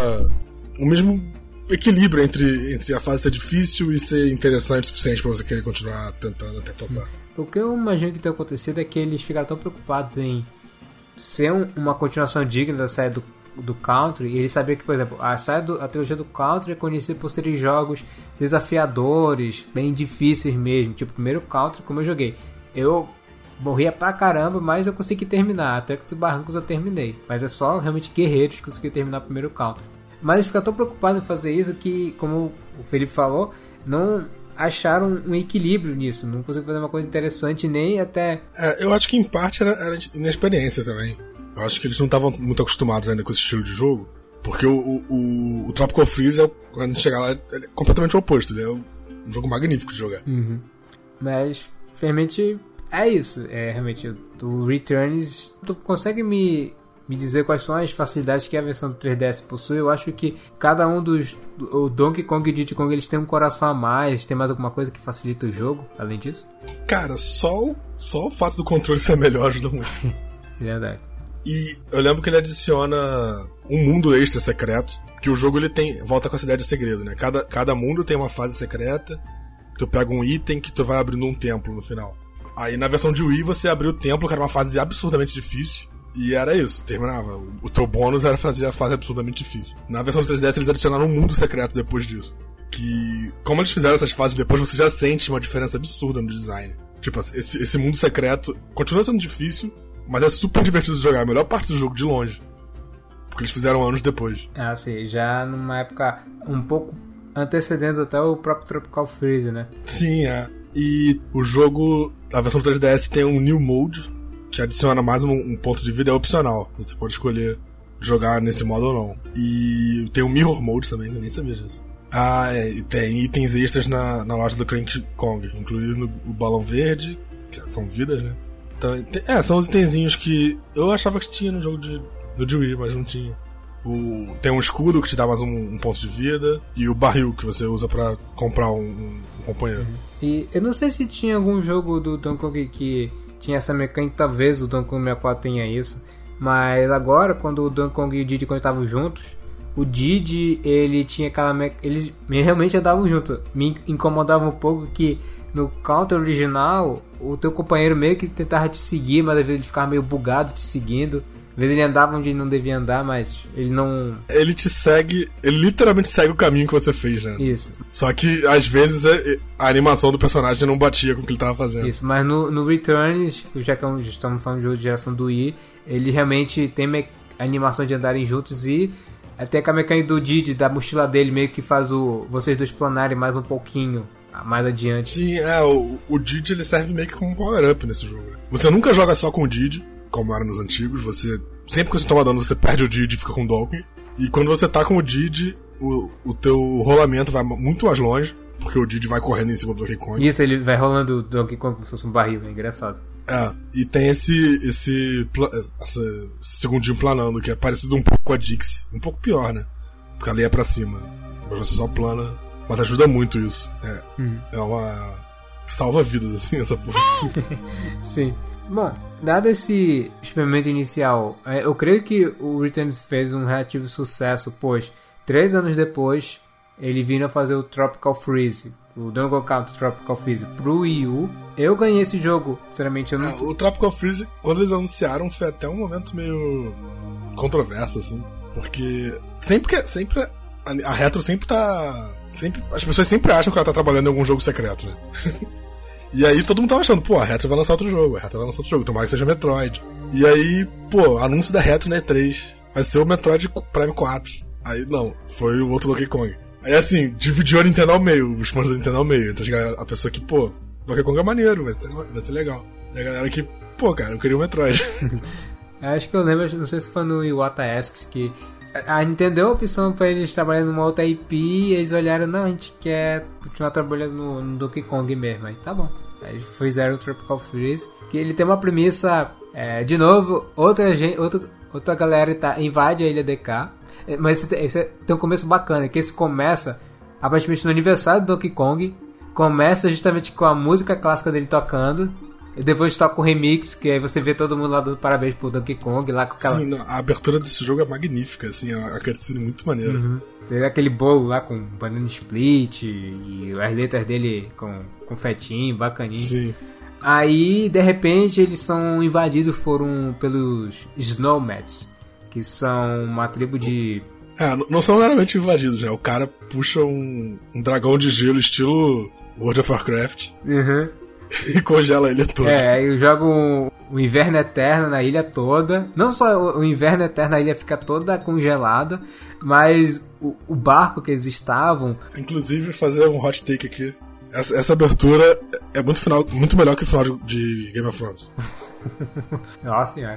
[SPEAKER 2] o mesmo equilíbrio entre, entre a fase ser difícil e ser interessante o suficiente pra você querer continuar tentando até passar.
[SPEAKER 1] O que eu imagino que tenha acontecido é que eles ficaram tão preocupados em ser um, uma continuação digna da série do do Country, e ele sabia que, por exemplo, a série do, a trilogia do Country é conhecida por serem jogos desafiadores, bem difíceis mesmo, tipo o primeiro Country, como eu joguei, eu morria pra caramba, mas eu consegui terminar, até com os barrancos eu terminei, mas é só realmente guerreiros que conseguiram terminar o primeiro Country. Mas eles ficaram tão preocupados em fazer isso que, como o Felipe falou, não acharam um equilíbrio nisso, não conseguiram fazer uma coisa interessante, nem até...
[SPEAKER 2] É, eu acho que em parte era, era inexperiência também. Eu acho que eles não estavam muito acostumados ainda com esse estilo de jogo, porque o, o, o, o Tropical Freeze, é, quando a gente chegar lá, ele é completamente o oposto. Ele é um jogo magnífico de jogar.
[SPEAKER 1] Uhum. Mas, realmente, é isso. É, realmente, o Returns... Tu consegue me, me dizer quais são as facilidades que a versão do três D S possui? Eu acho que cada um dos... O Donkey Kong e o Diddy Kong, eles têm um coração a mais. Tem mais alguma coisa que facilita o jogo, além disso?
[SPEAKER 2] Cara, só o, só o fato do controle ser melhor ajuda muito.
[SPEAKER 1] Verdade.
[SPEAKER 2] E eu lembro que ele adiciona um mundo extra secreto, que o jogo ele tem, volta com essa ideia de segredo, né? Cada, cada mundo tem uma fase secreta, tu pega um item que tu vai abrindo um templo no final. Aí na versão de Wii você abriu o templo, que era uma fase absurdamente difícil, e era isso, terminava. O, o teu bônus era fazer a fase absurdamente difícil. Na versão do três D S eles adicionaram um mundo secreto depois disso. Que, como eles fizeram essas fases depois, você já sente uma diferença absurda no design. Tipo, esse, esse mundo secreto continua sendo difícil, mas é super divertido de jogar, a melhor parte do jogo de longe. porque eles fizeram anos depois.
[SPEAKER 1] Ah, sim, já numa época um pouco antecedendo até o próprio Tropical Freeze, né?
[SPEAKER 2] Sim, é. E o jogo, a versão do três D S tem um New Mode, que adiciona mais um, um ponto de vida, é opcional. Você pode escolher jogar nesse modo ou não. E tem o Mirror Mode também, que eu nem sabia disso. Ah, é, e tem itens extras na, na loja do Cranky Kong, incluindo o balão verde, que são vidas, né? Então, tem, é, são os itenzinhos que eu achava que tinha no jogo de, no de Wii, mas não tinha. O, tem um escudo que te dá mais um, um ponto de vida, e o barril que você usa pra comprar um, um, um companheiro.
[SPEAKER 1] E eu não sei se tinha algum jogo do Donkey Kong que tinha essa mecânica, talvez o Donkey Kong sessenta e quatro tenha isso, mas agora, quando o Donkey Kong e o Diddy estavam juntos, o Diddy, ele tinha aquela mecânica, eles realmente andavam juntos. Me incomodava um pouco que no counter original, o teu companheiro meio que tentava te seguir, mas às vezes ele ficava meio bugado te seguindo. Às vezes ele andava onde ele não devia andar, mas ele não...
[SPEAKER 2] Ele te segue, ele literalmente segue o caminho que você fez, né?
[SPEAKER 1] Isso.
[SPEAKER 2] Só que, às vezes, a animação do personagem não batia com o que ele tava fazendo.
[SPEAKER 1] Isso, mas no, no Returns, já que estamos falando de jogo de geração do Wii, ele realmente tem me... animação de andarem juntos e até com a mecânica do Diddy, da mochila dele, meio que faz o vocês dois planarem mais um pouquinho mais adiante.
[SPEAKER 2] Sim, é, o, o Diddy ele serve meio que como um power-up nesse jogo. Né? Você nunca joga só com o Diddy, como era nos antigos, você sempre que você toma dano, você perde o Diddy e fica com o Donkey. E quando você tá com o Diddy, o, o teu rolamento vai muito mais longe, porque o Diddy vai correndo em cima do Donkey Kong.
[SPEAKER 1] Isso, ele vai rolando o Donkey Kong como se fosse um barril, é engraçado.
[SPEAKER 2] É, e tem esse, esse, esse, esse segundinho planando, que é parecido um pouco com a Dixie. Um pouco pior, né? Porque ali é pra cima. Mas você só plana. Mas ajuda muito isso. É, hum. é uma... salva vidas, assim, essa porra.
[SPEAKER 1] Sim. Bom, dado esse experimento inicial, eu creio que o Returns fez um relativo sucesso, pois três anos depois ele vindo a fazer o Tropical Freeze, o Donkey Kong Country Tropical Freeze pro Wii U. Eu ganhei esse jogo, sinceramente eu não...
[SPEAKER 2] Ah, o Tropical Freeze, quando eles anunciaram, foi até um momento meio controverso, assim, porque sempre que sempre a, a Retro sempre tá... Sempre, as pessoas sempre acham que ela tá trabalhando em algum jogo secreto, né? E aí todo mundo tava achando, pô, a Retro vai lançar outro jogo, a Retro vai lançar outro jogo, tomara que seja Metroid. E aí, pô, anúncio da Retro na E três, vai ser o Metroid Prime quatro. Aí, não, foi o outro Donkey Kong. Aí, assim, dividiu a Nintendo ao meio, os fãs da Nintendo ao meio. Então, a pessoa que, pô, Donkey Kong é maneiro, vai ser, vai ser legal. E a galera que, pô, cara, eu queria o Metroid.
[SPEAKER 1] Acho que eu lembro, não sei se foi no Iwata Asks, que a Nintendo deu a opção pra eles trabalharem numa outra I P e eles olharam, não, a gente quer continuar trabalhando no, no Donkey Kong mesmo. Aí, tá bom. Aí fizeram o Tropical Freeze, que ele tem uma premissa, é, de novo, outra, gente, outra, outra galera tá, invade a Ilha D K, mas esse, esse tem um começo bacana, que esse começa aparentemente no aniversário do Donkey Kong, começa justamente com a música clássica dele tocando, e depois toca o remix, que aí você vê todo mundo lá dando parabéns pro Donkey Kong, lá com aquela...
[SPEAKER 2] Sim, não, a abertura desse jogo é magnífica, assim, a cutscene muito maneira.
[SPEAKER 1] Uhum. Tem aquele bolo lá com banana split e as letras dele com confetinho, bacaninho.
[SPEAKER 2] Sim.
[SPEAKER 1] Aí, de repente, eles são invadidos foram pelos Snowmats, que são uma tribo de...
[SPEAKER 2] É, não são realmente invadidos, né? O cara puxa um, um dragão de gelo estilo World of Warcraft.
[SPEAKER 1] Uhum.
[SPEAKER 2] E congela a ilha toda.
[SPEAKER 1] É, aí joga o, o inverno eterno na ilha toda. Não só o, o inverno eterno, a ilha fica toda congelada, mas o, o barco que eles estavam...
[SPEAKER 2] Inclusive, fazer um hot take aqui. Essa, essa abertura é muito, final, muito melhor que o final de, de Game of Thrones.
[SPEAKER 1] Nossa senhora.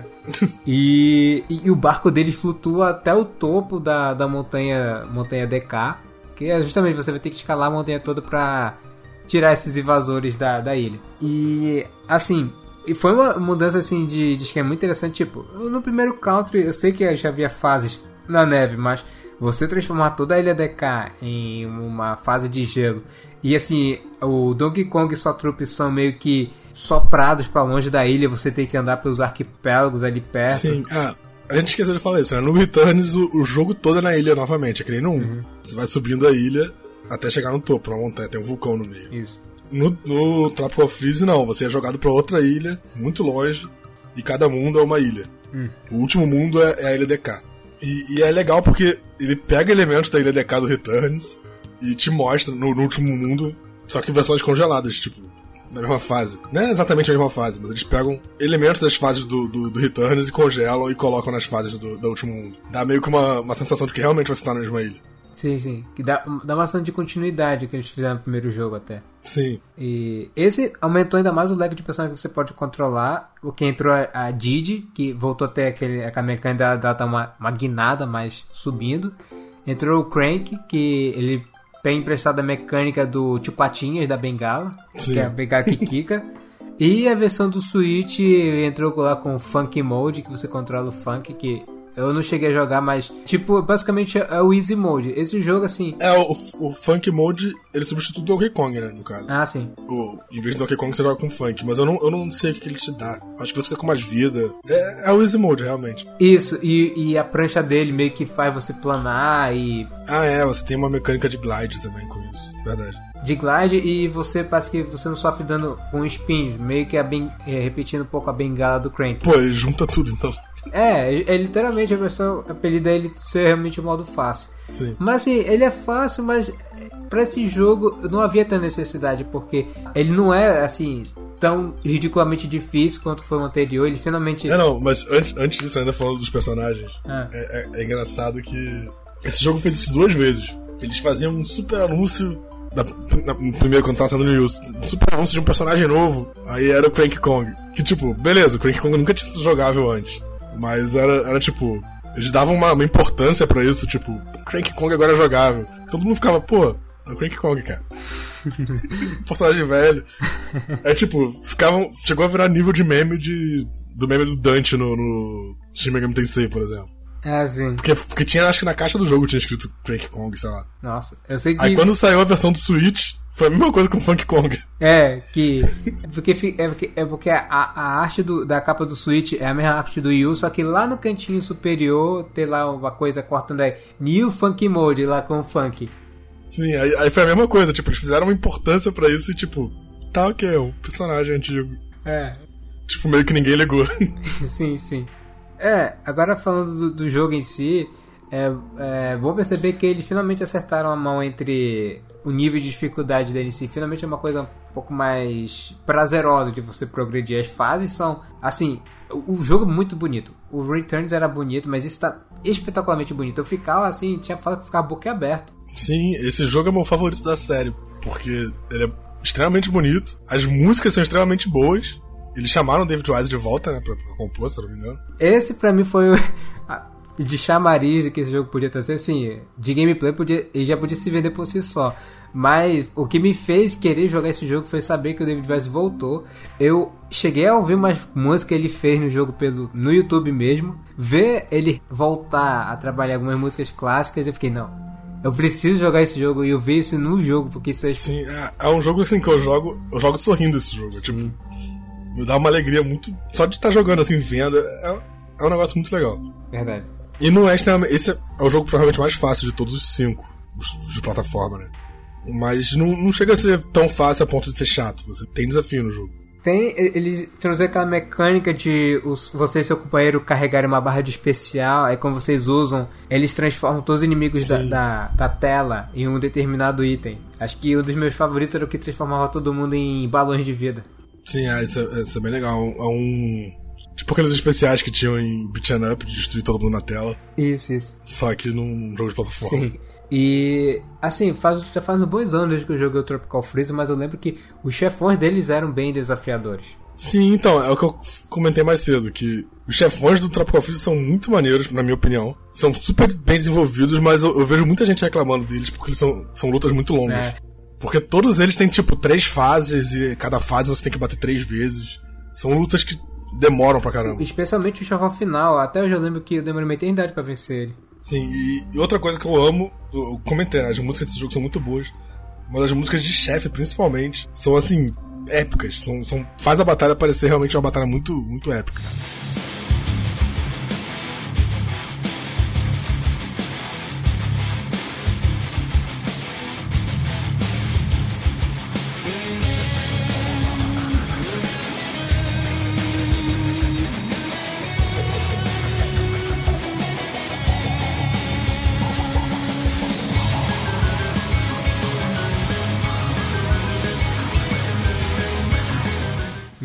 [SPEAKER 1] E, e, e o barco deles flutua até o topo da, da montanha, montanha D K, que é justamente você vai ter que escalar a montanha toda pra tirar esses invasores da, da ilha. E, assim, e foi uma mudança assim de, de esquema muito interessante. Tipo, no primeiro Country, eu sei que já havia fases na neve, mas você transformar toda a ilha D K em uma fase de gelo, e assim, o Donkey Kong e sua trupe são meio que soprados pra longe da ilha, você tem que andar pelos arquipélagos ali perto.
[SPEAKER 2] Sim, ah, a gente esqueceu de falar isso, né? No Returns o, o jogo todo é na ilha novamente, é que nem no um. Uhum. Você vai subindo a ilha até chegar no topo, na montanha, tem um vulcão no meio.
[SPEAKER 1] Isso.
[SPEAKER 2] No, no Tropical Freeze, não. Você é jogado pra outra ilha, muito longe, e cada mundo é uma ilha. Hum. O último mundo é, é a Ilha D K. E, e é legal porque ele pega elementos da Ilha D K do Returns e te mostra no, no último mundo, só que em versões congeladas, tipo, na mesma fase. Não é exatamente a mesma fase, mas eles pegam elementos das fases do, do, do Returns e congelam e colocam nas fases do, do Último Mundo. Dá meio que uma, uma sensação de que realmente você tá na mesma ilha.
[SPEAKER 1] Sim, sim. Que dá, dá uma sensação de continuidade que eles fizeram no primeiro jogo até.
[SPEAKER 2] Sim.
[SPEAKER 1] E esse aumentou ainda mais o leque de personagens que você pode controlar. O que entrou a, a Didi, que voltou até aquele, a mecânica dela, dela tá uma, uma guinada, mas subindo. Entrou o Crank, que ele pega emprestado a mecânica do Tio Patinhas da Bengala, Sim. que é a Bengala que quica. E a versão do Switch entrou lá com o Funk Mode, que você controla o funk, que eu não cheguei a jogar, mas, tipo, basicamente é o Easy Mode. Esse jogo, assim...
[SPEAKER 2] É, o, o Funk Mode, ele substitui o Donkey Kong, né, no caso.
[SPEAKER 1] Ah, sim.
[SPEAKER 2] O, em vez do Donkey Kong, você joga com Funk. Mas eu não, eu não sei o que, que ele te dá. Acho que você fica com mais vida. É, é o Easy Mode, realmente.
[SPEAKER 1] Isso, e, e a prancha dele meio que faz você planar e...
[SPEAKER 2] Ah, é, você tem uma mecânica de glide também com isso. Verdade.
[SPEAKER 1] De glide, e você parece que você não sofre dano com spins, meio que a ben, é, repetindo um pouco a bengala do Crank.
[SPEAKER 2] Pô, ele junta tudo, então...
[SPEAKER 1] É, é literalmente a versão apelida ele ser realmente o modo fácil.
[SPEAKER 2] Sim.
[SPEAKER 1] Mas assim, ele é fácil, mas pra esse jogo não havia tanta necessidade, porque ele não é assim tão ridiculamente difícil quanto foi o anterior. Ele finalmente...
[SPEAKER 2] É, não, mas antes, antes disso, ainda falando dos personagens,
[SPEAKER 1] ah.
[SPEAKER 2] é, é, é engraçado que esse jogo fez isso duas vezes. Eles faziam um super anúncio na, na, no primeiro, quando tava sendo no News, um super anúncio de um personagem novo. Aí era o Cranky Kong, que tipo, beleza, o Cranky Kong nunca tinha sido jogável antes, mas era, era tipo, eles davam uma, uma importância pra isso, tipo, o Cranky Kong agora é jogável. Todo mundo ficava, pô, é o Cranky Kong, cara. Personagem velho. É tipo, ficavam, chegou a virar nível de meme de, do meme do Dante no, no Shin Megami Tensei, por exemplo.
[SPEAKER 1] Ah, sim.
[SPEAKER 2] Porque, porque tinha, acho que na caixa do jogo tinha escrito Cranky Kong, sei lá.
[SPEAKER 1] Nossa, eu sei que...
[SPEAKER 2] Aí quando saiu a versão do Switch, foi a mesma coisa com Funk Kong.
[SPEAKER 1] É, que... Porque, é porque, é porque a, a arte do, da capa do Switch é a mesma arte do Wii U, só que lá no cantinho superior tem lá uma coisa cortando aí, New Funk Mode, lá com o Funk.
[SPEAKER 2] Sim, aí, aí foi a mesma coisa, tipo, eles fizeram uma importância pra isso e tipo, tá ok, é um personagem antigo.
[SPEAKER 1] É.
[SPEAKER 2] Tipo, meio que ninguém ligou.
[SPEAKER 1] Sim, sim. É, agora falando do, do jogo em si, é, é bom perceber que eles finalmente acertaram a mão entre o nível de dificuldade dele em si. Finalmente é uma coisa um pouco mais prazerosa de você progredir. As fases são, assim, o, o jogo é muito bonito. O Returns era bonito, mas isso tá espetacularmente bonito. Eu ficava assim, tinha fala que ficava boquiaberto.
[SPEAKER 2] Sim, esse jogo é meu favorito da série, porque ele é extremamente bonito, as músicas são extremamente boas. Eles chamaram o David Wise de volta, né, pra, pra compor, se eu não me engano.
[SPEAKER 1] Esse pra mim foi o de chamariz que esse jogo podia trazer, assim, de gameplay podia, ele já podia se vender por si só. Mas o que me fez querer jogar esse jogo foi saber que o David Wise voltou. Eu cheguei a ouvir umas músicas que ele fez no jogo pelo, no YouTube mesmo. Ver ele voltar a trabalhar algumas músicas clássicas, eu fiquei, não, eu preciso jogar esse jogo, e eu vi isso no jogo, porque isso é...
[SPEAKER 2] Sim, é, é um jogo assim que eu jogo, eu jogo sorrindo esse jogo, tipo... Hum. Me dá uma alegria muito... Só de estar jogando assim, vendo, é, é um negócio muito legal.
[SPEAKER 1] Verdade.
[SPEAKER 2] E não é extremamente... Esse é o jogo provavelmente mais fácil de todos os cinco, os de plataforma, né? Mas não, não chega a ser tão fácil a ponto de ser chato. Você tem desafio no jogo.
[SPEAKER 1] Tem... Eles trouxeram aquela mecânica de os, você e seu companheiro carregarem uma barra de especial, aí quando vocês usam, eles transformam todos os inimigos da, da, da tela em um determinado item. Acho que um dos meus favoritos era o que transformava todo mundo em balões de vida.
[SPEAKER 2] Sim, é, isso, é, isso é bem legal. É um... Tipo aqueles especiais que tinham em Beat'em Up, de destruir todo mundo na tela.
[SPEAKER 1] Isso, isso.
[SPEAKER 2] Só que num jogo de plataforma.
[SPEAKER 1] Sim. E, assim, faz, já faz uns bons anos desde que eu joguei o Tropical Freeze, mas eu lembro que os chefões deles eram bem desafiadores.
[SPEAKER 2] Sim, então, é o que eu comentei mais cedo, que os chefões do Tropical Freeze são muito maneiros, na minha opinião. São super bem desenvolvidos, mas eu, eu vejo muita gente reclamando deles porque eles são, são lutas muito longas. É. Porque todos eles têm, tipo, três fases e cada fase você tem que bater três vezes. São lutas que demoram pra caramba.
[SPEAKER 1] Especialmente o chefão final. Até eu já lembro que eu demorei uma eternidade pra vencer ele.
[SPEAKER 2] Sim, e, e outra coisa que eu amo, eu comentei, né, as músicas desse jogo são muito boas, mas as músicas de chefe, principalmente, são, assim, épicas. São, são, faz a batalha parecer realmente uma batalha muito, muito épica.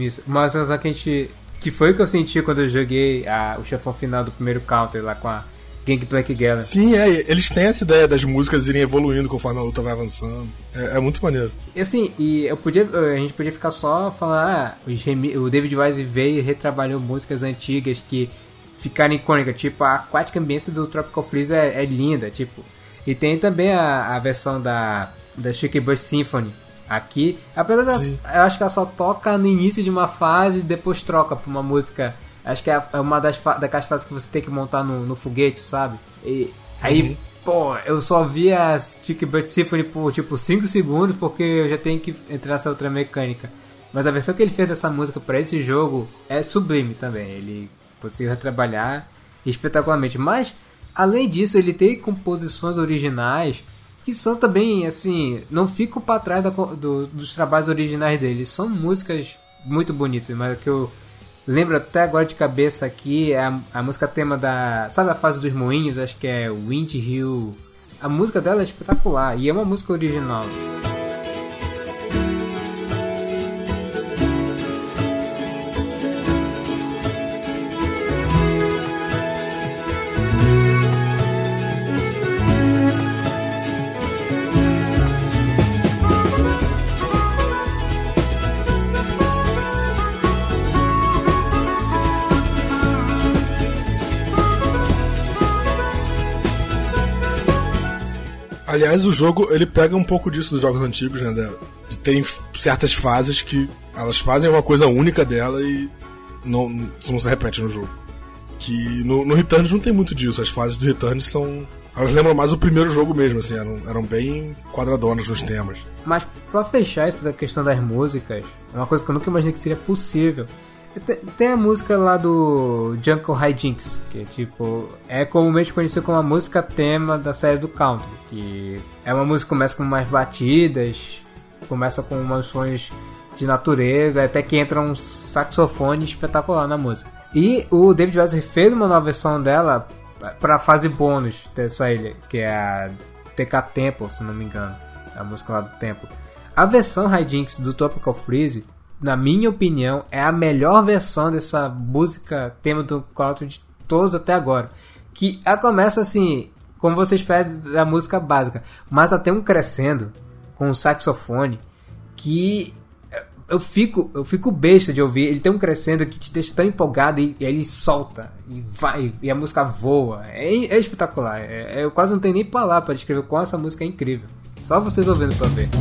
[SPEAKER 1] Isso, uma sensação que a gente... Que foi o que eu senti quando eu joguei a, o chefão final do primeiro Counter lá com a Gangplank Gallantry.
[SPEAKER 2] Sim, é, eles têm essa ideia das músicas irem evoluindo conforme a luta vai avançando. É, é muito maneiro.
[SPEAKER 1] E assim, e eu podia, a gente podia ficar só falando, ah, os remi- o David Wise veio e retrabalhou músicas antigas que ficaram icônicas, tipo a Aquatic Ambience do Tropical Freeze é, é linda, tipo. E tem também a, a versão da, da Shaky Burst Symphony aqui, apesar dela, eu acho que ela só toca no início de uma fase e depois troca pra uma música. Acho que é uma das fa- daquelas fases que você tem que montar no, no foguete, sabe? E aí, uhum. pô, eu só vi a Shaky Burst Symphony por tipo cinco segundos porque eu já tenho que entrar nessa outra mecânica. Mas a versão que ele fez dessa música pra esse jogo é sublime também. Ele conseguiu trabalhar espetacularmente. Mas, além disso, ele tem composições originais que são também, assim, não ficam pra trás da, do, dos trabalhos originais dele. São músicas muito bonitas, mas que eu lembro até agora de cabeça aqui é a, a música tema da... Sabe a fase dos moinhos? Acho que é Wind Hill. A música dela é espetacular e é uma música original.
[SPEAKER 2] Aliás, o jogo, ele pega um pouco disso dos jogos antigos, né? De terem certas fases que elas fazem uma coisa única dela e não, não se repete no jogo. Que no, no Returns não tem muito disso. As fases do Returns são... Elas lembram mais o primeiro jogo mesmo, assim. Eram, eram bem quadradonas nos temas.
[SPEAKER 1] Mas pra fechar isso da questão das músicas, é uma coisa que eu nunca imaginei que seria possível. Tem a música lá do Jungle Hijinks, que tipo, é comumente conhecido como a música tema da série do Country, que é uma música que começa com umas batidas, começa com umas sons de natureza, até que entra um saxofone espetacular na música. E o David Wise fez uma nova versão dela pra fase bônus dessa ilha, que é a T K Temple, se não me engano, a música lá do Temple. A versão Hijinks do Tropical Freeze, na minha opinião, é a melhor versão dessa música tema do Country de todos até agora. Que ela começa assim, como você espera da música básica, mas ela tem um crescendo com o saxofone que eu fico, eu fico besta de ouvir. Ele tem um crescendo que te deixa tão empolgado e, e ele solta e vai, e a música voa. É, é espetacular. É, eu quase não tenho nem palavra para descrever como essa música é incrível. Só vocês ouvindo para ver.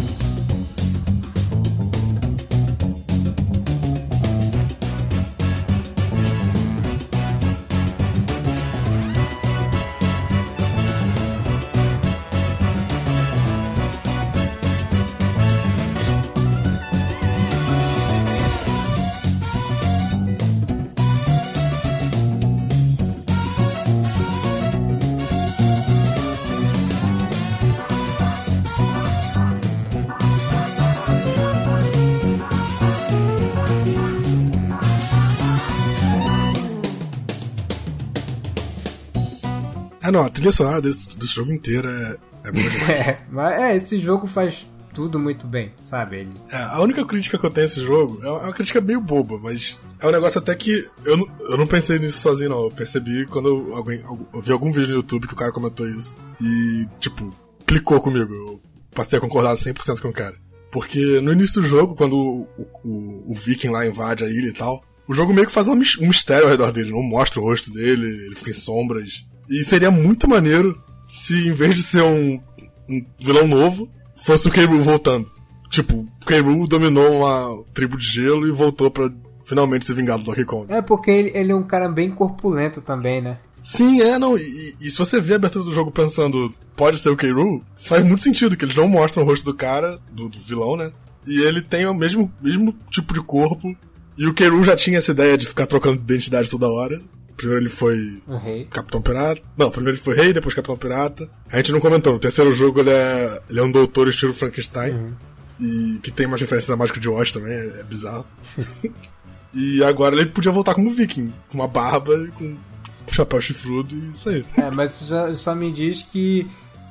[SPEAKER 2] Ah, não, a trilha sonora desse, desse jogo inteiro é, é boa demais.
[SPEAKER 1] É, mas é, esse jogo faz tudo muito bem, sabe? Ele...
[SPEAKER 2] É, a única crítica que eu tenho a esse jogo é uma crítica meio boba, mas é um negócio até que eu não, eu não pensei nisso sozinho, não. Eu percebi quando eu, alguém, eu vi algum vídeo no YouTube que o cara comentou isso e, tipo, clicou comigo. Eu passei a concordar cem por cento com o cara. Porque no início do jogo, quando o, o, o Viking lá invade a ilha e tal, o jogo meio que faz um mistério ao redor dele, não mostra o rosto dele, ele fica em sombras. E seria muito maneiro se, em vez de ser um, um vilão novo, fosse o K. Rool voltando. Tipo, o K. Rool dominou uma tribo de gelo e voltou pra finalmente se vingar do Donkey Kong.
[SPEAKER 1] É, porque ele, ele é um cara bem corpulento também, né?
[SPEAKER 2] Sim, é, não. E, e se você vê a abertura do jogo pensando, pode ser o K. Rool, faz muito sentido, que eles não mostram o rosto do cara, do, do vilão, né? E ele tem o mesmo, mesmo tipo de corpo. E o K. Rool já tinha essa ideia de ficar trocando de identidade toda hora. Primeiro ele foi
[SPEAKER 1] o rei.
[SPEAKER 2] Capitão Pirata. Não, primeiro ele foi rei, depois Capitão Pirata. A gente não comentou, no terceiro jogo ele é, ele é um doutor estilo Frankenstein. Uhum. E que tem umas referências a Mágico de Oz também, é, é bizarro. E agora ele podia voltar como viking, com uma barba e com um chapéu chifrudo e isso aí.
[SPEAKER 1] É, mas já, só me diz que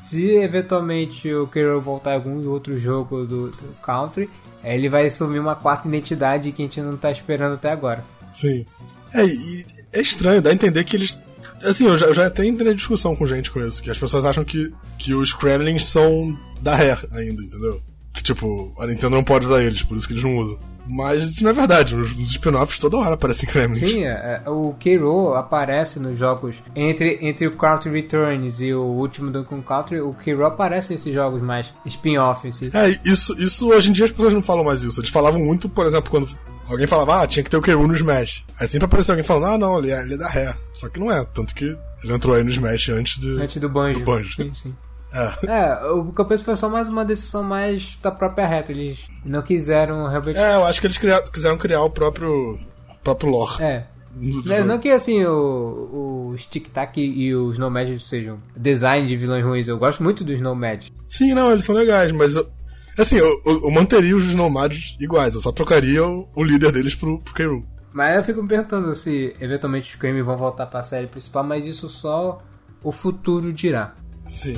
[SPEAKER 1] se eventualmente o K. Rool voltar em algum outro jogo do, do Country, ele vai assumir uma quarta identidade que a gente não tá esperando até agora.
[SPEAKER 2] Sim. É, e é estranho, dá a entender que eles... Assim, eu já, eu já até entrei em discussão com gente com isso, que as pessoas acham que, que os Kremlins são da Rare ainda, entendeu? Que tipo, a Nintendo não pode usar eles, por isso que eles não usam. Mas isso não é verdade, nos, nos spin-offs toda hora aparecem Kremlins.
[SPEAKER 1] Sim, é, o K. Rool aparece nos jogos, entre, entre o Country Returns e o último Donkey Kong Country, o K. Rool aparece nesses jogos mais spin-offs.
[SPEAKER 2] É, isso, isso hoje em dia as pessoas não falam mais isso. Eles falavam muito, por exemplo, quando alguém falava, ah, tinha que ter o K. Rool no Smash. Aí sempre apareceu alguém falando, ah, não, ele é, ele é da Rare. Só que não é, tanto que ele entrou aí no Smash antes, de,
[SPEAKER 1] antes do Banjo.
[SPEAKER 2] Do Banjo.
[SPEAKER 1] Sim, sim.
[SPEAKER 2] É.
[SPEAKER 1] é, o que eu penso foi só mais uma decisão mais da própria Retro. Eles não quiseram realmente...
[SPEAKER 2] É, eu acho que eles criar, quiseram criar o próprio, próprio lore.
[SPEAKER 1] É. Não, não que assim o, os Tic-Tac e os Nomads sejam design de vilões ruins. Eu gosto muito dos Nomads.
[SPEAKER 2] Sim, não, eles são legais, mas eu, assim, eu, eu, eu manteria os Nomads iguais. Eu só trocaria o, o líder deles pro, pro K. Rool.
[SPEAKER 1] Mas eu fico me perguntando se eventualmente os Kremlin vão voltar pra série principal, mas isso só o futuro dirá.
[SPEAKER 2] Sim.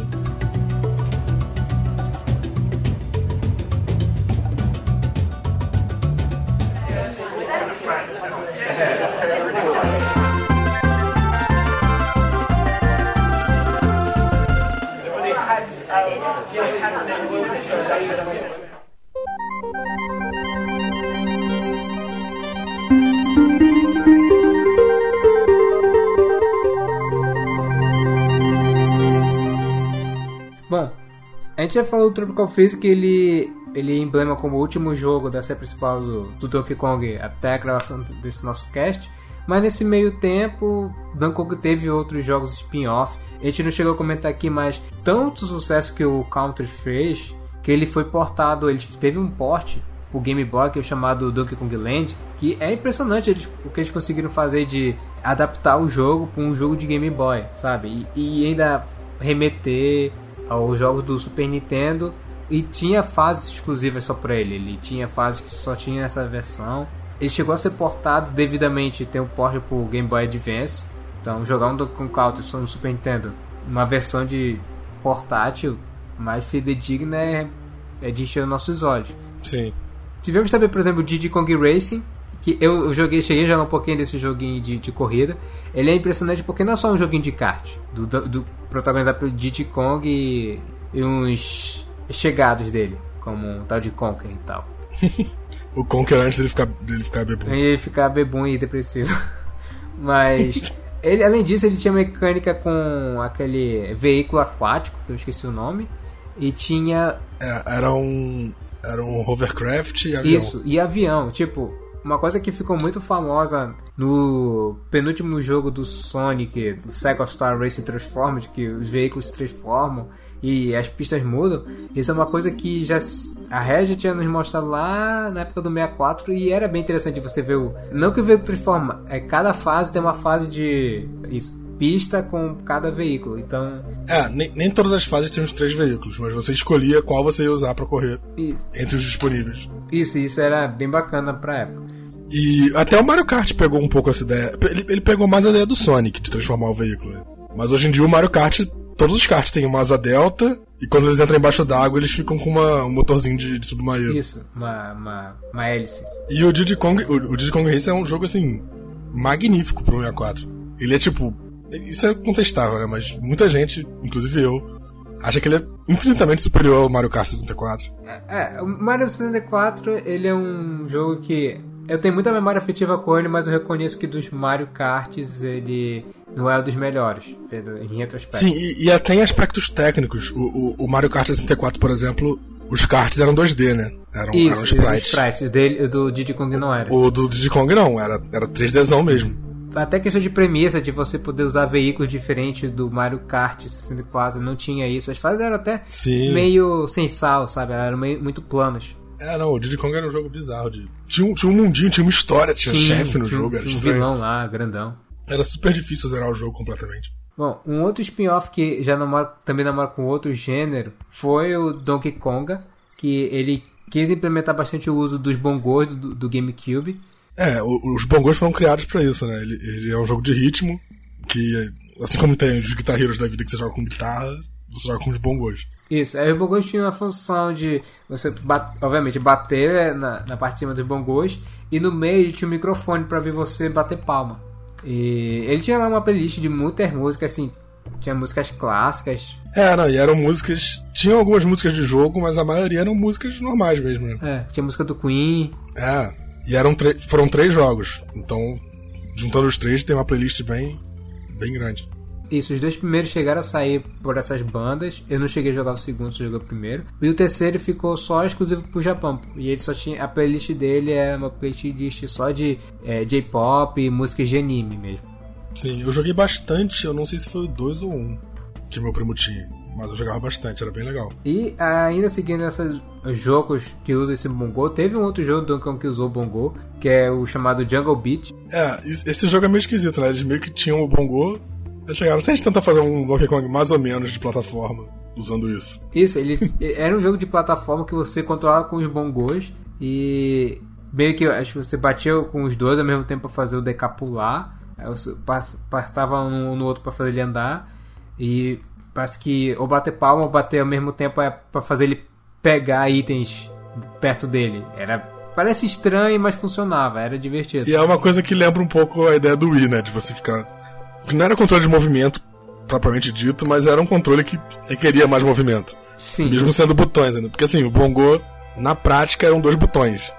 [SPEAKER 1] Bom, a gente já falou do Tropical Freeze, que ele, ele emblema como o último jogo da série principal do, do Donkey Kong até a gravação desse nosso cast. Mas nesse meio tempo, Donkey Kong teve outros jogos spin-off. A gente não chegou a comentar aqui, mas tanto sucesso que o Country fez, que ele foi portado, ele teve um port, o Game Boy, que é chamado Donkey Kong Land, que é impressionante eles, o que eles conseguiram fazer de adaptar o jogo para um jogo de Game Boy, sabe? E, e ainda remeter aos jogos do Super Nintendo, e tinha fases exclusivas só para ele. Ele tinha fases que só tinha nessa versão. Ele chegou a ser portado devidamente, tem um port pro Game Boy Advance. Então jogar um Donkey Kong Country só no Super Nintendo, uma versão de portátil mais fidedigna, é, é de encher os nossos olhos.
[SPEAKER 2] Sim.
[SPEAKER 1] Tivemos também, por exemplo, o Diddy Kong Racing, que eu, eu joguei, cheguei a jogar um pouquinho desse joguinho de, de corrida. Ele é impressionante porque não é só um joguinho de kart, do, do, do protagonizado pelo Diddy Kong e, e uns chegados dele, como um tal de Conker e tal.
[SPEAKER 2] O Conker antes dele ficar, dele ficar bebum.
[SPEAKER 1] Ele ficar bebum e depressivo. Mas, ele, além disso, ele tinha mecânica com aquele veículo aquático, que eu esqueci o nome, e tinha...
[SPEAKER 2] É, era um... Era um hovercraft e avião.
[SPEAKER 1] Isso, e avião, tipo... Uma coisa que ficou muito famosa no penúltimo jogo do Sonic, do Saga of Star Race Transformed, que os veículos se transformam e as pistas mudam. Isso é uma coisa que já a Reg tinha nos mostrado lá na época do sessenta e quatro, e era bem interessante você ver o... Não que o veículo transforma, é cada fase tem uma fase de... Isso, pista com cada veículo, então...
[SPEAKER 2] É, nem, nem todas as fases têm os três veículos, mas você escolhia qual você ia usar pra correr
[SPEAKER 1] isso.
[SPEAKER 2] Entre os disponíveis.
[SPEAKER 1] Isso, isso era bem bacana pra época.
[SPEAKER 2] E até o Mario Kart pegou um pouco essa ideia. Ele, ele pegou mais a ideia do Sonic de transformar o veículo. Mas hoje em dia o Mario Kart, todos os karts têm uma asa delta, e quando eles entram embaixo d'água eles ficam com uma, um motorzinho de, de submarino.
[SPEAKER 1] Isso, uma, uma, uma hélice.
[SPEAKER 2] E o Diddy Kong, o, o Diddy Kong Race é um jogo assim, magnífico pro sessenta e quatro. Ele é tipo, isso é contestável, né? Mas muita gente, inclusive eu, acha que ele é infinitamente superior ao Mario Kart sessenta e quatro.
[SPEAKER 1] É, é, o Mario sessenta e quatro, ele é um jogo que... Eu tenho muita memória afetiva com ele, mas eu reconheço que dos Mario Karts ele não é um dos melhores, em retrospecto.
[SPEAKER 2] Sim, e, e até em aspectos técnicos. O, o, o Mario Kart sessenta e quatro, por exemplo, os karts eram dois D, né? Eram,
[SPEAKER 1] Isso,
[SPEAKER 2] eram sprites.
[SPEAKER 1] Os sprites dele, do Diddy Kong não era.
[SPEAKER 2] O do Diddy Kong não, era, era três Dzão mesmo.
[SPEAKER 1] Até questão de premissa, de você poder usar veículos diferentes do Mario Kart sessenta e quatro, não tinha isso. As fases eram até Sim. meio sem sal, sabe? Eram meio, muito planas.
[SPEAKER 2] É, não, o Diddy Kong era um jogo bizarro. De... Tinha, um, tinha um mundinho, tinha uma história, tinha Sim, chefe no
[SPEAKER 1] tinha,
[SPEAKER 2] jogo. Era
[SPEAKER 1] tinha um vilão lá, grandão.
[SPEAKER 2] Era super difícil zerar o jogo completamente.
[SPEAKER 1] Bom, um outro spin-off que já namora, também namora com outro gênero foi o Donkey Konga, que ele quis implementar bastante o uso dos bongos do, do GameCube.
[SPEAKER 2] É, o, os bongos foram criados pra isso, né? Ele, ele é um jogo de ritmo, que assim como tem os Guitar Heroes da vida que você joga com guitarra, você joga com os bongos.
[SPEAKER 1] Isso, aí os bongos tinham a função de você, bat, obviamente, bater na, na parte de cima dos bongos, e no meio ele tinha um microfone pra ver você bater palma. E ele tinha lá uma playlist de muitas músicas, assim, tinha músicas clássicas.
[SPEAKER 2] É, não, e eram músicas... Tinham algumas músicas de jogo, mas a maioria eram músicas normais mesmo, né?
[SPEAKER 1] É, tinha música do Queen.
[SPEAKER 2] É, e eram foram três jogos, então, juntando os três, tem uma playlist bem, bem grande.
[SPEAKER 1] Isso, os dois primeiros chegaram a sair por essas bandas. Eu não cheguei a jogar o segundo, você jogou o primeiro. E o terceiro ficou só exclusivo pro Japão. E ele só tinha... A playlist dele era uma playlist só de é, J-pop e músicas de anime mesmo.
[SPEAKER 2] Sim, eu joguei bastante. Eu não sei se foi o dois ou um que meu primo tinha. Mas eu jogava bastante, era bem legal.
[SPEAKER 1] E ainda seguindo esses jogos que usam esse bongo, teve um outro jogo do Donkey Kong que usou o bongo, que é o chamado Jungle Beat.
[SPEAKER 2] É, esse jogo é meio esquisito, né? Eles meio que tinham o bongo... Eles chegaram, não sei se a gente tenta fazer um Donkey Kong mais ou menos de plataforma usando isso.
[SPEAKER 1] Isso, ele era um jogo de plataforma que você controlava com os bongos e meio que acho que você batia com os dois ao mesmo tempo para fazer o D K pular, aí você passava um no outro para fazer ele andar, e parece que ou bater palma ou bater ao mesmo tempo é para fazer ele pegar itens perto dele. Era, parece estranho, mas funcionava, era divertido.
[SPEAKER 2] E é uma coisa que lembra um pouco a ideia do Wii, né, de você ficar... Não era controle de movimento, propriamente dito, mas era um controle que requeria mais movimento.
[SPEAKER 1] Sim.
[SPEAKER 2] Mesmo sendo botões ainda. Porque assim, o bongo, na prática, eram dois botões.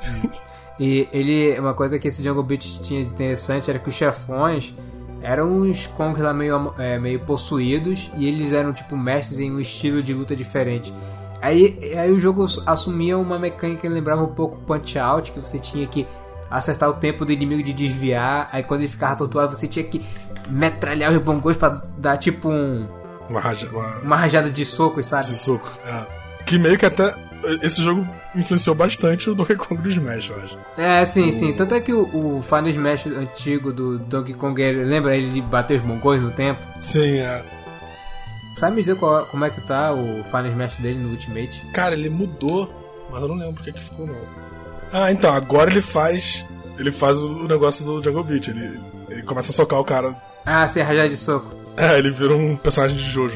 [SPEAKER 1] E ele, uma coisa que esse Jungle Beat tinha de interessante era que os chefões eram uns Kongs lá meio, é, meio possuídos, e eles eram tipo mestres em um estilo de luta diferente. Aí, aí o jogo assumia uma mecânica que lembrava um pouco Punch Out, que você tinha que acertar o tempo do inimigo de desviar, aí quando ele ficava tontuado você tinha que metralhar os bongos pra dar tipo um...
[SPEAKER 2] Uma, raja, uma...
[SPEAKER 1] uma rajada de socos, sabe?
[SPEAKER 2] De soco, é. Que meio que até... Esse jogo influenciou bastante o Donkey Kong do Smash, eu acho.
[SPEAKER 1] É, sim,
[SPEAKER 2] o...
[SPEAKER 1] sim. Tanto é que o, o Final Smash antigo do Donkey Kong, lembra ele de bater os bongos no tempo?
[SPEAKER 2] Sim, é.
[SPEAKER 1] Sabe me dizer qual, como é que tá o Final Smash dele no Ultimate?
[SPEAKER 2] Cara, ele mudou, mas eu não lembro porque que ficou, não. Ah, então, agora ele faz... Ele faz o negócio do Jungle Beat. Ele, ele começa a socar o cara...
[SPEAKER 1] Ah, sem rajada de soco.
[SPEAKER 2] É, ele vira um personagem de Jojo.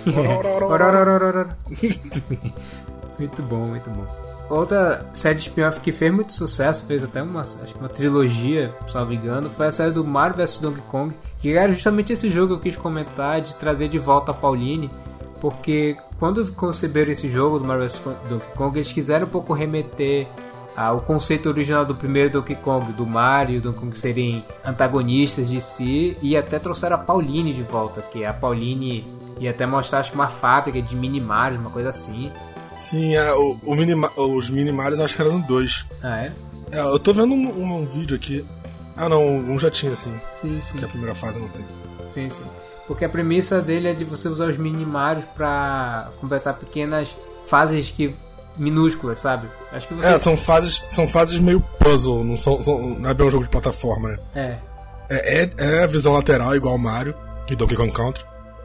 [SPEAKER 1] Muito bom, muito bom. Outra série de spin-off que fez muito sucesso, fez até uma, acho que uma trilogia, salvo engano, foi a série do Mario versus. Donkey Kong, que era justamente esse jogo que eu quis comentar, de trazer de volta a Pauline, porque quando conceberam esse jogo do Mario versus. Donkey Kong, eles quiseram um pouco remeter ao conceito original do primeiro Donkey Kong, do Mario e o Donkey Kong serem antagonistas de si, e até trouxeram a Pauline de volta, que a Pauline ia até mostrar, acho que uma fábrica de mini Mario, uma coisa assim.
[SPEAKER 2] Sim, é, o, o mini, os mini Marios acho que eram dois.
[SPEAKER 1] Ah, é?
[SPEAKER 2] É, eu tô vendo um, um, um vídeo aqui. Ah não, um já tinha assim.
[SPEAKER 1] Sim, sim.
[SPEAKER 2] Que a primeira fase não tem.
[SPEAKER 1] Sim, sim. Porque a premissa dele é de você usar os mini Marios pra completar pequenas fases que minúsculas, sabe? Acho que você...
[SPEAKER 2] É, são fases, são fases meio puzzle, não, são, são, não é bem um jogo de plataforma, né?
[SPEAKER 1] É.
[SPEAKER 2] É, é, é visão lateral igual Mario e Donkey Kong Country,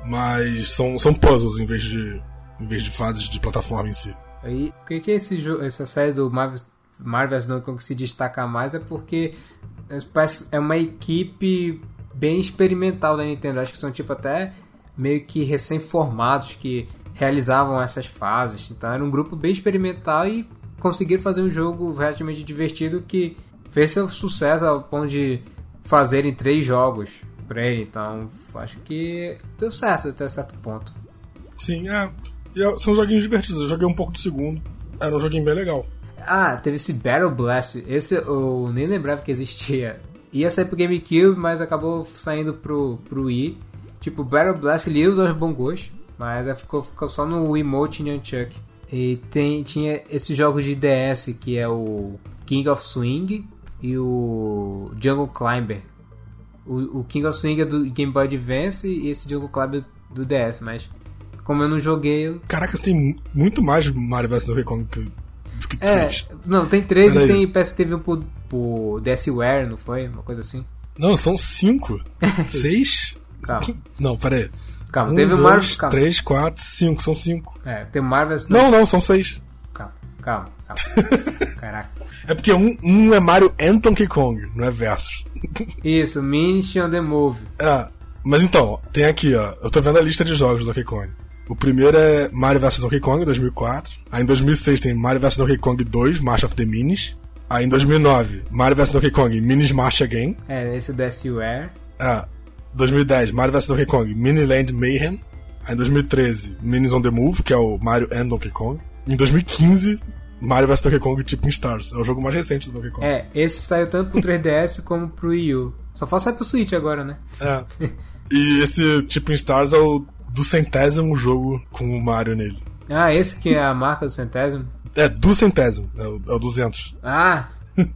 [SPEAKER 2] mas são, são puzzles em vez de em vez de fases de plataforma em si.
[SPEAKER 1] E o que, que esse jogo, essa série do Mario, Mario versus. Donkey Kong se destaca mais é porque parece, é uma equipe bem experimental da Nintendo. Acho que são tipo até meio que recém-formados que realizavam essas fases. Então era um grupo bem experimental e conseguiram fazer um jogo relativamente divertido que fez seu sucesso ao ponto de fazerem três jogos pra ele. Então acho que deu certo até certo ponto.
[SPEAKER 2] Sim, é. E são joguinhos divertidos. Eu joguei um pouco do segundo. Era um joguinho bem legal.
[SPEAKER 1] Ah, teve esse Battle Blast. Esse eu nem lembrava que existia. Ia sair pro GameCube, mas acabou saindo pro, pro Wii. Tipo, o Battle Blast ele ia usar os bongos, mas ficou, ficou só no Wiimote e Nunchuck. E tem, tinha esses jogos de D S, que é o King of Swing e o Jungle Climber. O, o King of Swing é do Game Boy Advance e esse Jungle Climber do D S, mas como eu não joguei... Eu...
[SPEAKER 2] Caraca, tem muito mais Mario versus. Donkey Kong que, que
[SPEAKER 1] é,
[SPEAKER 2] três.
[SPEAKER 1] Não, tem três e tem, parece que teve um pro, pro DSiWare, não foi? Uma coisa assim.
[SPEAKER 2] Não, são cinco. Seis?
[SPEAKER 1] Calma.
[SPEAKER 2] Não, pera aí.
[SPEAKER 1] Calma,
[SPEAKER 2] um,
[SPEAKER 1] teve o
[SPEAKER 2] dois,
[SPEAKER 1] Mario... Calma.
[SPEAKER 2] três, quatro, cinco. São cinco.
[SPEAKER 1] É, tem o Mario versus.
[SPEAKER 2] Não, não, são seis.
[SPEAKER 1] Calma, calma, calma. Caraca.
[SPEAKER 2] É porque um, um é Mario and Donkey Kong, não é versus.
[SPEAKER 1] Isso, Minish on the Move.
[SPEAKER 2] É, mas então, tem aqui, ó. Eu tô vendo a lista de jogos do Donkey Kong. O primeiro é Mario versus. Donkey Kong, dois mil e quatro. Aí em dois mil e seis tem Mario versus. Donkey Kong dois, March of the Minis. Aí em dois mil e nove, Mario versus. Donkey Kong, Minis March Again.
[SPEAKER 1] É, esse do S U R.
[SPEAKER 2] É, dois mil e dez, Mario versus. Donkey Kong, Mini Land Mayhem. Aí em dois mil e treze, Minis on the Move, que é o Mario and Donkey Kong. Em dois mil e quinze, Mario versus. Donkey Kong Tipping Stars. É o jogo mais recente do Donkey Kong.
[SPEAKER 1] É, esse saiu tanto pro três D S como pro Wii U. Só falta sair pro Switch agora, né?
[SPEAKER 2] É. E esse Tipping Stars é o do centésimo jogo com o Mario nele.
[SPEAKER 1] Ah, esse que é a marca do centésimo?
[SPEAKER 2] É, do centésimo. É o, é o duzentos.
[SPEAKER 1] Ah!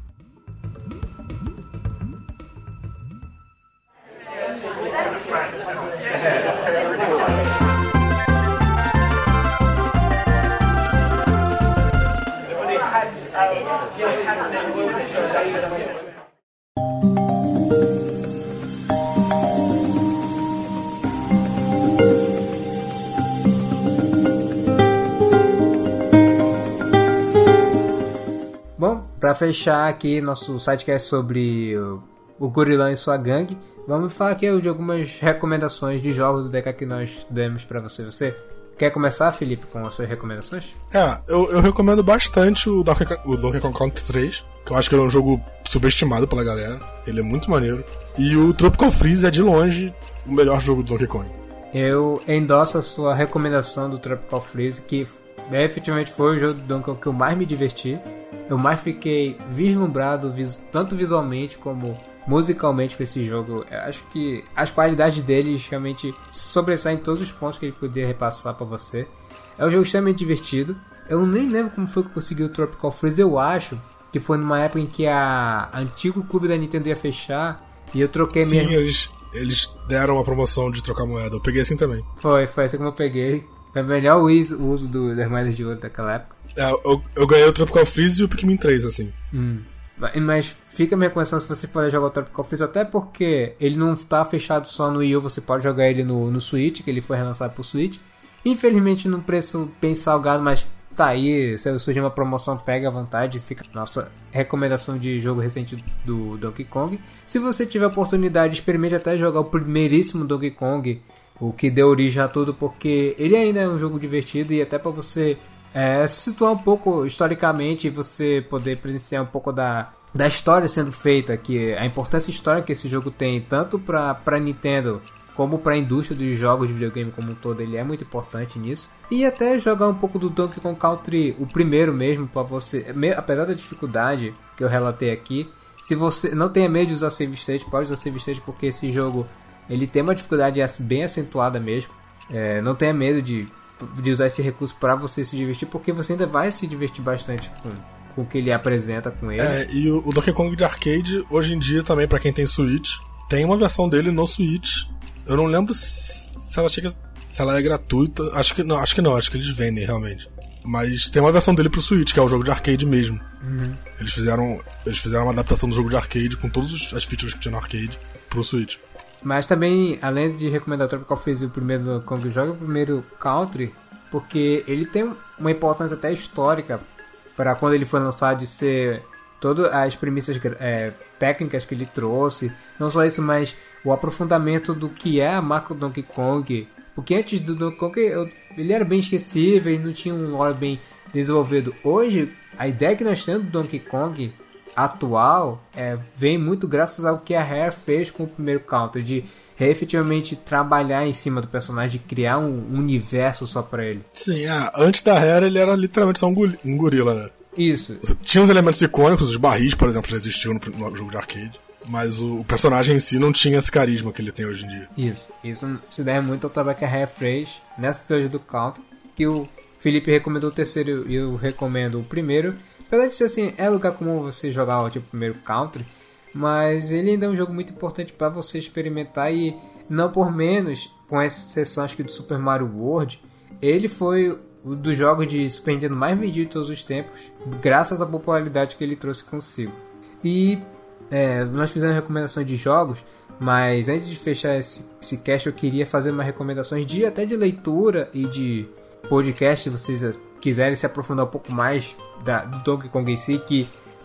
[SPEAKER 1] Bom, pra fechar aqui nosso sidecast sobre o, o Gorilão e sua gangue, vamos falar aqui de algumas recomendações de jogos do D K que nós demos pra você. Você quer começar, Felipe, com as suas recomendações?
[SPEAKER 2] É, eu, eu recomendo bastante o Donkey, o Donkey Kong Country três, que eu acho que ele é um jogo subestimado pela galera. Ele é muito maneiro. E o Tropical Freeze é, de longe, o melhor jogo do Donkey Kong.
[SPEAKER 1] Eu endosso a sua recomendação do Tropical Freeze, que efetivamente foi o jogo do Donkey Kong que eu mais me diverti. Eu mais fiquei vislumbrado, vis- tanto visualmente como musicalmente com esse jogo. Eu acho que as qualidades dele realmente sobressaem em todos os pontos que ele poderia repassar pra você. É um jogo extremamente divertido. Eu nem lembro como foi que eu consegui o Tropical Freeze. Eu acho que foi numa época em que a antigo clube da Nintendo ia fechar e eu troquei
[SPEAKER 2] Sim,
[SPEAKER 1] mesmo.
[SPEAKER 2] eles, eles deram uma promoção de trocar moeda. Eu peguei assim também.
[SPEAKER 1] Foi, foi assim como eu peguei. Foi melhor o uso, o uso do, das moedas de ouro daquela época.
[SPEAKER 2] É, eu, eu ganhei o Tropical Freeze e o Pikmin três, assim.
[SPEAKER 1] Hum. Mas fica a minha recomendação se você puder jogar o Tropical Freeze, até porque ele não tá fechado só no Wii U, você pode jogar ele no, no Switch, que ele foi relançado pro Switch. Infelizmente num preço bem salgado, mas tá aí, se surgir uma promoção, pega à vontade, fica a nossa recomendação de jogo recente do Donkey Kong. Se você tiver oportunidade, experimente até jogar o primeiríssimo Donkey Kong, o que deu origem a tudo, porque ele ainda é um jogo divertido e até pra você É, se situar um pouco historicamente e você poder presenciar um pouco da, da história sendo feita, que a importância histórica que esse jogo tem, tanto para para Nintendo como para a indústria dos jogos de videogame como um todo, ele é muito importante nisso. E até jogar um pouco do Donkey Kong Country, o primeiro mesmo, para você, apesar da dificuldade que eu relatei aqui, se você não tenha medo de usar save state, pode usar save state, porque esse jogo ele tem uma dificuldade bem acentuada mesmo. É, não tenha medo de de usar esse recurso para você se divertir, porque você ainda vai se divertir bastante com, com o que ele apresenta com ele.
[SPEAKER 2] É, e o, o Donkey Kong de arcade, hoje em dia também, pra quem tem Switch, tem uma versão dele no Switch. Eu não lembro se, se ela chega, se ela é gratuita. Acho que não, acho que não, acho que eles vendem realmente. Mas tem uma versão dele pro Switch, que é o jogo de arcade mesmo.
[SPEAKER 1] Uhum.
[SPEAKER 2] Eles fizeram, eles fizeram uma adaptação do jogo de arcade com todas as features que tinha no arcade pro Switch.
[SPEAKER 1] Mas também, além de recomendar o Tropical Freeze, o primeiro Kong joga o primeiro Country, porque ele tem uma importância até histórica para quando ele foi lançado, de ser todas as premissas é, técnicas que ele trouxe. Não só isso, mas o aprofundamento do que é a marca do Donkey Kong. Porque antes do Donkey Kong eu, ele era bem esquecível, ele não tinha um lore bem desenvolvido. Hoje, a ideia que nós temos do Donkey Kong atual é, vem muito graças ao que a Rare fez com o primeiro Country, de efetivamente trabalhar em cima do personagem, de criar um universo só pra ele.
[SPEAKER 2] Sim, é, antes da Rare ele era literalmente só um, gul- um gorila, né?
[SPEAKER 1] Isso.
[SPEAKER 2] Tinha uns elementos icônicos, os barris, por exemplo, já existiam no, no jogo de arcade, mas o, o personagem em si não tinha esse carisma que ele tem hoje em dia.
[SPEAKER 1] Isso. Isso se deve muito ao trabalho que a Rare fez nessa trilogia do Country, que o Felipe recomendou o terceiro e eu recomendo o primeiro. Apesar de ser assim, é lugar comum você jogar o tipo, primeiro Country, mas ele ainda é um jogo muito importante para você experimentar, e não por menos, com exceção acho que do Super Mario World, ele foi um dos jogos de Super Nintendo mais vendido de todos os tempos, graças à popularidade que ele trouxe consigo. E é, nós fizemos recomendações de jogos, mas antes de fechar esse, esse cast eu queria fazer umas recomendações de até de leitura e de podcast, se vocês quiserem se aprofundar um pouco mais da, do Donkey Kong em si, que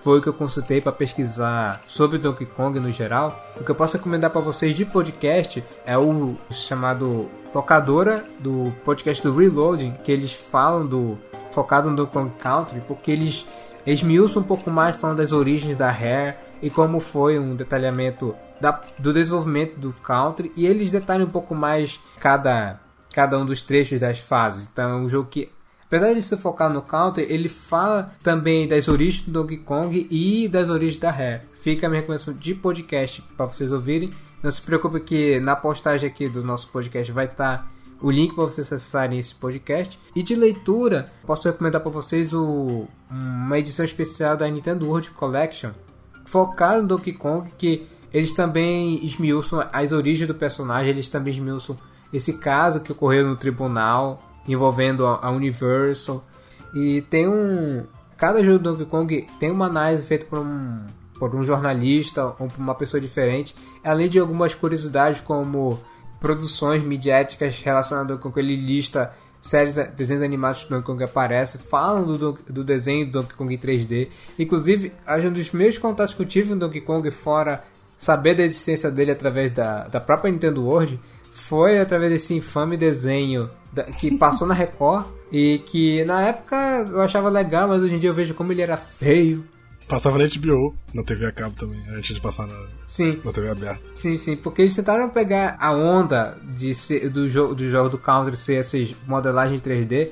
[SPEAKER 1] foi o que eu consultei para pesquisar sobre Donkey Kong no geral. O que eu posso recomendar para vocês de podcast é o chamado Locadora, do podcast do Reloading, que eles falam do focado no Donkey Kong Country, porque eles esmiuçam um pouco mais falando das origens da Rare e como foi um detalhamento da, do desenvolvimento do Country, e eles detalham um pouco mais cada, cada um dos trechos das fases. Então é um jogo que, apesar de se focar no Country, ele fala também das origens do Donkey Kong e das origens da Rare. Fica a minha recomendação de podcast para vocês ouvirem. Não se preocupe que na postagem aqui do nosso podcast vai estar o link para vocês acessarem esse podcast. E de leitura, posso recomendar para vocês o, uma edição especial da Nintendo World Collection, focada no Donkey Kong, que eles também esmiuçam as origens do personagem, eles também esmiuçam esse caso que ocorreu no tribunal, envolvendo a Universal. E tem um... cada jogo do Donkey Kong tem uma análise feita por um, por um jornalista ou por uma pessoa diferente, além de algumas curiosidades como produções midiáticas relacionadas com que ele lista séries, desenhos animados que o Donkey Kong aparece, falam do, do desenho do Donkey Kong em três D. Inclusive, um dos meus contatos que eu tive no Donkey Kong, fora saber da existência dele através da, da própria Nintendo World, foi através desse infame desenho da, que passou na Record e que na época eu achava legal, mas hoje em dia eu vejo como ele era feio.
[SPEAKER 2] Passava na H B O, na T V a cabo também, antes de passar na,
[SPEAKER 1] sim.
[SPEAKER 2] na T V aberta.
[SPEAKER 1] Sim, sim, porque eles tentaram pegar a onda de ser, do, jogo, do jogo do Country ser essas modelagens três D,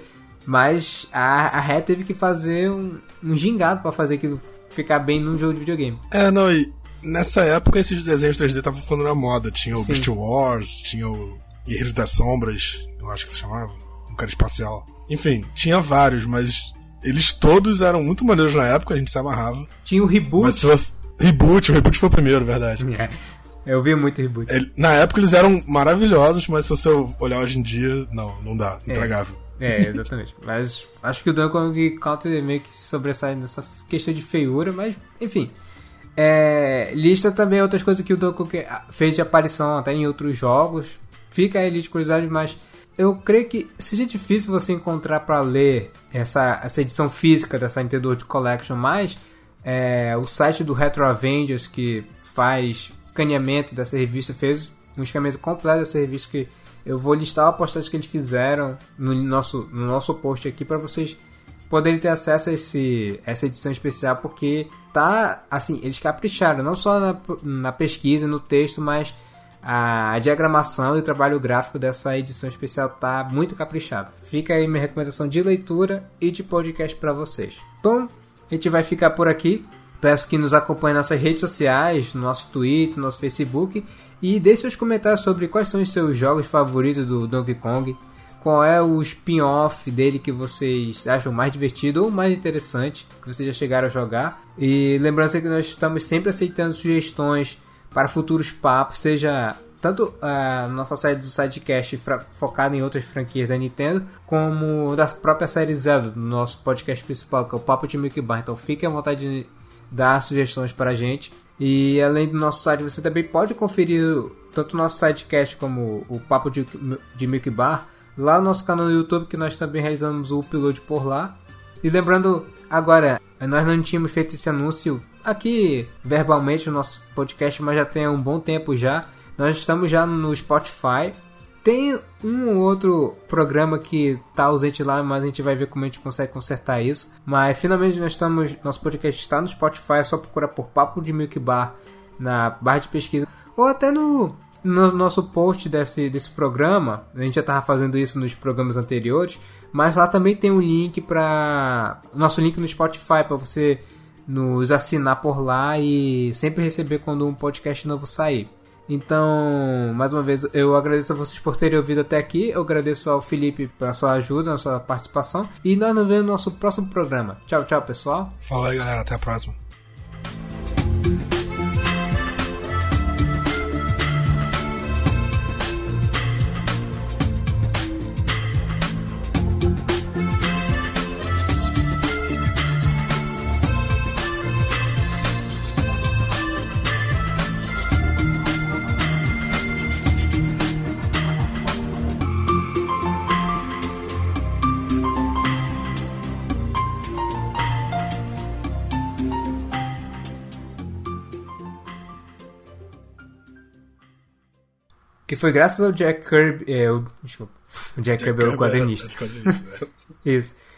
[SPEAKER 1] mas a, a Rare teve que fazer um, um gingado pra fazer aquilo ficar bem num jogo de videogame.
[SPEAKER 2] É, não, e nessa época esses desenhos três D estavam ficando na moda. Tinha o
[SPEAKER 1] sim.
[SPEAKER 2] Beast Wars, tinha o Guerreiros das Sombras, eu acho que se chamava, um cara espacial. Enfim, tinha vários, mas eles todos eram muito maneiros na época, a gente se amarrava.
[SPEAKER 1] Tinha o Reboot.
[SPEAKER 2] Mas se você... Reboot, o Reboot foi o primeiro, verdade.
[SPEAKER 1] É, eu vi muito Reboot.
[SPEAKER 2] Ele... Na época eles eram maravilhosos, mas se você olhar hoje em dia, não, não dá, intragável.
[SPEAKER 1] É, é exatamente. Mas acho que o Donkey Kong Country meio que se sobressai nessa questão de feiura, mas enfim. É, lista também outras coisas que o Donkey Kong fez de aparição até em outros jogos. Fica aí de curiosidade, mas eu creio que seja difícil você encontrar para ler essa, essa edição física dessa Nintendo World Collection, mas é, o site do Retro Avengers, que faz escaneamento dessa revista, fez um escaneamento completo dessa revista, que eu vou listar a postagem que eles fizeram no nosso, no nosso post aqui para vocês poderem ter acesso a esse, essa edição especial, porque tá, assim, eles capricharam não só na, na pesquisa, no texto, mas a diagramação e o trabalho gráfico dessa edição especial tá muito caprichado. Fica aí minha recomendação de leitura e de podcast para vocês. Bom, a gente vai ficar por aqui. Peço que nos acompanhem nas nossas redes sociais, no nosso Twitter, no nosso Facebook, e deixe seus comentários sobre quais são os seus jogos favoritos do Donkey Kong, qual é o spin-off dele que vocês acham mais divertido ou mais interessante, que vocês já chegaram a jogar. E lembrando que nós estamos sempre aceitando sugestões para futuros papos, seja tanto a nossa série do Sidecast focada em outras franquias da Nintendo, como da própria série Zelda, do nosso podcast principal, que é o Papo de Milk Bar. Então fique à vontade de dar sugestões para a gente. E além do nosso site, você também pode conferir tanto o nosso Sidecast como o Papo de, de Milk Bar lá no nosso canal no YouTube, que nós também realizamos o upload por lá. E lembrando, agora, nós não tínhamos feito esse anúncio aqui verbalmente no nosso podcast, mas já tem um bom tempo já. Nós estamos já no Spotify. Tem um outro programa que está ausente lá, mas a gente vai ver como a gente consegue consertar isso. Mas finalmente nós estamos, nosso podcast está no Spotify, é só procurar por Papo de Milk Bar na barra de pesquisa. Ou até no, no nosso post desse, desse programa. A gente já estava fazendo isso nos programas anteriores. Mas lá também tem um link para... Nosso link no Spotify para você nos assinar por lá e sempre receber quando um podcast novo sair. Então, mais uma vez, eu agradeço a vocês por terem ouvido até aqui. Eu agradeço ao Felipe pela sua ajuda, na sua participação. E nós nos vemos no nosso próximo programa. Tchau, tchau, pessoal.
[SPEAKER 2] Fala aí, galera. Até a próxima.
[SPEAKER 1] que foi graças ao Jack Kirby... É, o, desculpa, o Jack, Jack Kirby é o quadrinista.
[SPEAKER 2] É, é quadrinista né?
[SPEAKER 1] Isso.